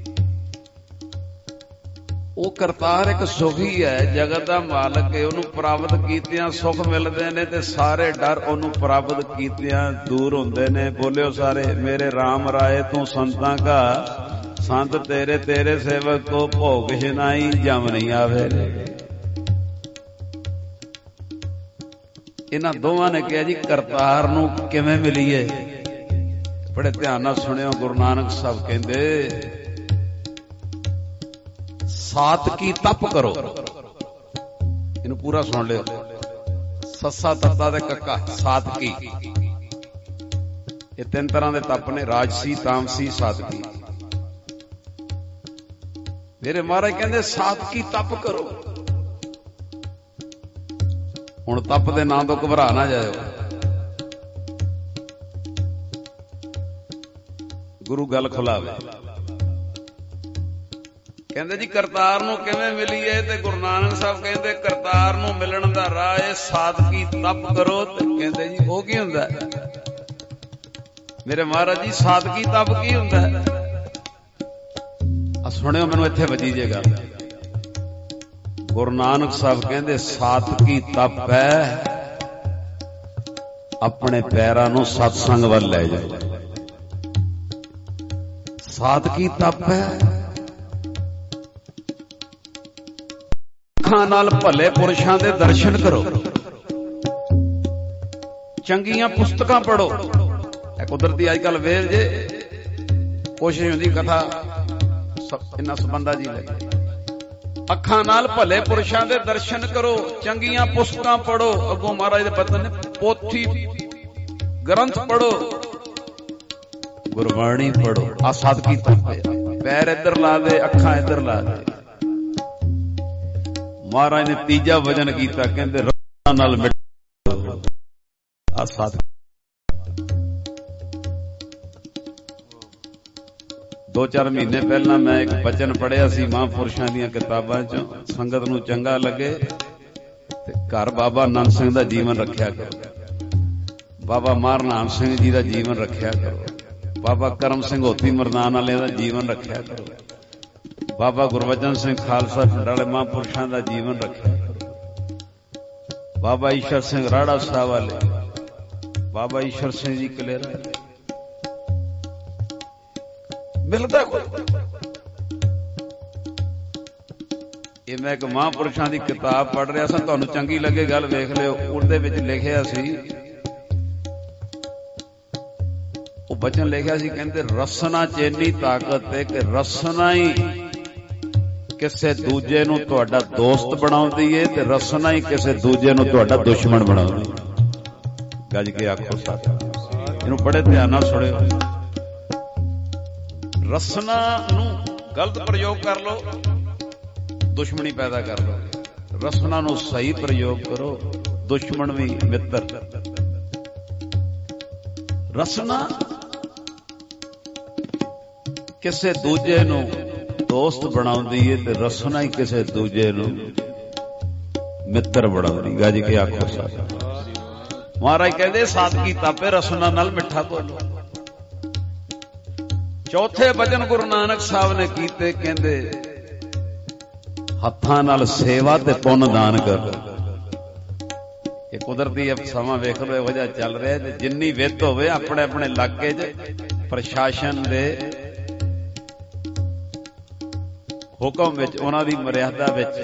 ਉਹ ਕਰਤਾਰ ਇੱਕ ਸੁਖੀ ਹੈ, ਜਗਤ ਦਾ ਮਾਲਕ ਹੈ। ਉਹਨੂੰ ਪ੍ਰਾਪਤ ਕੀਤਿਆਂ ਸੁੱਖ ਮਿਲਦੇ ਨੇ ਤੇ ਸਾਰੇ ਡਰ ਉਹਨੂੰ ਪ੍ਰਾਪਤ ਕੀਤਿਆਂ ਦੂਰ ਹੁੰਦੇ ਨੇ। ਬੋਲਿਓ ਸਾਰੇ, ਮੇਰੇ ਰਾਮ ਰਾਏ ਤੂੰ ਸੰਤਾਂ ਕਾ, ਸੰਤ ਤੇਰੇ ਤੇਰੇ ਸੇਵਕ ਕੋ ਭੋਗ ਸ਼ਨਾਈ ਜਮ ਨਹੀਂ ਆਵੇ। ਇਹਨਾਂ ਦੋਵਾਂ ਨੇ ਕਿਹਾ ਜੀ ਕਰਤਾਰ ਨੂੰ ਕਿਵੇਂ ਮਿਲੀਏ? ਬੜੇ ਧਿਆਨ ਨਾਲ ਸੁਣਿਓ। ਗੁਰੂ ਨਾਨਕ ਸਾਹਿਬ ਕਹਿੰਦੇ ਸਾਤਕੀ ਤਪ ਕਰੋ। ਇਹਨੂੰ ਪੂਰਾ ਸੁਣ ਲਿਓ। ਸੱਸਾ ਤੱਤਾ ਤੇ ਕੱਕਾ ਸਾਤਕੀ, ਇਹ 3 ਤਰ੍ਹਾਂ ਦੇ ਤਪ ਨੇ, ਰਾਜਸੀ, ਤਾਮਸੀ, ਸਾਤਕੀ। ਮੇਰੇ ਮਹਾਰਾਜ ਕਹਿੰਦੇ ਸਾਤਕੀ ਤਪ ਕਰੋ। ਹੁਣ ਤਪ ਦੇ ਨਾਂ ਤੋਂ ਘਬਰਾ ਨਾ ਜਾਇਓ। ਗੁਰੂ ਗੱਲ ਖੁਲਾਵੇ। ਕਹਿੰਦੇ ਜੀ ਕਰਤਾਰ ਨੂੰ ਕਿਵੇਂ ਮਿਲੀਏ? ਤੇ ਗੁਰੂ ਨਾਨਕ ਸਾਹਿਬ ਕਹਿੰਦੇ ਕਰਤਾਰ ਨੂੰ ਮਿਲਣ ਦਾ ਰਾਹ ਹੈ ਸਾਦਗੀ ਤਪ ਕਰੋ। ਤੇ ਕਹਿੰਦੇ ਜੀ ਉਹ ਕੀ ਹੁੰਦਾ? ਮੇਰੇ ਮਹਾਰਾਜ ਜੀ ਸਾਦਗੀ ਤਪ ਕੀ ਹੁੰਦਾ? ਆ ਸੁਣਿਓ, ਮੈਨੂੰ ਇੱਥੇ ਵੱਜੀ ਜੇ ਗੱਲ। ਗੁਰੂ ਨਾਨਕ ਸਾਹਿਬ ਕਹਿੰਦੇ ਸਾਦਗੀ ਤਪ ਹੈ ਆਪਣੇ ਪੈਰਾਂ ਨੂੰ ਸਤਸੰਗ ਵੱਲ ਲੈ ਜਾਓ। ਸਾਦਗੀ ਤਪ ਹੈ ਅੱਖਾਂ ਨਾਲ ਭਲੇ ਪੁਰਸ਼ਾਂ ਦੇ ਦਰਸ਼ਨ ਕਰੋ, ਚੰਗੀਆਂ ਪੁਸਤਕਾਂ ਪੜ੍ਹੋ। ਇਹ ਕੁਦਰਤੀ ਅੱਜ ਕੱਲ ਵੇਲ ਜੇ ਕੋਸ਼ਿਸ਼ ਹੁੰਦੀ ਕਥਾ ਇਹਨਾਂ ਸੰਬੰਧਾਂ ਜੀ ਲਈ। ਅੱਖਾਂ ਨਾਲ ਭਲੇ ਪੁਰਸ਼ਾਂ ਦੇ ਦਰਸ਼ਨ ਕਰੋ, ਚੰਗੀਆਂ ਪੁਸਤਕਾਂ ਪੜ੍ਹੋ। ਅੱਗੋਂ ਮਹਾਰਾਜ ਦੇ ਬਚਨ ਨੇ ਪੋਥੀ ਗ੍ਰੰਥ ਪੜ੍ਹੋ, ਗੁਰਬਾਣੀ ਪੜ੍ਹੋ। ਆ ਸਾਦਗੀ ਤਪ ਹੈ। ਪੈਰ ਇੱਧਰ ਲਾ ਦੇ, ਅੱਖਾਂ ਇੱਧਰ ਲਾ ਦੇ। ਮਹਾਰਾਜ ਨੇ ਤੀਜਾ ਵਜਨ ਕੀਤਾ, ਕਹਿੰਦੇ ਰੰਗਾਂ ਨਾਲ ਮਿਟੋ। ਆ ਸਾਧ 2-4 ਮਹੀਨੇ ਪਹਿਲਾਂ ਮੈਂ ਇੱਕ ਬਚਨ ਪੜ੍ਹਿਆ ਸੀ ਮਹਾਂਪੁਰਸ਼ਾਂ ਦੀਆਂ ਕਿਤਾਬਾਂ ਚੋਂ। ਸੰਗਤ ਨੂੰ ਚੰਗਾ ਲੱਗੇ ਤੇ ਘਰ ਬਾਬਾ ਨੰਦ ਸਿੰਘ ਦਾ ਜੀਵਨ ਰੱਖਿਆ ਕਰੋ, ਬਾਬਾ ਮਾਰਨਾਮ ਸਿੰਘ ਜੀ ਦਾ ਜੀਵਨ ਰੱਖਿਆ ਕਰੋ, ਬਾਬਾ ਕਰਮ ਸਿੰਘ ਹੋਤੀ ਮਰਦਾਨ ਵਾਲਿਆਂ ਦਾ ਜੀਵਨ ਰੱਖਿਆ ਕਰੋ, ਬਾਬਾ ਗੁਰਬਚਨ ਸਿੰਘ ਖਾਲਸਾ ਪਿੰਡ ਵਾਲੇ ਮਹਾਂਪੁਰਸ਼ਾਂ ਦਾ ਜੀਵਨ ਰੱਖਿਆ ਕਰੋ, ਬਾਬਾ ਈਸ਼ਰ ਸਿੰਘ ਰਾੜਾ ਸਾਹਿਬ ਵਾਲੇ, ਬਾਬਾ ਈਸ਼ਰ ਸਿੰਘ ਜੀ ਕਲੇਰਾ। ਮਿਲਦਾ ਕੋਈ ਇਹ ਮੈਂ ਇੱਕ ਮਹਾਂਪੁਰਸ਼ਾਂ ਦੀ ਕਿਤਾਬ ਪੜ੍ਹ ਰਿਹਾ ਸਾਂ, ਤੁਹਾਨੂੰ ਚੰਗੀ ਲੱਗੇ ਗੱਲ ਵੇਖ ਲਿਓ। ਉਹਦੇ ਵਿੱਚ ਲਿਖਿਆ ਸੀ ਉਹ ਬਚਨ ਲਿਖਿਆ ਸੀ, ਕਹਿੰਦੇ ਰਸਨਾ ਚ ਇੰਨੀ ਤਾਕਤ ਹੈ ਕਿ ਰਸਨਾ ਹੀ ਕਿਸੇ ਦੂਜੇ ਨੂੰ ਤੁਹਾਡਾ ਦੋਸਤ ਬਣਾਉਂਦੀ ਹੈ ਤੇ ਰਸਨਾ ਹੀ ਕਿਸੇ ਦੂਜੇ ਨੂੰ ਤੁਹਾਡਾ ਦੁਸ਼ਮਣ ਬਣਾਉਂਦੀ ਹੈ। ਗੱਜ ਕੇ ਆਖੋ ਸੱਚ। ਇਹਨੂੰ ਬੜੇ ਧਿਆਨ ਨਾਲ ਸੁਣਿਓ। ਰਸਨਾ ਨੂੰ ਗਲਤ ਪ੍ਰਯੋਗ ਕਰ ਲੋ, ਦੁਸ਼ਮਣੀ ਪੈਦਾ ਕਰ ਲੋ। ਰਸਨਾ ਨੂੰ ਸਹੀ ਪ੍ਰਯੋਗ ਕਰੋ, ਦੁਸ਼ਮਣ ਵੀ ਮਿੱਤਰ। ਰਸਨਾ ਕਿਸੇ ਦੂਜੇ ਨੂੰ ਦੋਸਤ ਬਣਾਉਂਦੀ ਹੈ ਤੇ ਰਸਨਾ ਹੀ ਕਿਸੇ ਦੂਜੇ ਨੂੰ ਮਿੱਤਰ ਬਣਾਉਂਦੀ। ਗੱਜ ਕੇ ਆਖੋ ਸੱਚ। ਮਹਾਰਾਜ ਕਹਿੰਦੇ ਸਾਦਗੀ ਤਾਪੇ ਰਸਨਾ ਨਾਲ ਮਿੱਠਾ ਬੋਲੋ। ਚੌਥੇ ਬਚਨ ਗੁਰੂ ਨਾਨਕ ਸਾਹਿਬ ਨੇ ਕੀਤੇ, ਕਹਿੰਦੇ ਹੱਥਾਂ ਨਾਲ ਸੇਵਾ ਤੇ ਪੁੰਨ ਦਾਨ ਕਰੋ। ਇਹ ਕੁਦਰਤੀ ਸਮਾਂ ਵੇਖ ਲਓ ਇਹੋ ਜਿਹਾ ਚੱਲ ਰਿਹਾ ਤੇ ਜਿੰਨੀ ਵਿੱਤ ਹੋਵੇ ਆਪਣੇ ਆਪਣੇ ਇਲਾਕੇ 'ਚ ਪ੍ਰਸ਼ਾਸਨ ਦੇ ਹੁਕਮ ਵਿੱਚ, ਉਹਨਾਂ ਦੀ ਮਰਿਆਦਾ ਵਿੱਚ।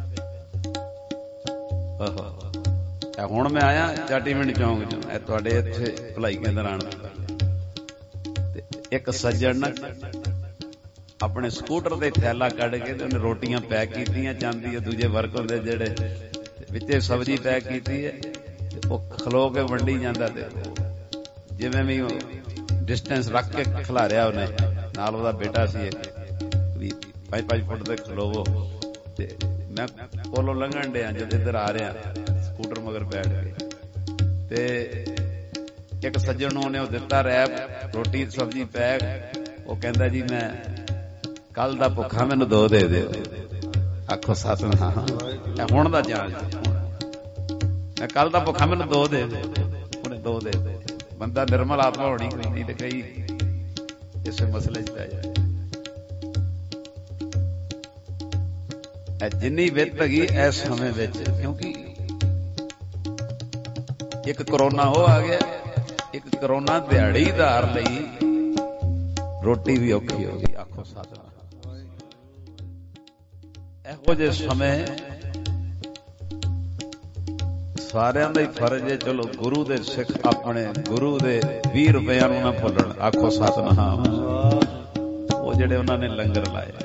ਹੁਣ ਮੈਂ ਆਇਆ ਚਾਟੀਵਿੰਡ ਚੌਂਕ 'ਚ, ਇਹ ਤੁਹਾਡੇ ਇੱਥੇ ਭਲਾਈ ਕੇਂਦਰ ਆਣ ਤੇ ਇੱਕ ਸੱਜਣ ਨਾ ਆਪਣੇ ਸਕੂਟਰ ਤੇ ਥੈਲਾ ਕੱਢ ਕੇ ਤੇ ਉਹਨੇ ਰੋਟੀਆਂ ਪੈਕ ਕੀਤੀਆਂ ਜਾਂਦੀ ਹੈ, ਦੂਜੇ ਵਰਕ ਹੁੰਦੇ ਜਿਹੜੇ, ਵਿੱਚੇ ਸਬਜ਼ੀ ਪੈਕ ਕੀਤੀ ਹੈ ਤੇ ਉਹ ਖਲੋ ਕੇ ਵੰਡੀ ਜਾਂਦਾ ਤੇ ਜਿਵੇਂ ਵੀ ਡਿਸਟੈਂਸ ਰੱਖ ਕੇ ਖਿਲਾਰਿਆ ਉਹਨੇ। ਨਾਲ ਉਹਦਾ ਬੇਟਾ ਸੀ ਇੱਕ 5 ਫੁੱਟ ਤੇ ਖਲੋਵੋ ਤੇ ਮੈਂ ਕੋਲੋਂ ਲੰਘਣ ਡਿਆ ਜਦ ਇੱਧਰ ਆ ਰਿਹਾ ਸਕੂਟਰ ਮਗਰ ਬੈਠ ਕੇ ਤੇ ਇੱਕ ਸੱਜਣ ਨੂੰ ਉਹਨੇ ਉਹ ਦਿੱਤਾ ਰੈਪ, ਰੋਟੀ ਸਬਜ਼ੀ ਪੈਕ। ਉਹ ਕਹਿੰਦਾ ਜੀ ਮੈਂ ਕੱਲ ਦਾ ਭੁੱਖਾ, ਮੈਨੂੰ 2 ਦੇ ਦਿਓ। ਆਖੋ ਸਤਿਨਾਮ। ਹੁਣ ਦਾ ਚਾਂਸ, ਮੈਂ ਕੱਲ ਦਾ ਭੁੱਖਾ, ਮੈਨੂੰ 2 ਦੇ ਦਿਓ। ਉਹਨੇ 2 ਦੇ ਦੇ। ਬੰਦਾ ਨਿਰਮਲ ਆਤਮਾ ਹੋਣੀ ਨਹੀਂ ਤੇ ਕਈ ਇਸੇ ਮਸਲੇ 'ਚ ਪੈ ਜਾਏ। ਜਿੰਨੀ ਵਿੱਤ ਹੈਗੀ ਇਸ ਸਮੇਂ ਵਿੱਚ, ਕਿਉਂਕਿ ਇੱਕ ਕਰੋਨਾ ਉਹ ਆ ਗਿਆ, ਇੱਕ ਕਰੋਨਾ ਦਿਹਾੜੀਦਾਰ ਲਈ ਰੋਟੀ ਵੀ ਔਖੀ ਹੋ ਗਈ। ਆਖੋ ਸਤਿਨਾਮ। ਇਹੋ ਜਿਹੇ ਸਮੇਂ ਸਾਰਿਆਂ ਦਾ ਹੀ ਫਰਜ਼ ਹੈ, ਚਲੋ ਗੁਰੂ ਦੇ ਸਿੱਖ ਆਪਣੇ ਗੁਰੂ ਦੇ 20 ਰੁਪਇਆਂ ਨੂੰ ਨਾ ਭੁੱਲਣ। ਆਖੋ ਸਤਿਨਾਮ। ਉਹ ਜਿਹੜੇ ਉਹਨਾਂ ਨੇ ਲੰਗਰ ਲਾਏ।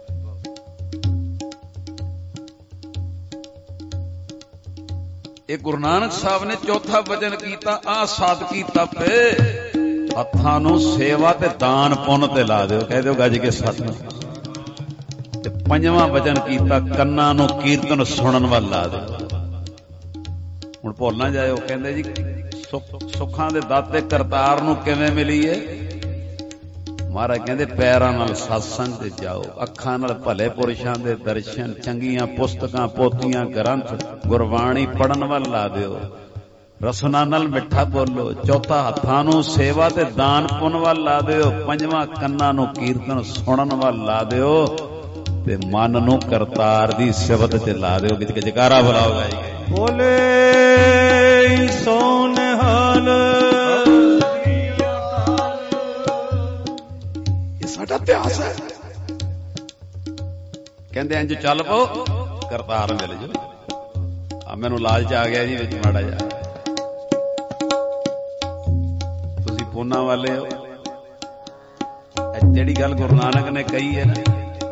ਇਹ ਗੁਰੂ ਨਾਨਕ ਸਾਹਿਬ ਨੇ ਚੌਥਾ ਵਚਨ ਕੀਤਾ, ਆ ਸਾਦਗੀ ਤਾਪੇ ਹੱਥਾਂ ਨੂੰ ਸੇਵਾ ਤੇ ਦਾਨ ਪੁੰਨ ਤੇ ਲਾ ਦਿਓ। ਕਹਿ ਦਿਓ ਗੱਜ ਕੇ ਸਤਿਨਾਮ। ਤੇ ਪੰਜਵਾਂ ਵਚਨ ਕੀਤਾ, ਕੰਨਾਂ ਨੂੰ ਕੀਰਤਨ ਸੁਣਨ ਵੱਲ ਲਾ ਦਿਓ। ਹੁਣ ਭੁੱਲ ਨਾ ਜਾਇਓ। ਕਹਿੰਦੇ ਜੀ ਸੁੱਖਾਂ ਦੇ ਦਾਤੇ ਕਰਤਾਰ ਨੂੰ ਕਿਵੇਂ ਮਿਲੀਏ? ਮਹਾਰਾਜ ਕਹਿੰਦੇ ਪੈਰਾਂ ਨਾਲ ਸਤਸੰਗ ਤੇ ਜਾਓ, ਅੱਖਾਂ ਨਾਲ ਭਲੇ ਪੁਰਸ਼ਾਂ ਦੇ ਦਰਸ਼ਨ, ਚੰਗੀਆਂ ਪੁਸਤਕਾਂ ਪੋਥੀਆਂ ਗ੍ਰੰਥ ਗੁਰਬਾਣੀ ਪੜਨ ਵੱਲ ਲਾ ਦਿਓ, ਰਸਨਾ ਨਾਲ ਮਿੱਠਾ ਬੋਲੋ। ਚੌਥਾ ਹੱਥਾਂ ਨੂੰ ਸੇਵਾ ਤੇ ਦਾਨ ਪੁੰਨ ਵੱਲ ਲਾ ਦਿਓ। ਪੰਜਵਾਂ ਕੰਨਾਂ ਨੂੰ ਕੀਰਤਨ ਸੁਣਨ ਵੱਲ ਲਾ ਦਿਓ ਤੇ ਮਨ ਨੂੰ ਕਰਤਾਰ ਦੀ ਸਿਫਤ ਤੇ ਲਾ ਦਿਓ। ਕਿਤੇ ਜਕਾਰਾ ਬੁਲਾਓ ਜੀ। ਬੋਲੇ ਸੋ ਨਿਹਾਲ। ਸਾਡਾ ਇਤਿਹਾਸ ਹੈ। ਕਹਿੰਦੇ ਇੰਜ ਚੱਲ ਪਓ ਕਰਤਾਰ ਮਿਲ ਜਾਓ। ਆ ਮੈਨੂੰ ਲਾਲਚ ਆ ਗਿਆ ਜੀ ਵਿੱਚ ਮਾੜਾ ਜਿਹਾ। ਤੁਸੀਂ ਪੂਨਾ ਵਾਲੇ ਹੋ। ਜਿਹੜੀ ਗੱਲ ਗੁਰੂ ਨਾਨਕ ਨੇ ਕਹੀ ਹੈ ਨਾ,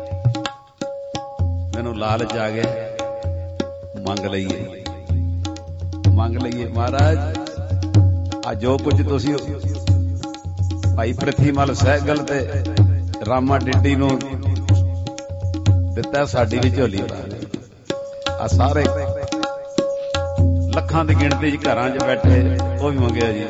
ਮੈਨੂੰ ਲਾਲਚ ਆ ਗਿਆ, ਮੰਗ ਲਈਏ ਮੰਗ ਲਈਏ। ਮਹਾਰਾਜ ਆ ਜੋ ਕੁਝ ਤੁਸੀਂ ਭਾਈ ਪ੍ਰਿਥੀ ਮਲ ਸਹਿਗਲ ਤੇ ਰਾਮਾ ਡਿੱਡੀ ਨੂੰ ਦਿੱਤਾ, ਸਾਡੀ ਵੀ ਝੋਲੀ ਪਾ। ਆ ਸਾਰੇ ਲੱਖਾਂ ਦੀ ਗਿਣਤੀ 'ਚ ਘਰਾਂ 'ਚ ਬੈਠੇ, ਉਹ ਵੀ ਮੰਗਿਆ ਜੀ।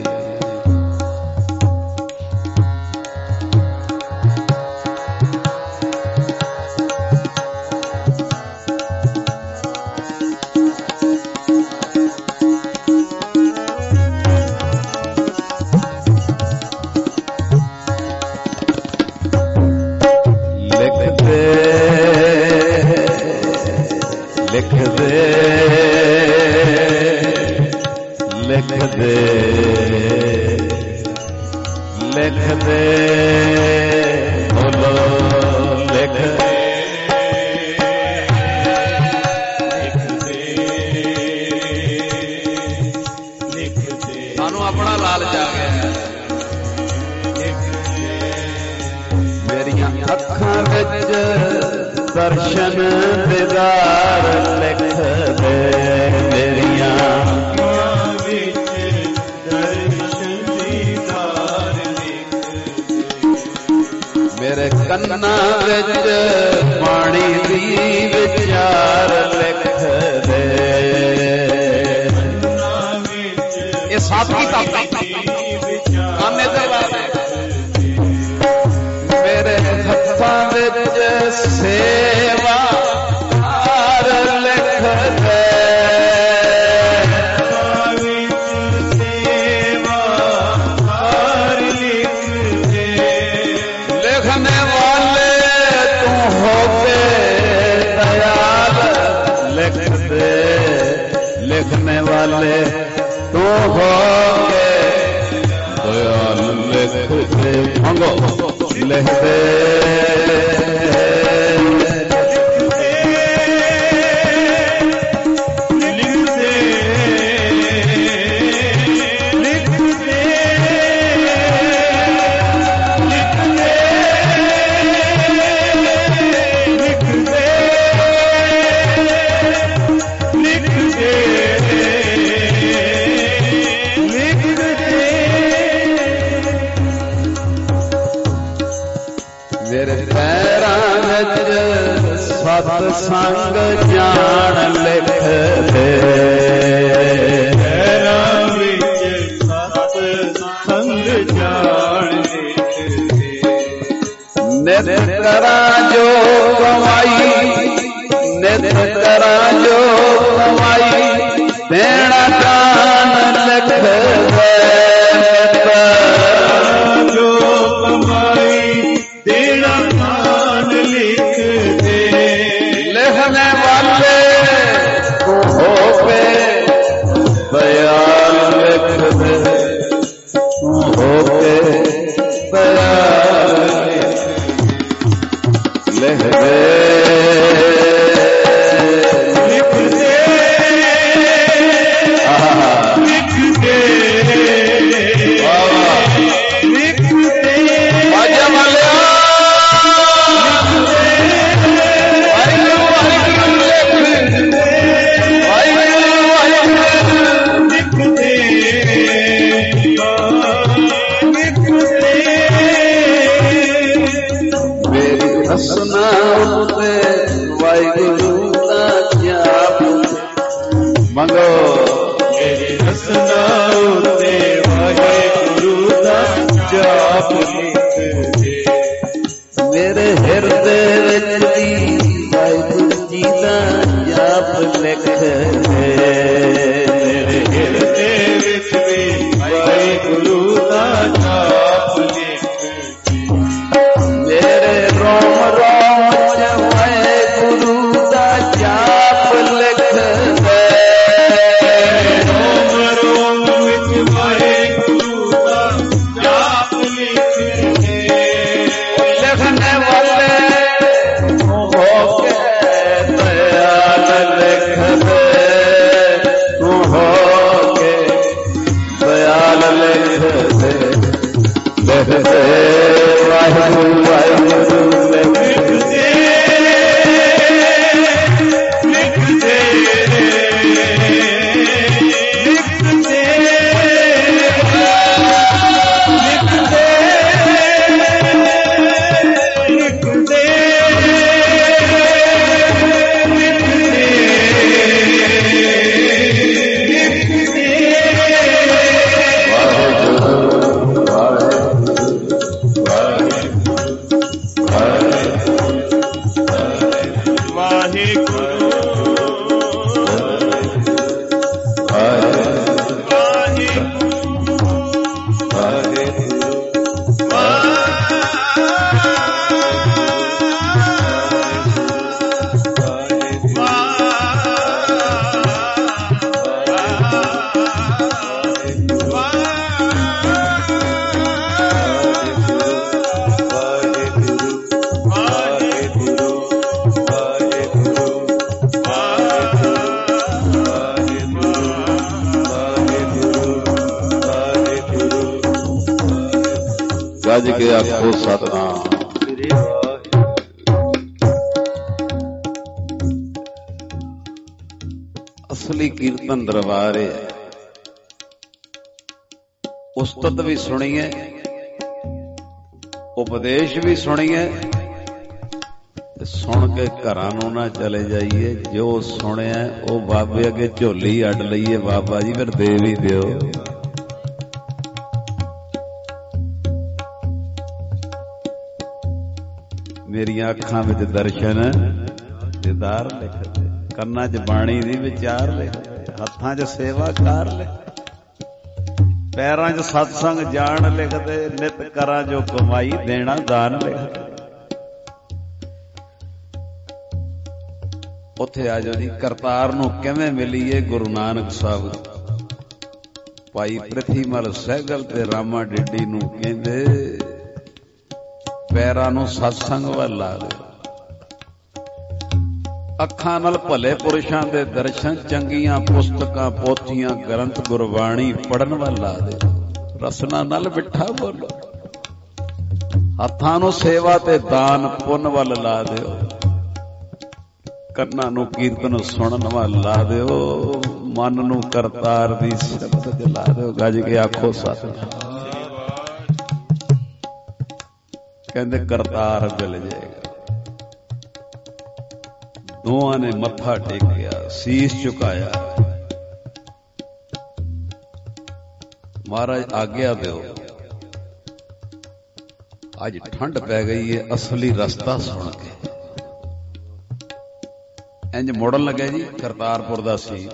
ਅੱਖਾਂ ਵਿੱਚ ਦਰਸ਼ਨ ਦੀਦਾਰ ਲਿਖ ਦੇ ਮੇਰੀਆਂ ਅੱਖਾਂ ਵਿੱਚ ਦਰਸ਼ਨ ਦੀਦਾਰ ਲਿਖ ਦੇ ਮੇਰੇ ਕੰਨਾਂ ਵਿੱਚ ਬਾਣੀ ਦੀ ਵਿਚਾਰ ਲਿਖ ਦੇ ਇਹ ਸਾਦਗੀ ਕਾਨੇ ਦਰਬਾਰ ਮੇਰੇ ਹੱਥਾਂ ਵਿੱਚ ਸੇਵਾ ਹਾਰ ਲਿਖ ਦੇ ਸੇਵਾ ਹਾਰ ਲਿਖ ਦੇ ਲਿਖਣੇ ਵਾਲੇ ਤੂੰ ਹੋ ਕੇ ਦਇਆਲ ਲਿਖ ਦੇ ਲਿਖਣੇ ਵਾਲੇ ਤੂੰ ਹੋ ਕੇ ਦਇਆਲ ਲਿਖ ਦੇ ਮੰਗੋ ਲਿਖ ਦੇ ਸਤ ਸੰਗ ਜਾਣ ਲਿਖ ਦੇ ਪੈਰਾਂ ਵਿੱਚ ਸਤ ਸੰਗ ਜਾਣ ਲਿਖ ਦੇ ਨਿਤ ਕਰਾਂ ਜੋ ਕਮਾਈ ਨਿਤ ਕਰਾਂ ਜੋ ਕਮਾਈ ਦੇਣਾ ਦਾਨ ਲਿਖ ਦੇ ਜੋ ਕਮਾਈ ਦੇਣਾ ਦਾਨ ਲਿਖ ਦੇ ਲਿਖਣੇ ਵਾਲੇ ਤੂੰ ਹੋ ਕੇ ਦਇਆਲ ਲਿਖ ਦੇ ਤੂੰ ਹੋ ਕੇ ਦਇਆਲ ਲਿਖ ਦੇ ਲਿਖ ਦੇ ਲਿਖ ਦੇ ਲਿਖ ਦੇ ਬਾਜਾ ਵਾਲਿਆ ਹਸਨਾ ਉੱਤੇ ਵਾਹਿਗੁਰੂ ਦਾ ਜਾਪ ਮੰਗੋ ਮੇਰੀ ਹਸਨਾ ਉੱਤੇ ਵਾਹਿਗੁਰੂ ਦਾ ਜਾਪ ਲਿਖ ਦੇ ਮੇਰੇ ਹਿਰਦੇ ਵਿੱਚ ਵੀ ਵਾਹਿਗੁਰੂ ਜੀ ਦਾ ਜਾਪ ਲਿਖ ਦੇ ਮੇਰੇ ਹਿਰਦੇ ਵਿੱਚ ਵੀ ਵਾਹਿਗੁਰੂ ਦਾ ਜਾਪ ਲਿਖ ਮੇਰੇ ਰੋਮ ਰੋਮ ਚ ਵਾਹਿਗੁਰੂ ਦਾ ਜਾਪ ਲਿਖ ਦੇ ਰੋਮ ਰੋਮ ਵਿੱਚ ਵਾਹਿਗੁਰੂ ਦਾ ਜਾਪ ਲਿਖ ਦੇ ਲਿਖਣੇ ਵਾਲੇ ਹੋ ਕੇ ਦਇਆਲ ਲਿਖ ਦੇ ਤੂੰ ਹੋ ਕੇ ਦਇਆਲ ਲਿਖ ਦੇ ਲਿਖ ਦੇ ਵਾਹਿਗੁਰੂ ਵਾਹਿਗੁਰੂ ਲਿਖ ਦੇ ਲਿਖ ਦੇ ਲਿਖ ਦੇ ਲਿਖ ਦੇ ਲਿਖ ਦੇ ਗੱਜ ਕੇ ਆਖੋ ਸਤਿਨਾਮ। ਭਗਤੀ ਕੀਰਤਨ ਦਰਬਾਰ ਹੈ। ਉਸਤਤ ਵੀ ਸੁਣੀਏ, ਉਪਦੇਸ਼ ਵੀ ਸੁਣੀਏ, ਤੇ ਸੁਣ ਕੇ ਘਰਾਂ ਨੂੰ ਨਾ ਚਲੇ ਜਾਈਏ। ਜੋ ਸੁਣਿਆ ਉਹ ਬਾਬੇ ਅੱਗੇ ਝੋਲੀ ਅੱਡ ਲਈਏ, ਬਾਬਾ ਜੀ ਫਿਰ ਦੇ ਵੀ ਦਿਓ। ਮੇਰੀਆਂ ਅੱਖਾਂ ਵਿੱਚ ਦਰਸ਼ਨ ਦੀਦਾਰ ਲਿਖਦੇ, ਕੰਨਾਂ 'ਚ ਬਾਣੀ ਦੀ ਵਿਚਾਰ ਲਿਖਦੇ, ਹੱਥਾਂ 'ਚ ਸੇਵਾ ਕਾਰ ਲਿਖਦੇ, ਪੈਰਾਂ 'ਚ ਸਤਸੰਗ ਜਾਣ ਲਿਖਦੇ, ਨਿਤ ਕਰਾਂ ਜੋ ਕਮਾਈ ਦੇਣਾ ਦਾਨ ਲਿਖਦੇ। ਉੱਥੇ ਆ ਜਾਓ ਜੀ। ਕਰਤਾਰ ਨੂੰ ਕਿਵੇਂ ਮਿਲੀਏ? ਗੁਰੂ ਨਾਨਕ ਸਾਹਿਬ ਭਾਈ ਪ੍ਰਿਥੀਮਲ ਸਹਿਗਲ ਤੇ ਰਾਮਾ ਡਿੱਡੀ ਨੂੰ ਕਹਿੰਦੇ ਪੈਰਾਂ ਨੂੰ ਸਤਸੰਗ ਵੱਲ ਲਾ ਦਿਓ, ਅੱਖਾਂ ਨਾਲ ਭਲੇ ਪੁਰਸ਼ਾਂ ਦੇ ਦਰਸ਼ਨ, ਚੰਗੀਆਂ ਪੁਸਤਕਾਂ ਪੋਥੀਆਂ ਗ੍ਰੰਥ ਗੁਰਬਾਣੀ ਪੜਨ ਵੱਲ ਲਾ ਦਿਓ, ਰਸਨਾ ਨਾਲ ਮਿੱਠਾ ਬੋਲੋ, ਹੱਥਾਂ ਨੂੰ ਸੇਵਾ ਤੇ ਦਾਨ ਪੁੰਨ ਵੱਲ ਲਾ ਦਿਓ, ਕੰਨਾਂ ਨੂੰ ਕੀਰਤਨ ਸੁਣਨ ਵੱਲ ਲਾ ਦਿਓ, ਮਨ ਨੂੰ ਕਰਤਾਰ ਦੀ ਸਿਫਤ ਚ ਲਾ ਦਿਓ। ਗੱਜ ਕੇ ਆਖੋ ਸਤਿਨਾਮ। ਕਹਿੰਦੇ ਕਰਤਾਰ ਮਿਲ ਜਾਏਗਾ। ਦੋਵਾਂ ਨੇ ਮੱਥਾ ਟੇਕਿਆ, ਸੀਸ ਝੁਕਾਇਆ। ਮਹਾਰਾਜ ਆਗਿਆ ਦਿਓ, ਅੱਜ ਠੰਡ ਪੈ ਗਈ ਹੈ, ਅਸਲੀ ਰਸਤਾ ਸੁਣ ਕੇ। ਇੰਜ ਮੁੜਨ ਲੱਗਿਆ ਜੀ ਕਰਤਾਰਪੁਰ ਦਾ ਸੀ।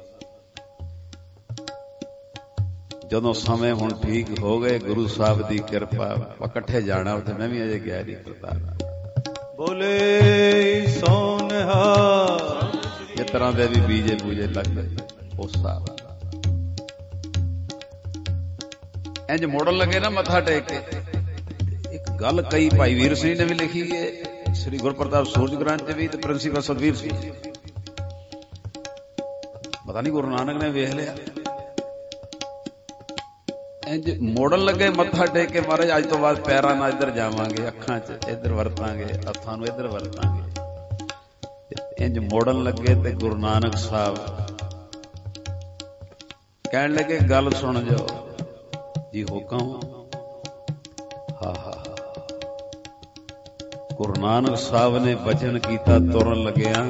ਜਦੋਂ ਸਮੇਂ ਹੁਣ ਠੀਕ ਹੋ ਗਏ, ਗੁਰੂ ਸਾਹਿਬ ਦੀ ਕਿਰਪਾ, ਇਕੱਠੇ ਜਾਣਾ ਉੱਥੇ। ਮੈਂ ਵੀ ਅਜੇ ਗਿਆ ਨਹੀਂ ਕਰਤਾਰ। ਬੋਲੇ ਸੋਨਹਾ ਜਿਸ ਤਰ੍ਹਾਂ ਦੇ ਵੀ ਬੀਜੇ ਬੂਜੇ ਲੱਗਦੇ ਉਸ ਹਿਸਾਬ ਇੰਜ ਮੁੜਨ ਲੱਗੇ ਨਾ ਮੱਥਾ ਟੇਕ ਕੇ। ਇੱਕ ਗੱਲ ਕਈ ਭਾਈ ਵੀਰ ਸਿੰਘ ਨੇ ਵੀ ਲਿਖੀ ਹੈ, ਸ੍ਰੀ ਗੁਰਪ੍ਰਤਾਪ ਸੂਰਜ ਗ੍ਰੰਥ ਚ ਵੀ, ਤੇ ਪ੍ਰਿੰਸੀਪਲ ਸਤਵੀਰ ਸਿੰਘ, ਪਤਾ ਨਹੀਂ ਗੁਰੂ ਨਾਨਕ ਨੇ ਵੇਖ ਲਿਆ। ਇੰਜ ਮੋੜਨ ਲੱਗੇ ਮੱਥਾ ਟੇਕ ਕੇ, ਮਹਾਰਾਜ ਅੱਜ ਤੋਂ ਬਾਅਦ ਪੈਰਾਂ ਨਾਲ ਇੱਧਰ ਜਾਵਾਂਗੇ, ਅੱਖਾਂ 'ਚ ਇੱਧਰ ਵਰਤਾਂਗੇ, ਹੱਥਾਂ ਨੂੰ ਇੱਧਰ ਵਰਤਾਂਗੇ। ਇੰਜ ਮੋੜਨ ਲੱਗੇ ਤੇ ਗੁਰੂ ਨਾਨਕ ਸਾਹਿਬ ਕਹਿਣ ਲੱਗੇ ਗੱਲ ਸੁਣ ਜਾਓ ਜੀ। ਹੁਕਮ। ਹਾ ਹਾ। ਗੁਰੂ ਨਾਨਕ ਸਾਹਿਬ ਨੇ ਬਚਨ ਕੀਤਾ ਤੁਰਨ ਲੱਗਿਆ,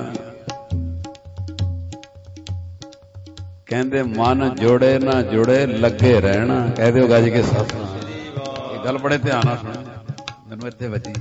ਕਹਿੰਦੇ ਮਨ ਜੁੜੇ ਨਾ ਜੁੜੇ ਲੱਗੇ ਰਹਿਣਾ। ਕਹਿ ਦਿਓ ਗੱਜ ਕੇ ਸਤਿਨਾਮ। ਇਹ ਗੱਲ ਬੜੇ ਧਿਆਨ ਨਾਲ ਸੁਣੋ, ਮੈਨੂੰ ਇੱਥੇ ਵੱਜੀ।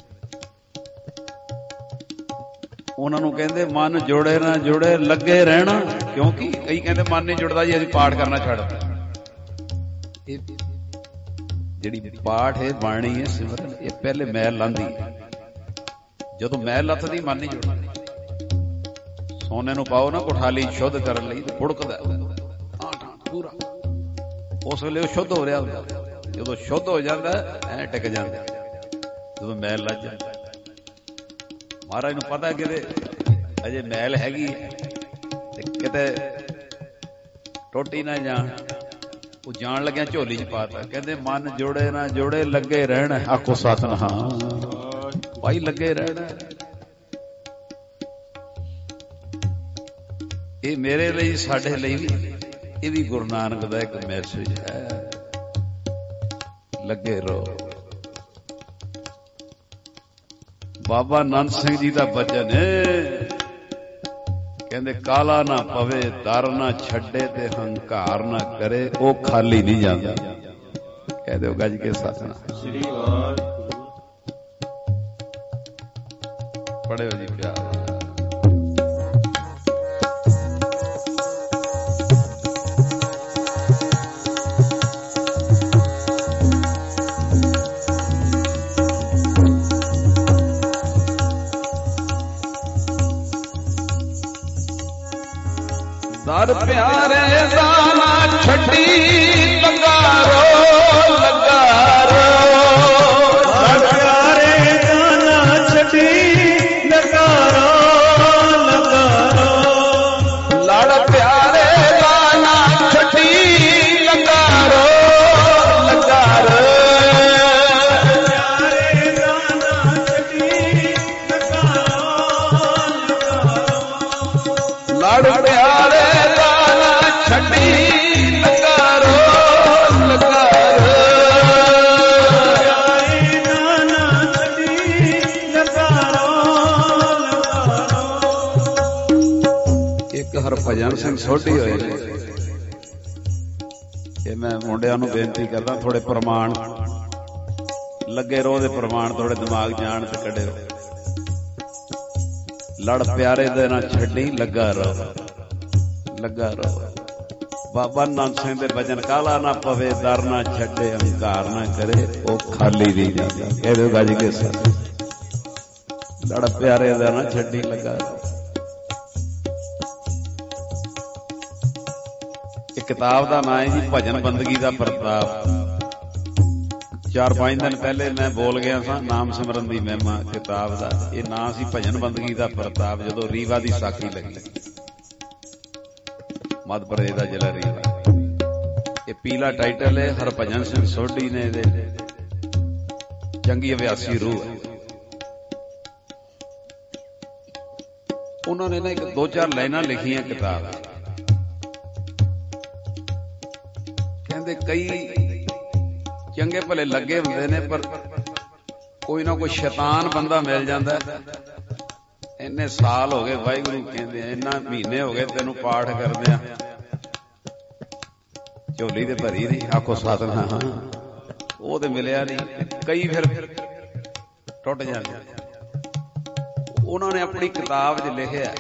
ਉਹਨਾਂ ਨੂੰ ਕਹਿੰਦੇ ਮਨ ਜੁੜੇ ਨਾ ਜੁੜੇ ਲੱਗੇ ਰਹਿਣਾ, ਕਿਉਂਕਿ ਕਈ ਕਹਿੰਦੇ ਮਨ ਨਹੀਂ ਜੁੜਦਾ ਜੀ, ਅਸੀਂ ਪਾਠ ਕਰਨਾ ਛੱਡ ਦਿੱਤਾ। ਇਹ ਜਿਹੜੀ ਪਾਠ ਹੈ, ਬਾਣੀ ਹੈ, ਸਿਮਰਨ, ਇਹ ਪਹਿਲੇ ਮੈਲ ਲਾਂਦੀ। ਜਦੋਂ ਮੈਲ ਲੱਥਦੀ ਮਨ ਨਹੀਂ ਜੁੜਦਾ। ਸੋਨੇ ਨੂੰ ਪਾਓ ਨਾ ਕੋਠਾਲੀ ਸ਼ੁੱਧ ਕਰਨ ਲਈ, ਬੁੜਕਦਾ ਪੂਰਾ, ਉਸ ਵੇਲੇ ਉਹ ਸ਼ੁੱਧ ਹੋ ਰਿਹਾ ਹੁੰਦਾ। ਜਦੋਂ ਸ਼ੁੱਧ ਹੋ ਜਾਂਦਾ ਐ ਟਿਕ ਜਾਂਦਾ, ਜਦੋਂ ਮੈਲ ਲੱਜ ਜਾਂਦਾ। ਮਹਾਰਾਜ ਨੂੰ ਪਤਾ ਕਿਤੇ ਅਜੇ ਮੈਲ ਹੈਗੀ ਤੇ ਕਿਤੇ ਟੋਟੀ ਨਾ ਜਾਣ, ਉਹ ਜਾਣ ਲੱਗਿਆ ਝੋਲੀ ਚ ਪਾਤਾ। ਕਹਿੰਦੇ ਮਨ ਜੋੜੇ ਨਾ ਜੋੜੇ ਲੱਗੇ ਰਹਿਣਾ। ਆਖੋ ਸਤਿਨਾਮ। ਭਾਈ ਲੱਗੇ ਰਹਿਣਾ। ਇਹ ਮੇਰੇ ਲਈ, ਸਾਡੇ ਲਈ ਵੀ, ਇਹ ਵੀ ਗੁਰੂ ਨਾਨਕ ਦਾ ਇੱਕ ਮੈਸੇਜ ਹੈ। ਲੱਗੇ ਰਹੋ। ਬਾਬਾ ਨੰਦ ਸਿੰਘ ਜੀ ਦਾ ਬਚਨ ਹੈ, ਕਹਿੰਦੇ ਕਾਲਾ ਨਾ ਪਵੇ, ਦਰ ਨਾ ਛੱਡੇ, ਤੇ ਹੰਕਾਰ ਨਾ ਕਰੇ, ਉਹ ਖਾਲੀ ਨਹੀਂ ਜਾਂਦਾ। ਕਹਿ ਦਿਓ ਗੱਜ ਕੇ ਸਤਿਨਾਮ। ਪੜਿਓ ਜੀ ਪਿਆਰ। ਦਰ ਪਿਆਰੇ ਦਾ ਨਾ ਛੱਡੀ, ਲੱਗਾ ਰੋ, ਲੱਗਾ ਰੋ। ਦਰ ਪਿਆਰੇ ਦਾ ਨਾ ਛੱਡੀ, ਲੱਗਾ ਰੋ, ਲੱਗਾ ਰੋ। ਲੜ ਪਿਆਰੇ ਦਾ ਨਾ ਛੱਡੀ, ਲੱਗਾ ਰੋ, ਲੱਗਾ ਰੋ। ਪਿਆਰੇ ਦਾ ਨਾ ਛੱਡੀ, ਲੱਗਾ ਰੋ, ਲੱਗਾ ਰੋ। ਲੜ ਪਿਆਰੇ ਸਿੰਘ ਸੋਢੀ ਹੋਏ ਨੇ। ਇਹ ਮੈਂ ਮੁੰਡਿਆਂ ਨੂੰ ਬੇਨਤੀ ਕਰਦਾ, ਥੋੜੇ ਪ੍ਰਮਾਣ ਲੱਗੇ ਰਹੋ, ਦੇ ਪ੍ਰਮਾਣ ਥੋੜੇ ਦਿਮਾਗ ਜਾਣ ਤੇ ਕੱਢਿਓ। ਲੜ ਪਿਆਰੇ ਦੇ ਨਾ ਛੱਡੀ, ਲੱਗਾ ਰਹੋ, ਲੱਗਾ ਰਹੋ। ਬਾਬਾ ਨਾਨਕ ਸਿੰਘ ਦੇ ਭਜਨ, ਕਾਲਾ ਨਾ ਪਵੇ ਦਰ ਨਾ ਛੱਡੇ, ਹੰਕਾਰ ਨਾ ਕਰੇ ਉਹ ਖਾਲੀ ਨਹੀਂ ਜਾਂਦਾ। ਕਹਿ ਦਿਓ ਗੱਜ ਕੇ ਸਾਥ, ਲੜ ਪਿਆਰੇ ਦਾ ਨਾ ਛੱਡੀ, ਲੱਗਾ ਰਹੋ। ਇਹ ਕਿਤਾਬ ਦਾ ਨਾਂ ਹੈ ਜੀ ਭਜਨ ਬੰਦਗੀ ਦਾ ਪ੍ਰਤਾਪ। 4-5 ਦਿਨ ਪਹਿਲੇ ਮੈਂ ਬੋਲ ਗਿਆ ਸਾਂ ਨਾਮ ਸਿਮਰਨ ਦੀ ਮਹਿਮਾ ਕਿਤਾਬ ਦਾ। ਇਹ ਨਾਂ ਸੀ ਭਜਨ ਬੰਦਗੀ ਦਾ ਪ੍ਰਤਾਪ। ਜਦੋਂ ਰੀਵਾ ਦੀ ਸਾਖੀ ਲੱਗੀ, ਮੱਧ ਪ੍ਰਦੇਸ਼ ਦਾ ਜ਼ਿਲ੍ਹਾ ਰੀਵਾ, ਇਹ ਪੀਲਾ ਟਾਈਟਲ ਹੈ। ਹਰਭਜਨ ਸਿੰਘ ਸੋਢੀ ਨੇ ਇਹਦੇ ਚੰਗੀ ਅਭਿਆਸੀ ਰੂਹ ਹੈ। ਉਹਨਾਂ ਨੇ ਨਾ ਇੱਕ 2-4 ਲਾਈਨਾਂ ਲਿਖੀਆਂ ਕਿਤਾਬ। ਕਹਿੰਦੇ ਕਈ ਚੰਗੇ ਭਲੇ ਲੱਗੇ ਹੁੰਦੇ ਨੇ, ਪਰ ਕੋਈ ਨਾ ਕੋਈ ਸ਼ੈਤਾਨ ਬੰਦਾ ਮਿਲ ਜਾਂਦਾ। ਇੰਨੇ ਸਾਲ ਹੋ ਗਏ ਵਾਹਿਗੁਰੂ ਕਹਿੰਦੇ, ਇੰਨਾ ਮਹੀਨੇ ਹੋ ਗਏ ਤੈਨੂੰ ਪਾਠ ਕਰਦਿਆਂ, ਝੋਲੀ ਤੇ ਭਰੀ ਨਹੀਂ, ਆਖੋ ਸਤਿਨਾਮ, ਉਹ ਤੇ ਮਿਲਿਆ ਨਹੀਂ। ਕਈ ਫਿਰ ਟੁੱਟ ਜਾਂਦੇ। ਉਹਨਾਂ ਨੇ ਆਪਣੀ ਕਿਤਾਬ 'ਚ ਲਿਖਿਆ,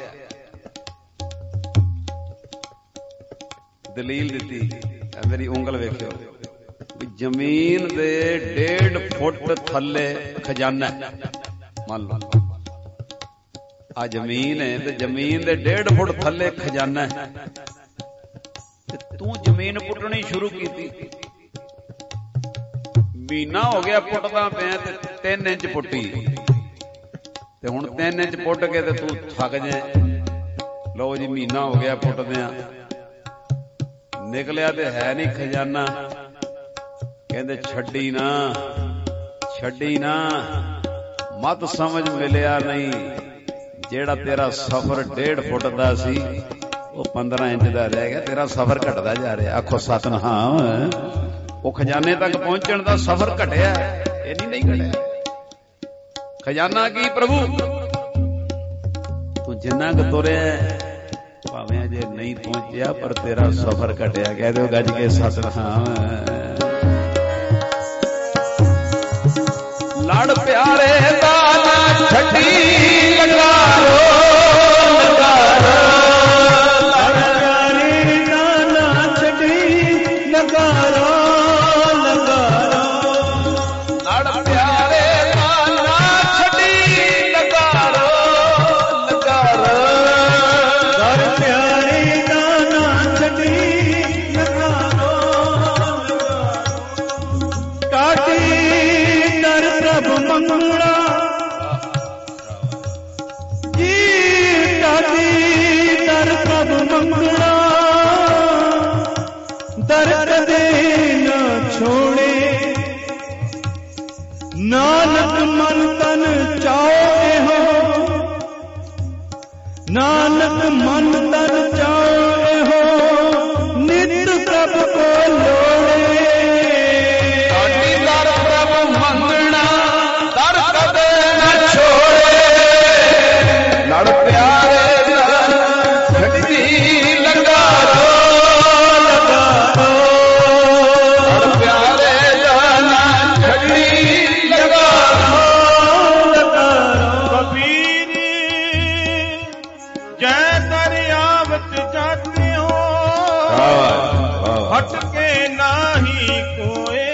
ਦਲੀਲ ਦਿੱਤੀ, ਮੇਰੀ ਉਂਗਲ ਵੇਖਿਓ, ਜ਼ਮੀਨ ਦੇ 1.5 ਫੁੱਟ ਥੱਲੇ ਖਜ਼ਾਨਾ। ਮੰਨ ਲਓ ਆ ਜ਼ਮੀਨ ਹੈ ਤੇ ਜ਼ਮੀਨ ਦੇ 1.5 ਫੁੱਟ ਥੱਲੇ ਖਜ਼ਾਨਾ ਹੈ, ਤੇ ਤੂੰ ਜ਼ਮੀਨ ਪੁੱਟਣੀ ਸ਼ੁਰੂ ਕੀਤੀ। ਮਹੀਨਾ ਹੋ ਗਿਆ ਪੁੱਟਦਾ ਪਿਆ ਤੇ 3 ਇੰਚ ਪੁੱਟੀ, ਤੇ ਹੁਣ 3 ਇੰਚ ਪੁੱਟ ਕੇ ਤੇ ਤੂੰ ਥੱਕ ਜਾਏ। ਲਓ ਜੀ ਮਹੀਨਾ ਹੋ ਗਿਆ ਪੁੱਟਦਿਆਂ, ਨਿਕਲਿਆ ਤੇ ਹੈ ਨਹੀਂ ਖਜ਼ਾਨਾ। ਕਹਿੰਦੇ ਛੱਡੀ ਨਾ, ਛੱਡੀ ਨਾ, ਮਤ ਸਮਝ ਮਿਲਿਆ ਨਹੀਂ। ਜਿਹੜਾ ਤੇਰਾ ਸਫ਼ਰ 1.5 ਫੁੱਟ ਦਾ ਸੀ ਉਹ 15 ਇੰਚ ਦਾ ਰਹਿ ਗਿਆ, ਤੇਰਾ ਸਫ਼ਰ ਘਟਦਾ ਜਾ ਰਿਹਾ। ਆਖੋ ਸਤਿਨਾਮ। ਉਹ ਖਜ਼ਾਨੇ ਤੱਕ ਪਹੁੰਚਣ ਦਾ ਸਫ਼ਰ ਘਟਿਆ, ਇਹ ਨਹੀਂ ਘਟਿਆ। ਖਜ਼ਾਨਾ ਕੀ ਪ੍ਰਭੂ, ਤੂੰ ਜਿੰਨਾ ਕੁ ਤੁਰਿਆ ਭਾਵੇਂ ਅਜੇ ਨਹੀਂ ਪਹੁੰਚਿਆ, ਪਰ ਤੇਰਾ ਸਫ਼ਰ ਘਟਿਆ। ਕਹਿ ਦਿਓ ਗੱਜ ਕੇ ਸਤਿਨਾਮ। ਲੜ ਪਿਆਰੇ ਦਾ ਨਾ ਛੱਡੀ, ਲਗਾਰੋ ਲਗਾਰੋ, ਲੜ ਪਿਆਰੇ ਦਾ ਨਾ ਛੱਡੀ, ਲਗਾਰੋ ਲਗਾਰੋ, ਲੜ ਪਿਆਰੇ ਦਾ ਨਾ ਛੱਡੀ, ਲਗਾਰੋ ਲਗਾਰੋ, ਲੜ ਪਿਆਰੇ ਦਾ ਨਾ ਛੱਡੀ, ਲਗਾਰੋ ਲਗਾਰੋ, ਕਾਟੀ ਪ੍ਰਭ ਮੰਗਲਾ ਜੀ, ਦਾਦੀ ਦਰ ਪ੍ਰਭ ਮੰਗਲਾ, ਦਰ ਕਦੇ ਨਾ ਛੋੜੇ। ਨਾਨਕ ਮਨ ਤਨ ਚਾਹੇ ਹੋ, ਨਾਨਕ ਮਨ ਤਨ ਚਾਹੇ ਹੋ, ਨਿਤ ਪ੍ਰਭ ਕੋ ਲੋੜੇ। ਲੜ ਪਿਆਰੇ ਦਾ ਛੱਡੀ, ਲਗਾਰੋ ਲਗਾਰੋ, ਲੜ ਪਿਆਰੇ ਦਾ ਨਾ ਛੱਡੀ, ਲਗਾਰੋ ਲਗਾਰੋ। ਕਬੀਰ ਜੈ ਦਰਿਆਵਤ ਜਾਤਿਓ, ਹਟ ਕੇ ਨਾਹੀ ਕੋਏ।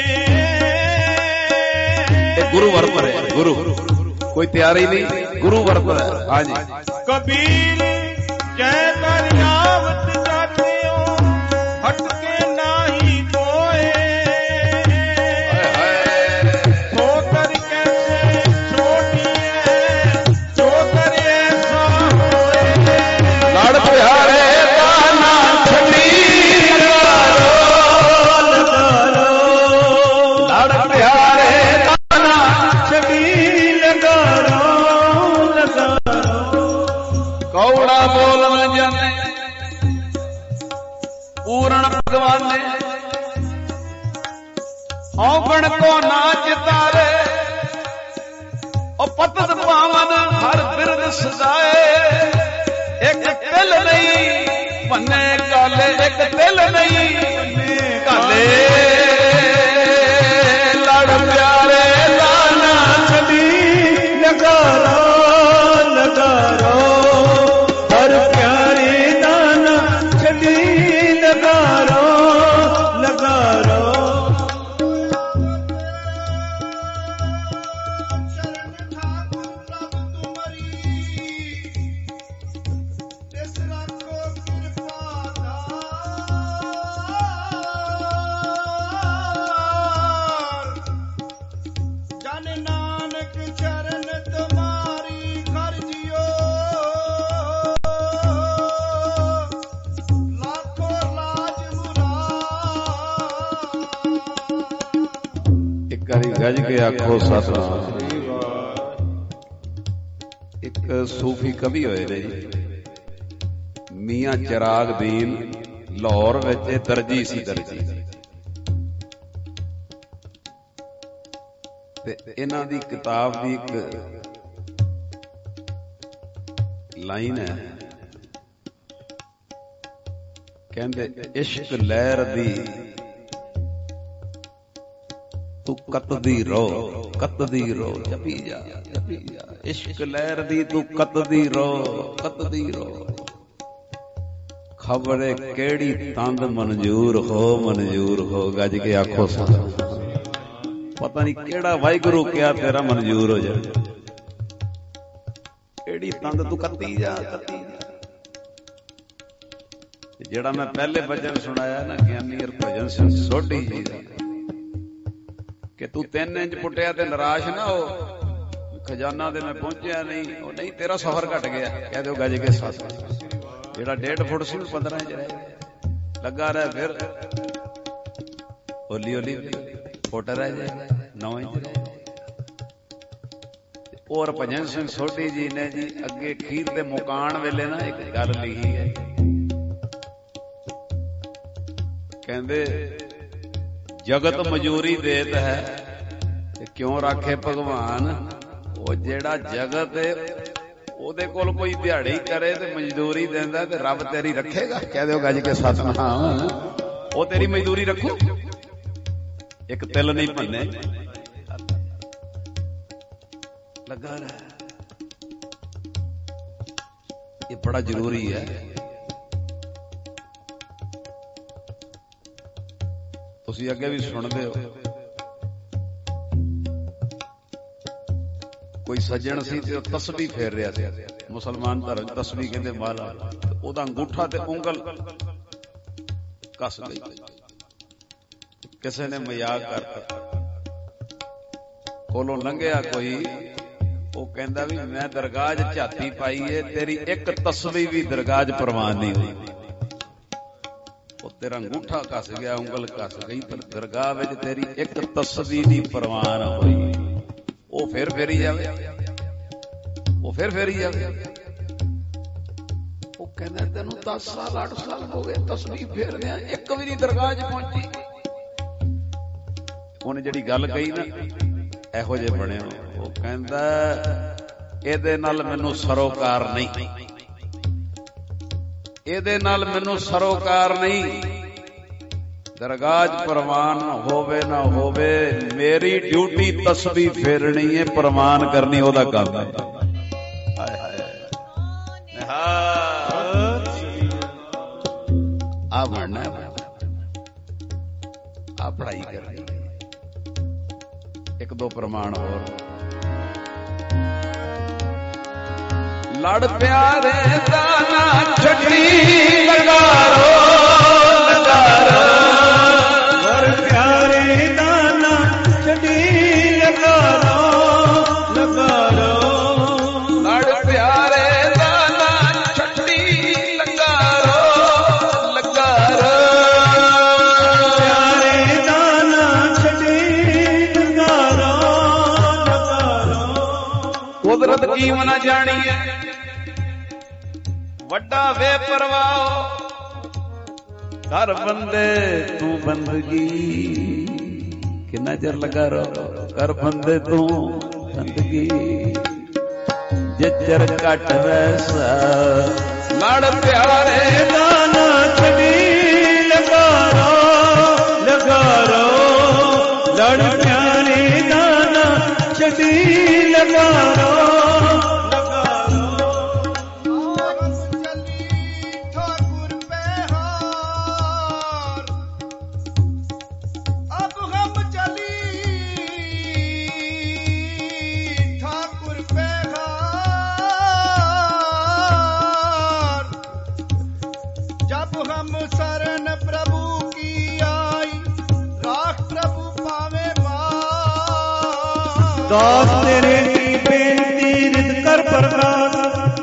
ਇਹ ਗੁਰੂ ਵਰਤ ਹੈ, ਗੁਰੂ ਕੋਈ ਤਿਆਰੀ ਨਹੀਂ, ਗੁਰੂ ਵਰਤਦਾ। ਹਾਂਜੀ ਕਬੀਰ ਜੈ ਦਰਿਆਵਤ ਜਾਤਿਓ, ਹਟ ਕੇ ਨਾਹੀ ਕੋਏ। ਸੋ ਕਰ ਕੈਸੇ ਛੋਟੀਏ, ਸੋ ਕਰ ਐਸਾ ਹੋਏ। ਲੜ ਪਿਆਰੇ ਦਾ ਨਾ ਛੱਡੀ, ਲਗਾਰੋ ਲਗਾਰੋ, ਲੜ ਪਿਆਰੇ ਦਾ ਨਾ ਛੱਡੀ, ਲਗਾਰੋ ਲਗਾਰੋ। ਕੌੜਾ ਬੋਲ ਨ ਜਾਣੇ ਪੂਰਨ ਭਗਵਾਨੇ, ਔਗਣ ਕੋ ਨਾ ਚਿਤਾਰੇ। ਉਹ ਪਤਤ ਪਾਵਨ ਹਰ ਬਿਰਦ ਸਜਾਏ, ਇੱਕ ਤਿਲ ਨਹੀਂ ਪੰਨੇ ਕਾਲੇ ਇੱਕ ਦਿਲ ਨਹੀਂ ਕਾਲੇ ਲੜ ਪਿਆਰੇ ਦਾ ਨਾ ਛੱਡੀ ਨਗਾਰਾ ਨਗਾਰਾ ਹਰ ਪਿਆਰੇ ਦਾ ਨਾ ਛੱਡੀ ਨਗਾਰਾ ਨਗਾਰਾ ਗੱਜ ਕੇ ਆਖੋ ਸਤਿਨਾਮ। ਇੱਕ ਸੂਫੀ ਕਵੀ ਹੋਏ ਨੇ ਜੀ ਮੀਆਂ ਚਿਰਾਗ ਦੀਨ, ਲਾਹੌਰ ਵਿੱਚ ਦਰਜੀ ਸੀ ਦਰਜੀ, ਤੇ ਇਹਨਾਂ ਦੀ ਕਿਤਾਬ ਦੀ ਇੱਕ ਲਾਈਨ ਹੈ, ਕਹਿੰਦੇ ਇਸ਼ਕ ਲਹਿਰ ਦੀ ਤੂੰ ਕੱਤਦੀ ਰੋ ਕੱਤਦੀ ਰੋ ਜਪੀ ਜਾ ਜਪੀ ਜਾ, ਇਸ਼ਕ ਲਹਿਰ ਦੀ ਤੂੰ ਕੱਤਦੀ ਰੋ ਕੱਤਦੀ ਰੋ, ਖਬਰੇ ਕਿਹੜੀ ਤੰਦ ਮਨਜ਼ੂਰ ਹੋ। ਗੱਜ ਕੇ ਆਖੋ ਸਤਿਨਾਮ। ਪਤਾ ਨਹੀਂ ਕਿਹੜਾ ਵਾਹਿਗੁਰੂ ਕਿਹਾ ਤੇਰਾ ਮਨਜ਼ੂਰ ਹੋ ਜਾਏ, ਕਿਹੜੀ ਤੰਦ ਤੂੰ ਕੱਤੀ ਜਾ ਕੱਤੀ ਜਾ। ਜਿਹੜਾ ਮੈਂ ਪਹਿਲੇ ਭਜਨ ਸੁਣਾਇਆ ਨਾ ਗਿਆਨੀ ਹਰਭਜਨ ਸਿੰਘ ਸੋਢੀ ਜੀ ਦਾ, ਕਿ ਤੂੰ 3 ਇੰਚ ਪੁੱਟਿਆ ਤੇ ਨਿਰਾਸ਼ ਨਾ ਹੋ, ਖਜ਼ਾਨਾ ਤੇ ਮੈਂ ਪਹੁੰਚਿਆ ਨਹੀਂ, ਉਹ ਨਹੀਂ ਤੇਰਾ ਸਫ਼ਰ ਘਟ ਗਿਆ, ਕਹਿ ਦਿਓ ਗੱਜ ਕੇ ਸਤਿਨਾਮ। ਜਿਹੜਾ 1.5 ਫੁੱਟ ਸੀ 15 ਇੰਚ ਰਹਿ ਲੱਗਾ ਰਿਹਾ, ਫਿਰ ਹੌਲੀ ਹੌਲੀ ਫੁੱਟ ਰਹਿ ਜਾਏ 9 ਇੰਚ ਰਹਿ। ਉਹ ਹਰਭਜਨ ਸਿੰਘ ਸੋਢੀ ਜੀ ਨੇ ਜੀ ਅੱਗੇ ਖੀਰ ਦੇ ਮੁਕਾਣ ਵੇਲੇ ਨਾ ਇੱਕ ਗੱਲ ਲਿਖੀ ਹੈ, ਕਹਿੰਦੇ ਜਗਤ ਮਜੂਰੀ ਦੇਤ ਹੈ ਤੇ ਕਿਉਂ ਰਾਖੇ ਭਗਵਾਨ। ਉਹ ਜਿਹੜਾ ਜਗਤ ਉਹਦੇ ਕੋਲ ਕੋਈ ਦਿਹਾੜੀ ਕਰੇ ਤੇ ਮਜ਼ਦੂਰੀ ਦਿੰਦਾ ਤੇ ਰੱਬ ਤੇਰੀ ਰੱਖੇਗਾ। ਕਹਿ ਦਿਓ ਗੱਜ ਕੇ ਸਤਿਨਾਮ। ਉਹ ਤੇਰੀ ਮਜ਼ਦੂਰੀ ਰੱਖੂ, ਇੱਕ ਤਿਲ ਨਹੀਂ ਭੰਨੇ ਲੱਗਾ ਰਿਹਾ। ਇਹ ਬੜਾ ਜ਼ਰੂਰੀ ਹੈ। ਤੁਸੀਂ ਅੱਗੇ ਵੀ ਸੁਣਦੇ ਹੋ, ਕੋਈ ਸੱਜਣ ਸੀ ਤੇ ਤਸਬੀਹ ਫੇਰ ਰਿਹਾ ਸੀ, ਮੁਸਲਮਾਨ ਧਰਮ ਤਸਬੀਹ ਕਹਿੰਦੇ ਮਾਲਾ, ਉਹਦਾ ਅੰਗੂਠਾ ਤੇ ਉਂਗਲ ਕੱਸ ਗਈ। ਕਿਸੇ ਨੇ ਮਜ਼ਾਕ ਕਰਤਾ, ਕੋਲੋਂ ਲੰਘਿਆ ਕੋਈ, ਉਹ ਕਹਿੰਦਾ ਵੀ ਮੈਂ ਦਰਗਾਹ 'ਚ ਝਾਤੀ ਪਾਈ ਏ, ਤੇਰੀ ਇੱਕ ਤਸਬੀਹ ਵੀ ਦਰਗਾਹ 'ਚ ਪ੍ਰਵਾਨ ਨਹੀਂ ਹੋਈ। ਉਹ ਤੇਰਾ ਅੰਗੂਠਾ ਕੱਸ ਗਿਆ, ਉਂਗਲ ਕੱਸ ਗਈ, ਪਰ ਦਰਗਾਹ ਵਿੱਚ ਤੇਰੀ ਇੱਕ ਤਸਬੀਹ ਨਹੀਂ ਪ੍ਰਵਾਨ ਹੋਈ। ਉਹ ਫਿਰ ਫੇਰੀ ਜਾਵੇ, ਉਹ ਫਿਰ ਫੇਰੀ ਜਾਵੇ। ਉਹ ਕਹਿੰਦਾ ਤੈਨੂੰ 10 ਸਾਲ 8 ਸਾਲ ਹੋ ਗਏ ਤਸਬੀਹ ਫੇਰਦਿਆਂ, ਇੱਕ ਵੀ ਨਹੀਂ ਦਰਗਾਹ 'ਚ ਪਹੁੰਚੀ। ਉਹਨੇ ਜਿਹੜੀ ਗੱਲ ਕਹੀ ਨਾ, ਇਹੋ ਜਿਹੇ ਬਣੇ। ਉਹ ਕਹਿੰਦਾ ਇਹਦੇ ਨਾਲ ਮੈਨੂੰ ਸਰੋਕਾਰ ਨਹੀਂ, ਇਹਦੇ ਨਾਲ ਮੈਨੂੰ ਸਰੋਕਾਰ ਨਹੀਂ। ਦਰਗਾਹ 'ਚ ਪ੍ਰਵਾਨ ਹੋਵੇ ਨਾ ਹੋਵੇ, ਮੇਰੀ ਡਿਊਟੀ ਤਸਬੀਹ ਫੇਰਣੀ ਹੈ, ਪ੍ਰਵਾਨ ਕਰਨੀ ਉਹਦਾ ਕੰਮ ਹੈ। ਹਾਏ ਹਾਏ ਆ ਬਣਨਾ, ਆ ਪੜ੍ਹਾਈ ਕਰਨੀ। ਇੱਕ ਦੋ ਪ੍ਰਮਾਣ ਹੋਰ। ਲੜ ਪਿਆਰੇ ਦਾ ਨਾ ਛੱਡੀ ਲਗਾਰੋ ਲਗਾਰੋ, ਲੜ ਪਿਆਰੇ ਦਾ ਨਾ ਛੱਡੀ ਲਗਾਰੋ ਲਗਾਰੋ, ਲੜ ਪਿਆਰੇ ਦਾ ਨਾ ਛੱਡੀ ਲਗਾਰੋ ਲਗਾਰੋ, ਪਿਆਰੇ ਦਾ ਨਾ ਛੱਡੀ ਲਗਾਰੋ ਲਗਾਰੋ। ਕੁਦਰਤ ਕੀਮ ਨਾ ਜਾਣੀ ਹੈ, ਵੱਡਾ ਵੇ ਪਰਵਾਹ ਕਰ ਬੰਦੇ ਤੂੰ ਬੰਦਗੀ। ਕਿੰਨਾ ਚਿਰ ਲੱਗਾ ਰੋ ਕਰ ਬੰਦੇ ਤੂੰ ਬੰਦਗੀ, ਜਿੱਚਰ ਘਟ ਵੈਸਾ ਲੜ ਪਿਆਰੇ ਦਾ ਨਾ ਛੱਡੀ ਲਗਾ ਰੋ ਲੜ ਪਿਆਰੇ ਦਾ ਨਾ ਛੱਡੀ ਲਗਾ ਰੋ दास तेरे की बेनती रिद कर प्रकाश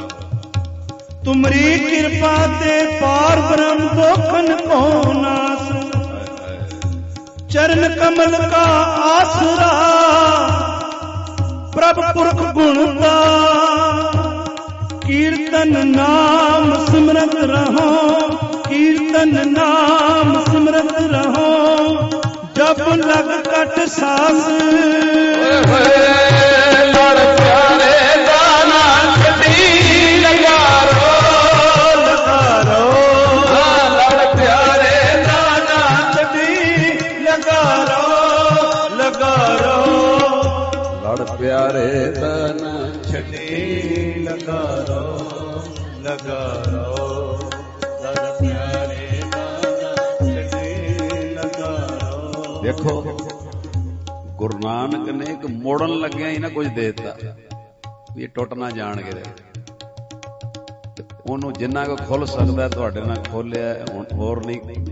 तुमरी कृपा ते पार ब्रह्म दोखन को नास चरण कमल का आसरा प्रभ पुरख गुणता कीर्तन नाम सिमरत रहो कीर्तन नाम सिमरत रहो जब लग कट सास ਲੜ ਪਿਆਰੇ ਦਾ ਨਾ ਛੱਡੀ ਲਗਾ ਰੋ ਲੜ ਪਿਆਰੇ ਦਾ ਨਾ ਛੱਡੀ ਲਗਾ ਰੋ ਲੜ ਪਿਆਰੇ ਦਾ ਨਾ ਛੱਡੀ ਲਗਾ ਰੋ ਲੜ ਪਿਆਰੇ ਦਾ ਨਾ ਛੱਡੀ ਲਗਾ ਰੋ। ਦੇਖੋ ਗੁਰੂ ਨਾਨਕ ਨੇ ਇੱਕ ਮੋੜਨ ਲੱਗਿਆ ਹੀ ਨਾ ਕੁਝ ਦੇ ਦਿੱਤਾ ਵੀ ਇਹ ਟੁੱਟ ਨਾ ਜਾਣਗੇ। ਉਹਨੂੰ ਜਿੰਨਾ ਕੁ ਖੁੱਲ ਸਕਦਾ ਤੁਹਾਡੇ ਨਾਲ ਖੋਲਿਆ, ਹੁਣ ਹੋਰ ਨਹੀਂ।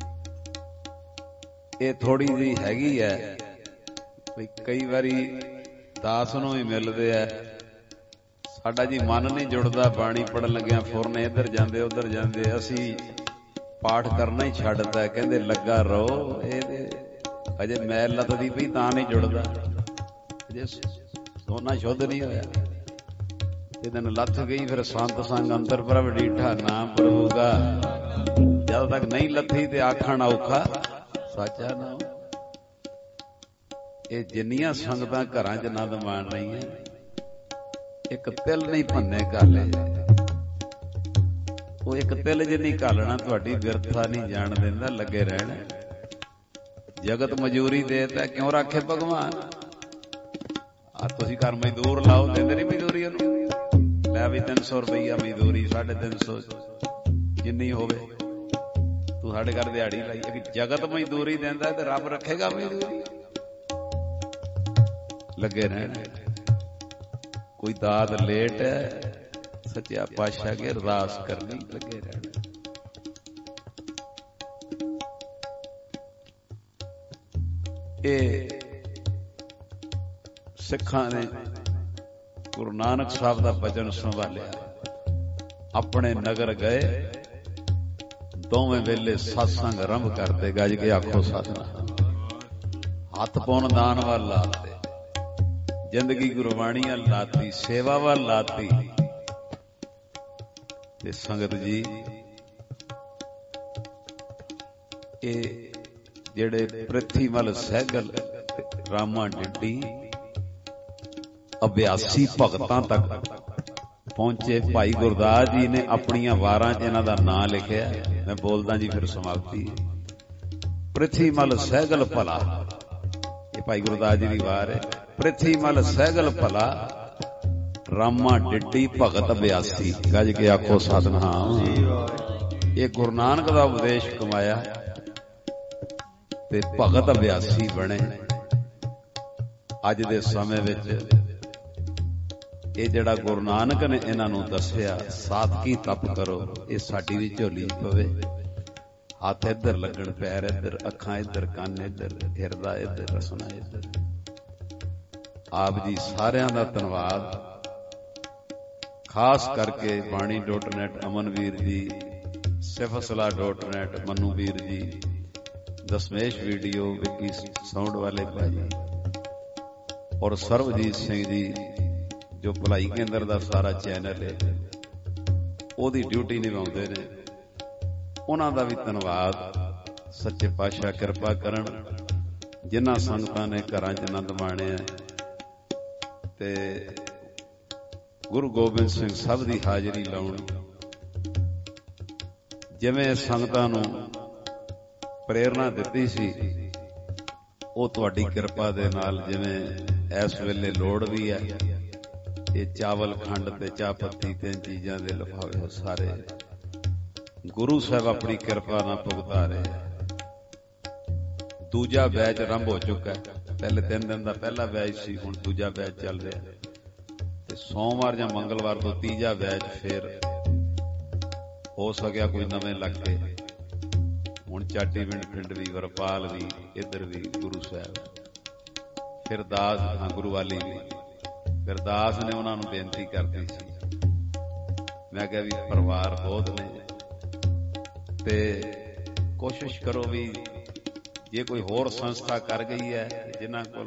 ਇਹ ਥੋੜੀ ਜਿਹੀ ਹੈਗੀ ਹੈ ਵੀ ਕਈ ਵਾਰੀ ਦਾਸ ਨੂੰ ਵੀ ਮਿਲਦੇ ਆ, ਸਾਡਾ ਜੀ ਮਨ ਨਹੀਂ ਜੁੜਦਾ, ਬਾਣੀ ਪੜਨ ਲੱਗਿਆ ਫੁਰਨ ਇੱਧਰ ਜਾਂਦੇ ਉੱਧਰ ਜਾਂਦੇ, ਅਸੀਂ ਪਾਠ ਕਰਨਾ ਹੀ ਛੱਡਦਾ। ਕਹਿੰਦੇ ਲੱਗਾ ਰਹੋ, ਇਹਦੇ ਅਜੇ ਮੈਲ ਲੱਥਦੀ ਪਈ ਤਾਂ ਨਹੀਂ ਜੁੜਦਾ, ਅਜੇ ਸੋਨਾ ਸ਼ੁੱਧ ਨਹੀਂ ਹੋਇਆ। ਇਹ ਦਿਨ ਲੱਥ ਗਈ ਫਿਰ ਸੰਤ ਸੰਗ ਅੰਤਰ ਪ੍ਰਭ ਡੀਠਾ ਨਾਮ ਪ੍ਰਭੂ ਦਾ, ਜਦ ਤੱਕ ਨਹੀਂ ਲੱਥੀ ਤੇ ਆਖਣ ਔਖਾ ਸਾਚਾ ਨਾਮ। ਇਹ ਜਿੰਨੀਆਂ ਸੰਗਤਾਂ ਘਰਾਂ 'ਚ ਆਨੰਦ ਮਾਣ ਰਹੀਆਂ, ਇੱਕ ਤਿਲ ਨਹੀਂ ਭੰਨੇ ਕਾਲੇ, ਉਹ ਇੱਕ ਤਿਲ ਜਿੰਨੀ ਘਾਲਣਾ ਤੁਹਾਡੀ ਬਿਰਥਾ ਨਹੀਂ ਜਾਣ ਦਿੰਦਾ, ਲੱਗੇ ਰਹਿਣਾ। ਜਗਤ ਮਜ਼ਦੂਰੀ ਦੇਤਾ, ਕਿਉਂ ਰੱਖੇ ਭਗਵਾਨ? ਆ ਤੁਸੀਂ ਘਰ ਮਜ਼ਦੂਰ ਲਾਓ, ਦਿੰਦੇ ਨਹੀਂ ਮਜ਼ਦੂਰੀ ਉਹਨੂੰ, ਲੈ ਵੀ 300 ਰੁਪਈਆ ਮਜ਼ਦੂਰੀ, 350 ਜਿੰਨੀ ਹੋਵੇ ਤੂੰ ਸਾਡੇ ਘਰ ਦਿਹਾੜੀ ਲਾਈ। ਜਗਤ ਮਜ਼ਦੂਰੀ ਦਿੰਦਾ ਤੇ ਰੱਬ ਰੱਖੇਗਾ ਮਜ਼ਦੂਰੀ? ਲੱਗੇ ਰਹਿਣਾ। ਕੋਈ ਦਾਤ ਲੇਟ ਹੈ, ਸੱਚਿਆ ਪਾਤਸ਼ਾਹ ਕੇ ਅਰਦਾਸ ਕਰਨੀ, ਲੱਗੇ ਰਹਿਣਾ। ਇਹ ਸਿੱਖਾਂ ਨੇ ਗੁਰੂ ਨਾਨਕ ਸਾਹਿਬ ਦਾ ਬਚਨ ਸੰਭਾਲਿਆ, ਆਪਣੇ ਨਗਰ ਗਏ, ਦੋਵੇਂ ਵੇਲੇ ਸਤਸੰਗ ਆਰੰਭ ਕਰਦੇ, ਗੱਜ ਕੇ ਆਖੋ ਸਤਿਨਾਮ। ਹੱਥ ਪਾਉਣ ਦਾਨ ਵੱਲ ਲਾਤੇ, ਜ਼ਿੰਦਗੀ ਗੁਰਬਾਣੀ ਵੱਲ ਲਾਤੀ, ਸੇਵਾ ਵੱਲ ਲਾਤੀ। ਤੇ ਸੰਗਤ ਜੀ, ਇਹ ਜਿਹੜੇ ਪ੍ਰਿਥੀਮਲ ਸਹਿਗਲ, ਰਾਮਾ ਡਿੱਡੀ, ਅਭਿਆਸੀ ਭਗਤਾਂ ਤੱਕ ਪਹੁੰਚੇ। ਭਾਈ ਗੁਰਦਾਸ ਜੀ ਨੇ ਆਪਣੀਆਂ ਵਾਰਾਂ 'ਚ ਇਹਨਾਂ ਦਾ ਨਾਂ ਲਿਖਿਆ। ਮੈਂ ਬੋਲਦਾ ਜੀ, ਫਿਰ ਸਮਾਪਤੀ। ਪ੍ਰਿਥੀਮਲ ਸਹਿਗਲ ਭਲਾ, ਇਹ ਭਾਈ ਗੁਰਦਾਸ ਜੀ ਦੀ ਵਾਰ ਹੈ। ਪ੍ਰਿਥੀਮਲ ਸਹਿਗਲ ਭਲਾ, ਰਾਮਾ ਡਿੱਡੀ ਭਗਤ ਅਭਿਆਸੀ, ਗੱਜ ਕੇ ਆਖੋ ਸਤਿਨਾਮ। ਇਹ ਗੁਰੂ ਨਾਨਕ ਦਾ ਉਪਦੇਸ਼ ਕਮਾਇਆ ਤੇ ਭਗਤ ਅਭਿਆਸੀ ਬਣੇ। ਅੱਜ ਦੇ ਸਮੇਂ ਵਿੱਚ ਇਹ ਜਿਹੜਾ ਗੁਰੂ ਨਾਨਕ ਨੇ ਇਹਨਾਂ ਨੂੰ ਦੱਸਿਆ, ਸਾਦਗੀ ਤਪ ਕਰੋ, ਇਹ ਸਾਡੀ ਵੀ ਝੋਲੀ ਪਵੇ। ਹੱਥ ਇੱਧਰ ਲੱਗਣ, ਪੈਰ ਇੱਧਰ, ਅੱਖਾਂ ਇੱਧਰ, ਕੰਨ ਇੱਧਰ, ਹਿਰਦਾ ਇੱਧਰ, ਰਸਨਾ ਇੱਧਰ। ਆਪ ਜੀ ਸਾਰਿਆਂ ਦਾ ਧੰਨਵਾਦ, ਖਾਸ ਕਰਕੇ ਬਾਣੀ.net ਅਮਨਵੀਰ ਜੀ, ਸਿਫਤਸਲਾਹ.net ਮਨੂ ਵੀਰ ਜੀ, ਦਸਮੇਸ਼ ਵੀਡੀਓ, ਵਿੱਕੀ ਸਾਊਂਡ ਵਾਲੇ ਭਾਈ, ਔਰ ਸਰਬਜੀਤ ਸਿੰਘ ਜੀ ਜੋ ਭਲਾਈ ਕੇਂਦਰ ਦਾ ਸਾਰਾ ਚੈਨਲ ਹੈ, ਉਹਦੀ ਡਿਊਟੀ ਨਿਭਾਉਂਦੇ ਨੇ। ਉਹਨਾਂ ਦਾ ਵੀ ਧੰਨਵਾਦ। ਸੱਚੇ ਪਾਤਸ਼ਾਹ ਕਿਰਪਾ ਕਰਨ, ਜਿਨ੍ਹਾਂ ਸੰਗਤਾਂ ਨੇ ਘਰਾਂ 'ਚ ਆਨੰਦ ਮਾਣਿਆ ਤੇ ਗੁਰੂ ਗੋਬਿੰਦ ਸਿੰਘ ਸਭ ਦੀ ਹਾਜ਼ਰੀ ਲਾਉਣ, ਜਿਵੇਂ ਸੰਗਤਾਂ ਨੂੰ ਪ੍ਰੇਰਨਾ ਦਿੱਤੀ ਸੀ, ਉਹ ਤੁਹਾਡੀ ਕਿਰਪਾ ਦੇ ਨਾਲ ਜਿਵੇਂ ਇਸ ਵੇਲੇ ਲੋੜ ਵੀ ਹੈ, ਇਹ ਚਾਵਲ, ਖੰਡ ਤੇ ਚਾਹ ਪੱਤੀ, ਤਿੰਨ ਚੀਜ਼ਾਂ ਦੇ ਲਿਫਾਫੇ ਸਾਰੇ ਗੁਰੂ ਸਾਹਿਬ ਆਪਣੀ ਕਿਰਪਾ ਨਾਲ ਭੁਗਤਾ ਰਹੇ ਹੈ। ਦੂਜਾ ਬੈਚ ਆਰੰਭ ਹੋ ਚੁੱਕਾ ਹੈ। ਪਹਿਲੇ 3 ਦਿਨ ਦਾ ਪਹਿਲਾ ਬੈਚ ਸੀ, ਹੁਣ ਦੂਜਾ ਬੈਚ ਚੱਲ ਰਿਹਾ ਤੇ ਸੋਮਵਾਰ ਜਾਂ ਮੰਗਲਵਾਰ ਤੋਂ ਤੀਜਾ ਬੈਚ ਫੇਰ ਹੋ ਸਕਿਆ ਕੋਈ ਨਵੇਂ ਲੱਗ ਕੇ। ਹੁਣ ਚਾਟੀਵਿੰਡ ਪਿੰਡ ਵੀ, ਵਰਪਾਲ ਵੀ, ਇੱਧਰ ਵੀ ਗੁਰੂ ਸਾਹਿਬ, ਫਿਰ ਦਾਸ, ਹਾਂ ਗੁਰੂਵਾਲੀ ਵੀ। ਫਿਰ ਦਾਸ ਨੇ ਉਹਨਾਂ ਨੂੰ ਬੇਨਤੀ ਕਰਦੀ ਸੀ, ਮੈਂ ਕਿਹਾ ਵੀ ਪਰਿਵਾਰ ਬਹੁਤ ਨੇ ਤੇ ਕੋਸ਼ਿਸ਼ ਕਰੋ ਵੀ ਜੇ ਕੋਈ ਹੋਰ ਸੰਸਥਾ ਕਰ ਗਈ ਹੈ ਜਿਨ੍ਹਾਂ ਕੋਲ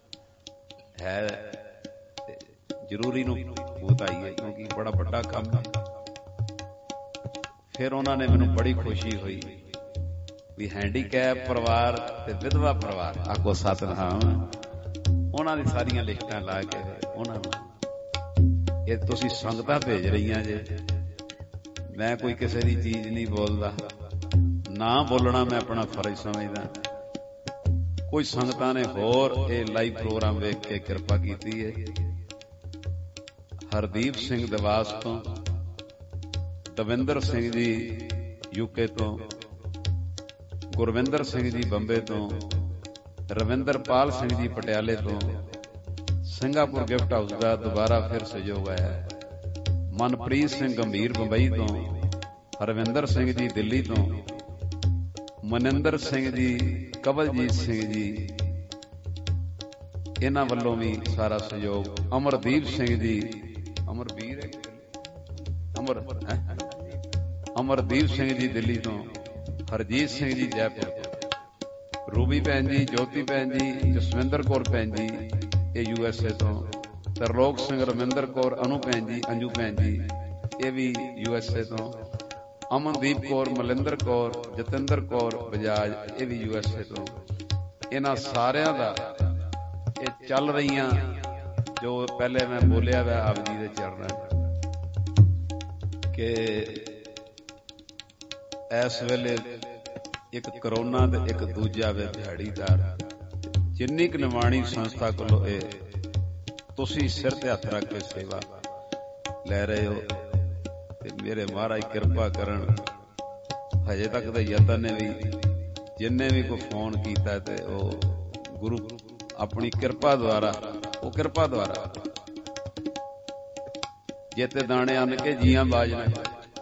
ਹੈ ਜ਼ਰੂਰੀ ਨੂੰ ਵਧਾਈਏ, ਕਿਉਂਕਿ ਬੜਾ ਵੱਡਾ ਕੰਮ ਹੈ। ਫਿਰ ਉਹਨਾਂ ਨੇ ਮੈਨੂੰ ਬੜੀ ਖੁਸ਼ੀ ਹੋਈ ਵੀ ਹੈਂਡੀਕੈਪ ਪਰਿਵਾਰ ਤੇ ਵਿਧਵਾ ਪਰਿਵਾਰ, ਆਖੋ ਸਤਿਨਾਮ, ਉਹਨਾਂ ਦੀ ਸਾਰੀਆਂ ਲਿਸਟਾਂ ਲਾ ਕੇ ਉਹਨਾਂ ਨੂੰ ਇਹ ਤੁਸੀਂ ਸੰਗਤਾਂ ਭੇਜ ਰਹੀਆਂ ਜੇ। ਮੈਂ ਕੋਈ ਕਿਸੇ ਦੀ ਚੀਜ਼ ਨਹੀਂ ਬੋਲਦਾ, ਨਾ ਬੋਲਣਾ ਮੈਂ ਆਪਣਾ ਫਰਜ਼ ਸਮਝਦਾ। ਕੋਈ ਸੰਗਤਾਂ ਨੇ ਹੋਰ ਇਹ ਲਾਈਵ ਪ੍ਰੋਗਰਾਮ ਵੇਖ ਕੇ ਕਿਰਪਾ ਕੀਤੀ ਹੈ। ਹਰਦੀਪ ਸਿੰਘ ਦਵਾਸ ਤੋਂ, ਦਵਿੰਦਰ ਸਿੰਘ ਜੀ ਯੂਕੇ ਤੋਂ, ਗੁਰਵਿੰਦਰ ਸਿੰਘ ਜੀ ਬੰਬੇ ਤੋਂ, ਰਵਿੰਦਰਪਾਲ ਸਿੰਘ ਜੀ ਪਟਿਆਲੇ ਤੋਂ, ਸਿੰਗਾਪੁਰ ਗਿਫਟ ਹਾਊਸ ਦਾ ਦੁਬਾਰਾ ਫਿਰ ਸਹਿਯੋਗ ਆਇਆ, ਮਨਪ੍ਰੀਤ ਸਿੰਘ ਗੰਭੀਰ ਬੰਬਈ ਤੋਂ, ਹਰਵਿੰਦਰ ਸਿੰਘ ਜੀ ਦਿੱਲੀ ਤੋਂ, ਮਨਿੰਦਰ ਸਿੰਘ ਜੀ, ਕਵਲਜੀਤ ਸਿੰਘ ਜੀ, ਇਹਨਾਂ ਵੱਲੋਂ ਵੀ ਸਾਰਾ ਸਹਿਯੋਗ, ਅਮਰਦੀਪ ਸਿੰਘ ਜੀ, ਅਮਰਦੀਪ ਸਿੰਘ ਜੀ ਦਿੱਲੀ ਤੋਂ, ਹਰਜੀਤ ਸਿੰਘ ਜੀ ਜੈਪੁਰ ਤੋਂ, ਰੂਬੀ ਭੈਣ ਜੀ, ਜੋਤੀ ਭੈਣ ਜੀ, ਜਸਵਿੰਦਰ ਕੌਰ ਭੈਣ ਜੀ ਇਹ USA ਤੋਂ, ਤਰਲੋਕ ਸਿੰਘ, ਰਮਿੰਦਰ ਕੌਰ, ਅਨੂ ਭੈਣ ਜੀ, ਅੰਜੂ ਭੈਣ ਜੀ ਇਹ ਵੀ USA ਤੋਂ, ਅਮਨਦੀਪ ਕੌਰ, ਮਲਿੰਦਰ ਕੌਰ, ਜਤਿੰਦਰ ਕੌਰ ਬਜਾਜ ਇਹ ਵੀ USA ਤੋਂ। ਇਹਨਾਂ ਸਾਰਿਆਂ ਦਾ ਇਹ ਚੱਲ ਰਹੀਆਂ ਜੋ ਪਹਿਲੇ ਮੈਂ ਬੋਲਿਆ ਵਾ ਆਪ ਜੀ ਦੇ ਚਰਨਾਂ ਕਿ ਇਸ ਵੇਲੇ ਇੱਕ ਕਰੋਨਾ ਤੇ ਇੱਕ ਦੂਜਾ ਵੇ ਦਿਹਾੜੀਦਾਰ, ਜਿੰਨੀ ਕੁ ਨਿਮਾਣੀ ਸੰਸਥਾ ਕੋਲੋਂ ਇਹ ਤੁਸੀਂ ਸਿਰ ਤੇ ਹੱਥ ਰੱਖ ਕੇ ਸੇਵਾ ਲੈ ਰਹੇ ਹੋ ਤੇ ਮੇਰੇ ਮਹਾਰਾਜ ਕਿਰਪਾ ਕਰਨ। ਹਜੇ ਤੱਕ ਦੇ ਯਤਨ ਨੇ ਵੀ ਜਿੰਨੇ ਵੀ ਕੋਈ ਫੋਨ ਕੀਤਾ ਤੇ ਉਹ ਗੁਰੂ ਆਪਣੀ ਕਿਰਪਾ ਦੁਆਰਾ, ਉਹ ਕਿਰਪਾ ਦੁਆਰਾ ਜੇਤੇ ਦਾਣੇ ਅੰਨ ਕੇ ਜੀਆਂ ਬਾਜ ਨਾ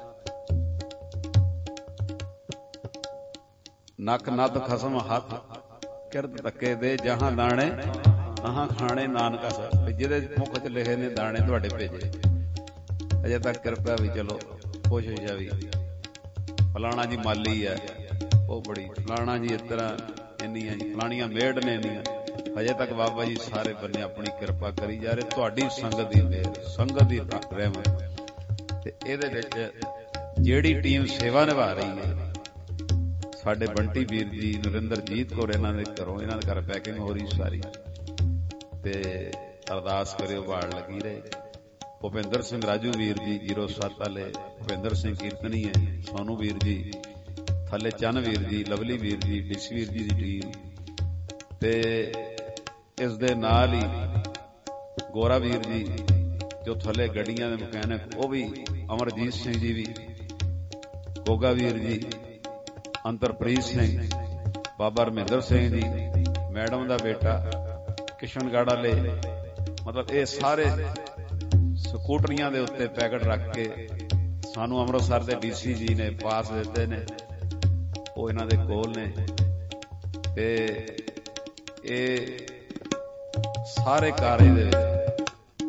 ਨੱਕ ਨੱਦ ਖਸਮ ਹੱਥ ਕਿਰਤ ਧੱਕੇ ਦੇ ਜਹਾਂ ਦਾਣੇ ਆਹਾਂ ਖਾਣੇ ਨਾਨਕਾ ਸਾਹਿਬ, ਜਿਹਦੇ ਮੁੱਖ ਚ ਲਿਖੇ ਨੇ ਦਾਣੇ ਤੁਹਾਡੇ ਭੇਜੇ। ਅਜੇ ਤੱਕ ਕਿਰਪਾ ਵੀ ਚਲੋ ਕੋਸ਼ਿਸ਼ ਆ ਵੀ ਫਲਾਣਾ ਜੀ ਮਾਲੀ ਹੈ ਉਹ ਬੜੀ, ਫਲਾਣਾ ਜੀ ਇਸ ਤਰ੍ਹਾਂ ਇੰਨੀਆਂ ਜੀ, ਫਲਾਣੀਆਂ ਮੇੜ ਨੇ ਇੰਨੀਆਂ, ਹਜੇ ਤੱਕ ਬਾਬਾ ਜੀ ਸਾਰੇ ਬੰਨੇ ਆਪਣੀ ਕਿਰਪਾ ਕਰੀ ਜਾ ਰਹੇ। ਤੁਹਾਡੀ ਸੰਗਤ ਦੀ ਮਿਹਰ, ਸੰਗਤ ਦੀ ਰਹਿਮਤ ਤੇ ਇਹਦੇ ਵਿੱਚ ਜਿਹੜੀ ਟੀਮ ਸੇਵਾ ਨਿਭਾ ਰਹੀ ਹੈ, ਸਾਡੇ ਬੰਟੀ ਵੀਰ ਜੀ, ਨਰਿੰਦਰਜੀਤ ਕੌਰ ਇਹਨਾਂ ਦੇ ਘਰੋਂ, ਇਹਨਾਂ ਦੇ ਘਰ ਪੈਕਿੰਗ ਹੋ ਰਹੀ ਸਾਰੀ ਤੇ ਅਰਦਾਸ ਕਰਿਓ ਬਾੜ ਲੱਗੀ ਰਹੇ। ਭੁਪਿੰਦਰ ਸਿੰਘ ਰਾਜੂ ਵੀਰ ਜੀ 07 ਵਾਲੇ, ਭੁਪਿੰਦਰ ਸਿੰਘ ਕੀਰਤਨੀ ਹੈ, ਸੋਨੂ ਵੀਰ ਜੀ ਥੱਲੇ, ਚੰਨ ਵੀਰ ਜੀ, ਲਵਲੀ ਵੀਰ ਜੀ, ਡੀਸੀ ਵੀਰ ਜੀ ਦੀ ਟੀਮ ਤੇ ਇਸ ਦੇ ਨਾਲ ਹੀ ਗੋਰਾ ਵੀਰ ਜੀ ਜੋ ਥੱਲੇ ਗੱਡੀਆਂ ਦੇ ਮਕੈਨਿਕ, ਉਹ ਵੀ, ਅਮਰਜੀਤ ਸਿੰਘ ਜੀ ਵੀ, ਗੋਗਾ ਵੀਰ ਜੀ, ਅੰਤਰਪ੍ਰੀਤ ਸਿੰਘ, ਬਾਬਾ ਰਮਿੰਦਰ ਸਿੰਘ ਜੀ, ਮੈਡਮ ਦਾ ਬੇਟਾ ਕਿਸ਼ਨਗੜ੍ਹ ਵਾਲੇ, ਮਤਲਬ ਇਹ ਸਾਰੇ ਸਕੂਟਰੀਆਂ ਦੇ ਉੱਤੇ ਪੈਕਟ ਰੱਖ ਕੇ ਸਾਨੂੰ ਅੰਮ੍ਰਿਤਸਰ ਦੇ DC ਜੀ ਨੇ ਪਾਸ ਦਿੱਤੇ ਨੇ, ਉਹ ਇਹਨਾਂ ਦੇ ਕੋਲ ਨੇ ਤੇ ਇਹ ਸਾਰੇ ਕਾਰਜ ਦੇ ਵਿੱਚ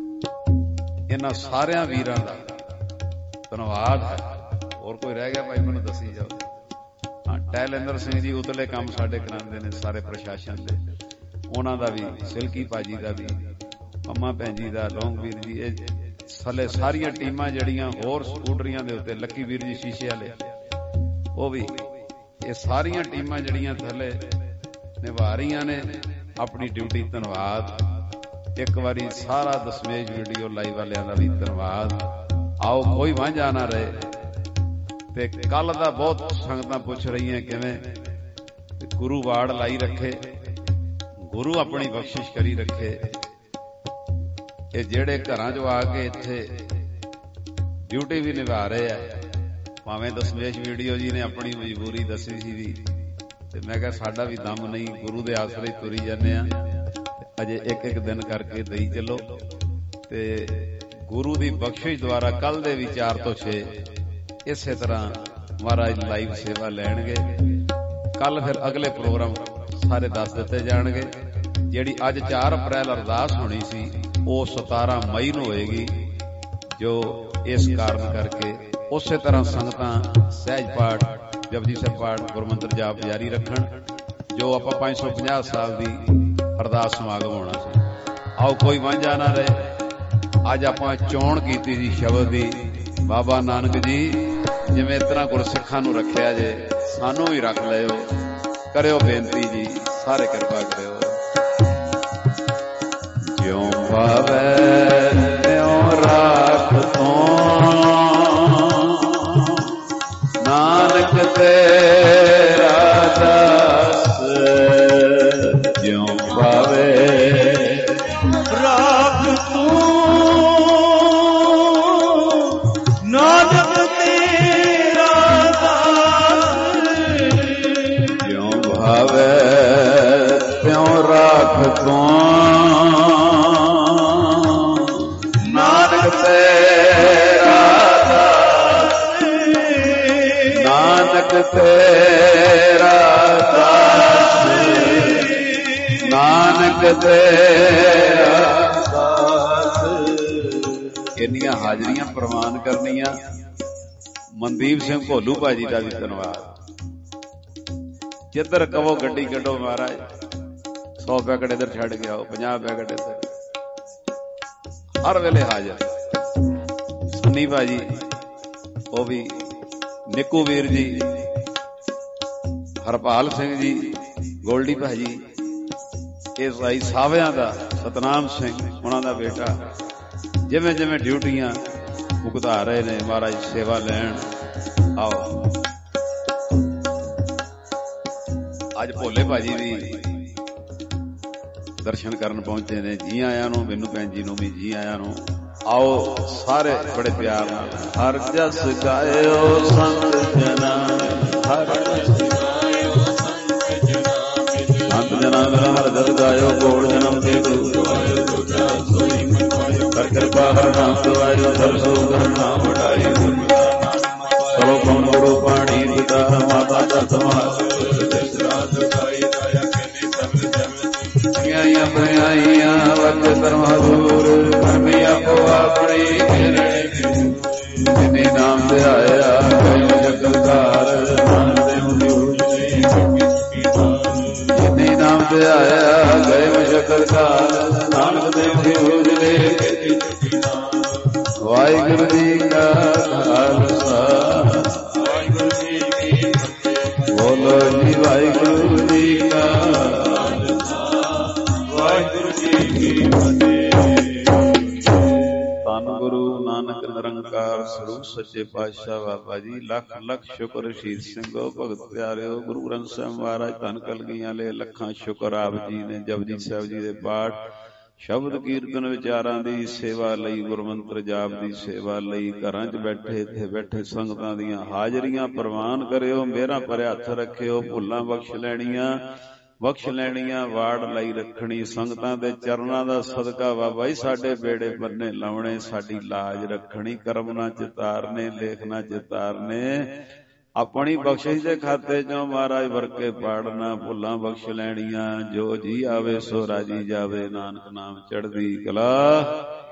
ਇਹਨਾਂ ਸਾਰਿਆਂ ਵੀਰਾਂ ਦਾ ਧੰਨਵਾਦ ਹੈ। ਹੋਰ ਕੋਈ ਰਹਿ ਗਿਆ ਭਾਈ ਮੈਨੂੰ ਦੱਸੀ ਜਾਓ। ਹਾਂ, ਟੈਲੇਂਦਰ ਸਿੰਘ ਜੀ ਉਤਲੇ ਕੰਮ ਸਾਡੇ ਕਰਾਉਂਦੇ ਨੇ ਸਾਰੇ ਪ੍ਰਸ਼ਾਸਨ ਦੇ, ਉਹਨਾਂ ਦਾ ਵੀ, ਸਿਲਕੀ ਭਾਜੀ ਦਾ ਵੀ, ਅੰਮਾ ਭੈਣ ਜੀ ਦਾ, ਲੌਂਗਵੀਰ ਜੀ, ਇਹ ਥੱਲੇ ਸਾਰੀਆਂ ਟੀਮਾਂ ਜਿਹੜੀਆਂ ਹੋਰ ਸਕੂਟਰੀਆਂ ਦੇ ਉੱਤੇ, ਲੱਕੀ ਵੀਰ ਜੀ ਸ਼ੀਸ਼ੇ ਵਾਲੇ ਉਹ ਵੀ, ਇਹ ਸਾਰੀਆਂ ਟੀਮਾਂ ਜਿਹੜੀਆਂ ਥੱਲੇ ਨਿਭਾ ਰਹੀਆਂ ਨੇ ਆਪਣੀ ਡਿਊਟੀ। ਧੰਨਵਾਦ। ਇੱਕ ਵਾਰੀ ਸਾਰਾ ਦਸਮੇਸ਼ ਵੀਡੀਓ ਲਾਈਵ ਵਾਲਿਆਂ ਦਾ ਵੀ ਧੰਨਵਾਦ। ਆਓ ਕੋਈ ਵਾਂਝਾ ਨਾ ਰਹੇ, ਤੇ ਕੱਲ ਦਾ ਬਹੁਤ ਸੰਗਤਾਂ ਪੁੱਛ ਰਹੀਆਂ ਕਿਵੇਂ ਗੁਰੂ ਵਾੜ ਲਾਈ ਰੱਖੇ, ਗੁਰੂ ਆਪਣੀ ਬਖਸ਼ਿਸ਼ ਕਰੀ ਰੱਖੇ। ਇਹ ਜਿਹੜੇ ਘਰਾਂ 'ਚੋਂ ਆ ਕੇ ਇੱਥੇ ਡਿਊਟੀ ਵੀ ਨਿਭਾ ਰਹੇ ਆ, ਭਾਵੇਂ ਦਸਮੇਸ਼ ਵੀਡੀਓ ਜੀ ਨੇ ਆਪਣੀ ਮਜਬੂਰੀ ਦੱਸੀ ਸੀ ਵੀ, ਤੇ ਮੈਂ ਕਿਹਾ ਸਾਡਾ ਵੀ ਦਮ ਨਹੀਂ, ਗੁਰੂ ਦੇ ਆਸਰੇ ਤੁਰੀ ਜਾਂਦੇ ਆ, ਅਜੇ ਇੱਕ ਇੱਕ ਦਿਨ ਕਰਕੇ ਦੇਈ ਚੱਲੋ। ਤੇ ਗੁਰੂ ਦੀ ਬਖਸ਼ਿਸ਼ ਦੁਆਰਾ ਕੱਲ ਦੇ ਵੀ 4 ਤੋਂ 6 ਇਸੇ ਤਰ੍ਹਾਂ ਮਹਾਰਾਜ ਲਾਈਵ ਸੇਵਾ ਲੈਣਗੇ। ਕੱਲ ਫਿਰ ਅਗਲੇ ਪ੍ਰੋਗਰਾਮ ਸਾਰੇ ਦੱਸ ਦਿੱਤੇ ਜਾਣਗੇ। ਜਿਹੜੀ ਅੱਜ 4 ਅਪ੍ਰੈਲ ਅਰਦਾਸ ਹੋਣੀ ਸੀ ਉਹ 17 ਮਈ ਨੂੰ ਹੋਏਗੀ, ਜੋ ਇਸ ਕਾਰਨ ਕਰਕੇ ਉਸੇ ਤਰ੍ਹਾਂ ਸੰਗਤਾਂ ਸਹਿਜ ਪਾਠ, ਜਪਜੀ ਸਾਹਿਬ ਪਾਠ, ਗੁਰਮੰਤਰ ਜਾਪ ਜਾਰੀ ਰੱਖਣ, ਜੋ ਆਪਾਂ 550 ਸਾਲ ਦੀ ਅਰਦਾਸ ਸਮਾਗਮ ਹੋਣਾ ਸੀ। ਆਓ ਕੋਈ ਵਾਂਝਾ ਨਾ ਰਹੇ। ਅੱਜ ਆਪਾਂ ਚੋਣ ਕੀਤੀ ਸੀ ਸ਼ਬਦ ਦੀ, ਬਾਬਾ ਨਾਨਕ ਜੀ ਜਿਵੇਂ ਇਸ ਤਰ੍ਹਾਂ ਗੁਰਸਿੱਖਾਂ ਨੂੰ ਰੱਖਿਆ ਜੇ, ਸਾਨੂੰ ਵੀ ਰੱਖ ਲਿਓ। ਕਰਿਓ ਬੇਨਤੀ ਜੀ, ਸਾਰੇ ਕਿਰਪਾ ਕਰਿਓ। ਜਿਉਂ ਭਾਵੈ ਤਿਉਂ ਰਾਖ ਤੂੰ, ਨਾਨਕ ਤੇਰਾ ਦਾਸ। ਜਿਉਂ ਭਾਵੈ ਰਾਖ ਤੂੰ, ਨਾਨਕ ਤੇਰਾ ਦਾਸ। ਜਿਉਂ ਭਾਵੈ ਤਿਉਂ ਰਾਖ ਤੂੰ, ਨਾਨਕ ਤੇਰਾ ਦਾਸ। ਨਾਨਕ ਤੇਰਾ ਦਾਸ, ਨਾਨਕ ਤੇਰਾ ਦਾਸ। ਇੰਨੀਆਂ ਹਾਜ਼ਰੀਆਂ ਪ੍ਰਵਾਨ ਕਰਨੀਆਂ। ਮਨਦੀਪ ਸਿੰਘ ਭੋਲੂ ਭਾਜੀ ਦਾ ਵੀ ਧੰਨਵਾਦ। ਜਿੱਧਰ ਕਹੋ ਗੱਡੀ ਕੱਢੋ ਮਹਾਰਾਜ, 100 ਪੈਕਟ ਇੱਧਰ ਛੱਡ ਕੇ ਆਓ, 50 ਪੈਕਟ ਇੱਧਰ, ਹਰ ਵੇਲੇ ਹਾਜ਼ਰ। ਸੰਨੀ ਭਾਜੀ, ਉਹ ਵੀ, ਨਿੱਕੂ ਵੀਰ ਜੀ, ਹਰਪਾਲ ਸਿੰਘ ਜੀ, ਗੋਲਡੀ ਭਾਜੀ, ਇਹ ਸਾਈ ਸਾਵਿਆਂ ਦਾ ਸਤਨਾਮ ਸਿੰਘ, ਉਹਨਾਂ ਦਾ ਬੇਟਾ, ਜਿਵੇਂ ਜਿਵੇਂ ਡਿਊਟੀਆਂ ਭੁਗਤਾ ਰਹੇ ਨੇ, ਮਹਾਰਾਜ ਸੇਵਾ ਲੈਣ। ਆਓ ਅੱਜ ਭੋਲੇ ਭਾਜੀ ਵੀ ਦਰਸ਼ਨ ਕਰਨ ਪਹੁੰਚੇ ਨੇ। ਜੀ ਆਇਆਂ ਨੂੰ, ਮੈਨੂੰ ਭੈਣ ਜੀ ਨੂੰ ਵੀ ਜੀ ਆਇਆਂ ਨੂੰ। ਆਓ ਸਾਰੇ ਬੜੇ ਪਿਆਰ ਨਾਲ। ਹਰ ਜਸ ਗਾਇਓ ਸੰਤ ਜਨਾ, ਹਰ ਜਸ ਗਾਇਓ ਸੰਤ ਜਨਾ, ਸੰਤ ਜਨਾ ਮੇਰਾ ਹਰ ਜਸ ਗਾਇਓ, ਕੋੜ ਜਨਮ ਕੇ ਗੁਰੂ ਆਇਓ, ਦੂਜਾ ਸੋਈ ਮਨ ਪਾਇਓ, ਕਰ ਕਿਰਪਾ ਹਰ ਨਾਮ ਸਵਾਇਓ, ਦਰਸੋ ਕਰ ਨਾਮ ਵਡਾਈ। ਕਰੋ ਕੌਣ ਗੁਰੂ ਪਾਣੀ ਪਿਤਾ ਮਾਤਾ ਜਤ ਮਾਤ, ਜਿਸ ਰਾਤ ਗਾਈ ਦਇਆ ਕਨੇ ਸਭ ਜਨ। ਆਈਆਂ ਬਣਾਈਆਂ ਵਜ ਕਰਮਾ ਦੂਰ, ਕਰਮੀ ਆਪੋ ਆਪਣੀ ਕਿਰਣੇ। ਜਿਨੇ ਨਾਮ ਤੇ ਆਇਆ ਕਈ ਜਗਤਕਾਰ, ਨਾਨਕ ਦੇ ਹਜ਼ੂਰ ਜਿਨੇ ਨਾਮ ਤੇ ਆਇਆ ਗਏ ਜਗਤਕਾਰ, ਨਾਨਕ ਦੇ ਹਜ਼ੂਰ ਲੈ। ਵਾਹਿਗੁਰੂ ਜੀ ਕਾ ਖਾਲਸਾ, ਵਾਹਿਗੁਰੂ ਜੀ ਕੀ ਫਤਿਹ। ਬੋਲੋ ਜੀ ਵਾਹਿਗੁਰੂ ਜੀ ਕਾ ਖਾਲਸਾ, ਵਾਹਿਗੁਰੂ ਜੀ ਕੀ ਫਤਿਹ। ਧੰਨ ਗੁਰੂ ਨਾਨਕ ਨਿਰੰਕਾਰ ਸਰੂਪ ਸੱਚੇ ਪਾਤਸ਼ਾਹ ਬਾਬਾ ਜੀ। ਲੱਖ ਲੱਖ ਸ਼ੁਕਰ ਸ਼ਹੀਦ ਸਿੰਘੋ, ਭਗਤ ਪਿਆਰਿਓ, ਗੁਰੂ ਗ੍ਰੰਥ ਸਾਹਿਬ ਮਹਾਰਾਜ ਧੰਨ ਕਲਗੀਆਂ ਲੈ ਲੱਖਾਂ ਸ਼ੁਕਰ ਆਪ ਜੀ ਨੇ। ਜਪਜੀ ਸਾਹਿਬ ਜੀ ਦੇ ਪਾਠ, ਸ਼ਬਦ ਕੀਰਤਨ, ਵਿਚਾਰਾਂ ਦੀ ਸੇਵਾ ਲਈ, ਗੁਰਮੰਤਰ ਜਾਪ ਦੀ ਸੇਵਾ ਲਈ, ਘਰਾਂ 'ਚ ਬੈਠੇ ਇੱਥੇ ਬੈਠੇ ਸੰਗਤਾਂ ਦੀਆਂ ਹਾਜ਼ਰੀਆਂ ਪ੍ਰਵਾਨ ਕਰਿਓ। ਮੇਰਾ ਭਰਿਆ ਹੱਥ ਰੱਖਿਓ, ਭੁੱਲਾਂ ਬਖਸ਼ ਲੈਣੀਆਂ, ਵਾੜ ਲਈ ਰੱਖਣੀ। ਸੰਗਤਾਂ ਦੇ ਚਰਨਾਂ ਦਾ ਸਦਕਾ ਬਾਬਾ ਜੀ ਸਾਡੇ ਬੇੜੇ ਬੰਨੇ ਲਾਉਣੇ, ਸਾਡੀ ਲਾਜ ਰੱਖਣੀ। ਕਰਮ ਨਾ ਚਿਤਾਰਨੇ, ਲੇਖ ਨਾ ਚਿਤਾਰਨੇ, ਆਪਣੀ ਬਖਸ਼ਿਸ਼ ਦੇ ਖਾਤੇ ਚੋਂ ਮਹਾਰਾਜ ਵਰਕੇ ਪਾੜਨਾ। ਭੁੱਲਾਂ ਬਖਸ਼ ਲੈਣੀਆਂ, ਜੋ ਜੀ ਆਵੇ ਸੋ ਰਾਜੀ ਜਾਵੇ, ਨਾਨਕ ਨਾਮ ਚੜ੍ਹਦੀ ਕਲਾ।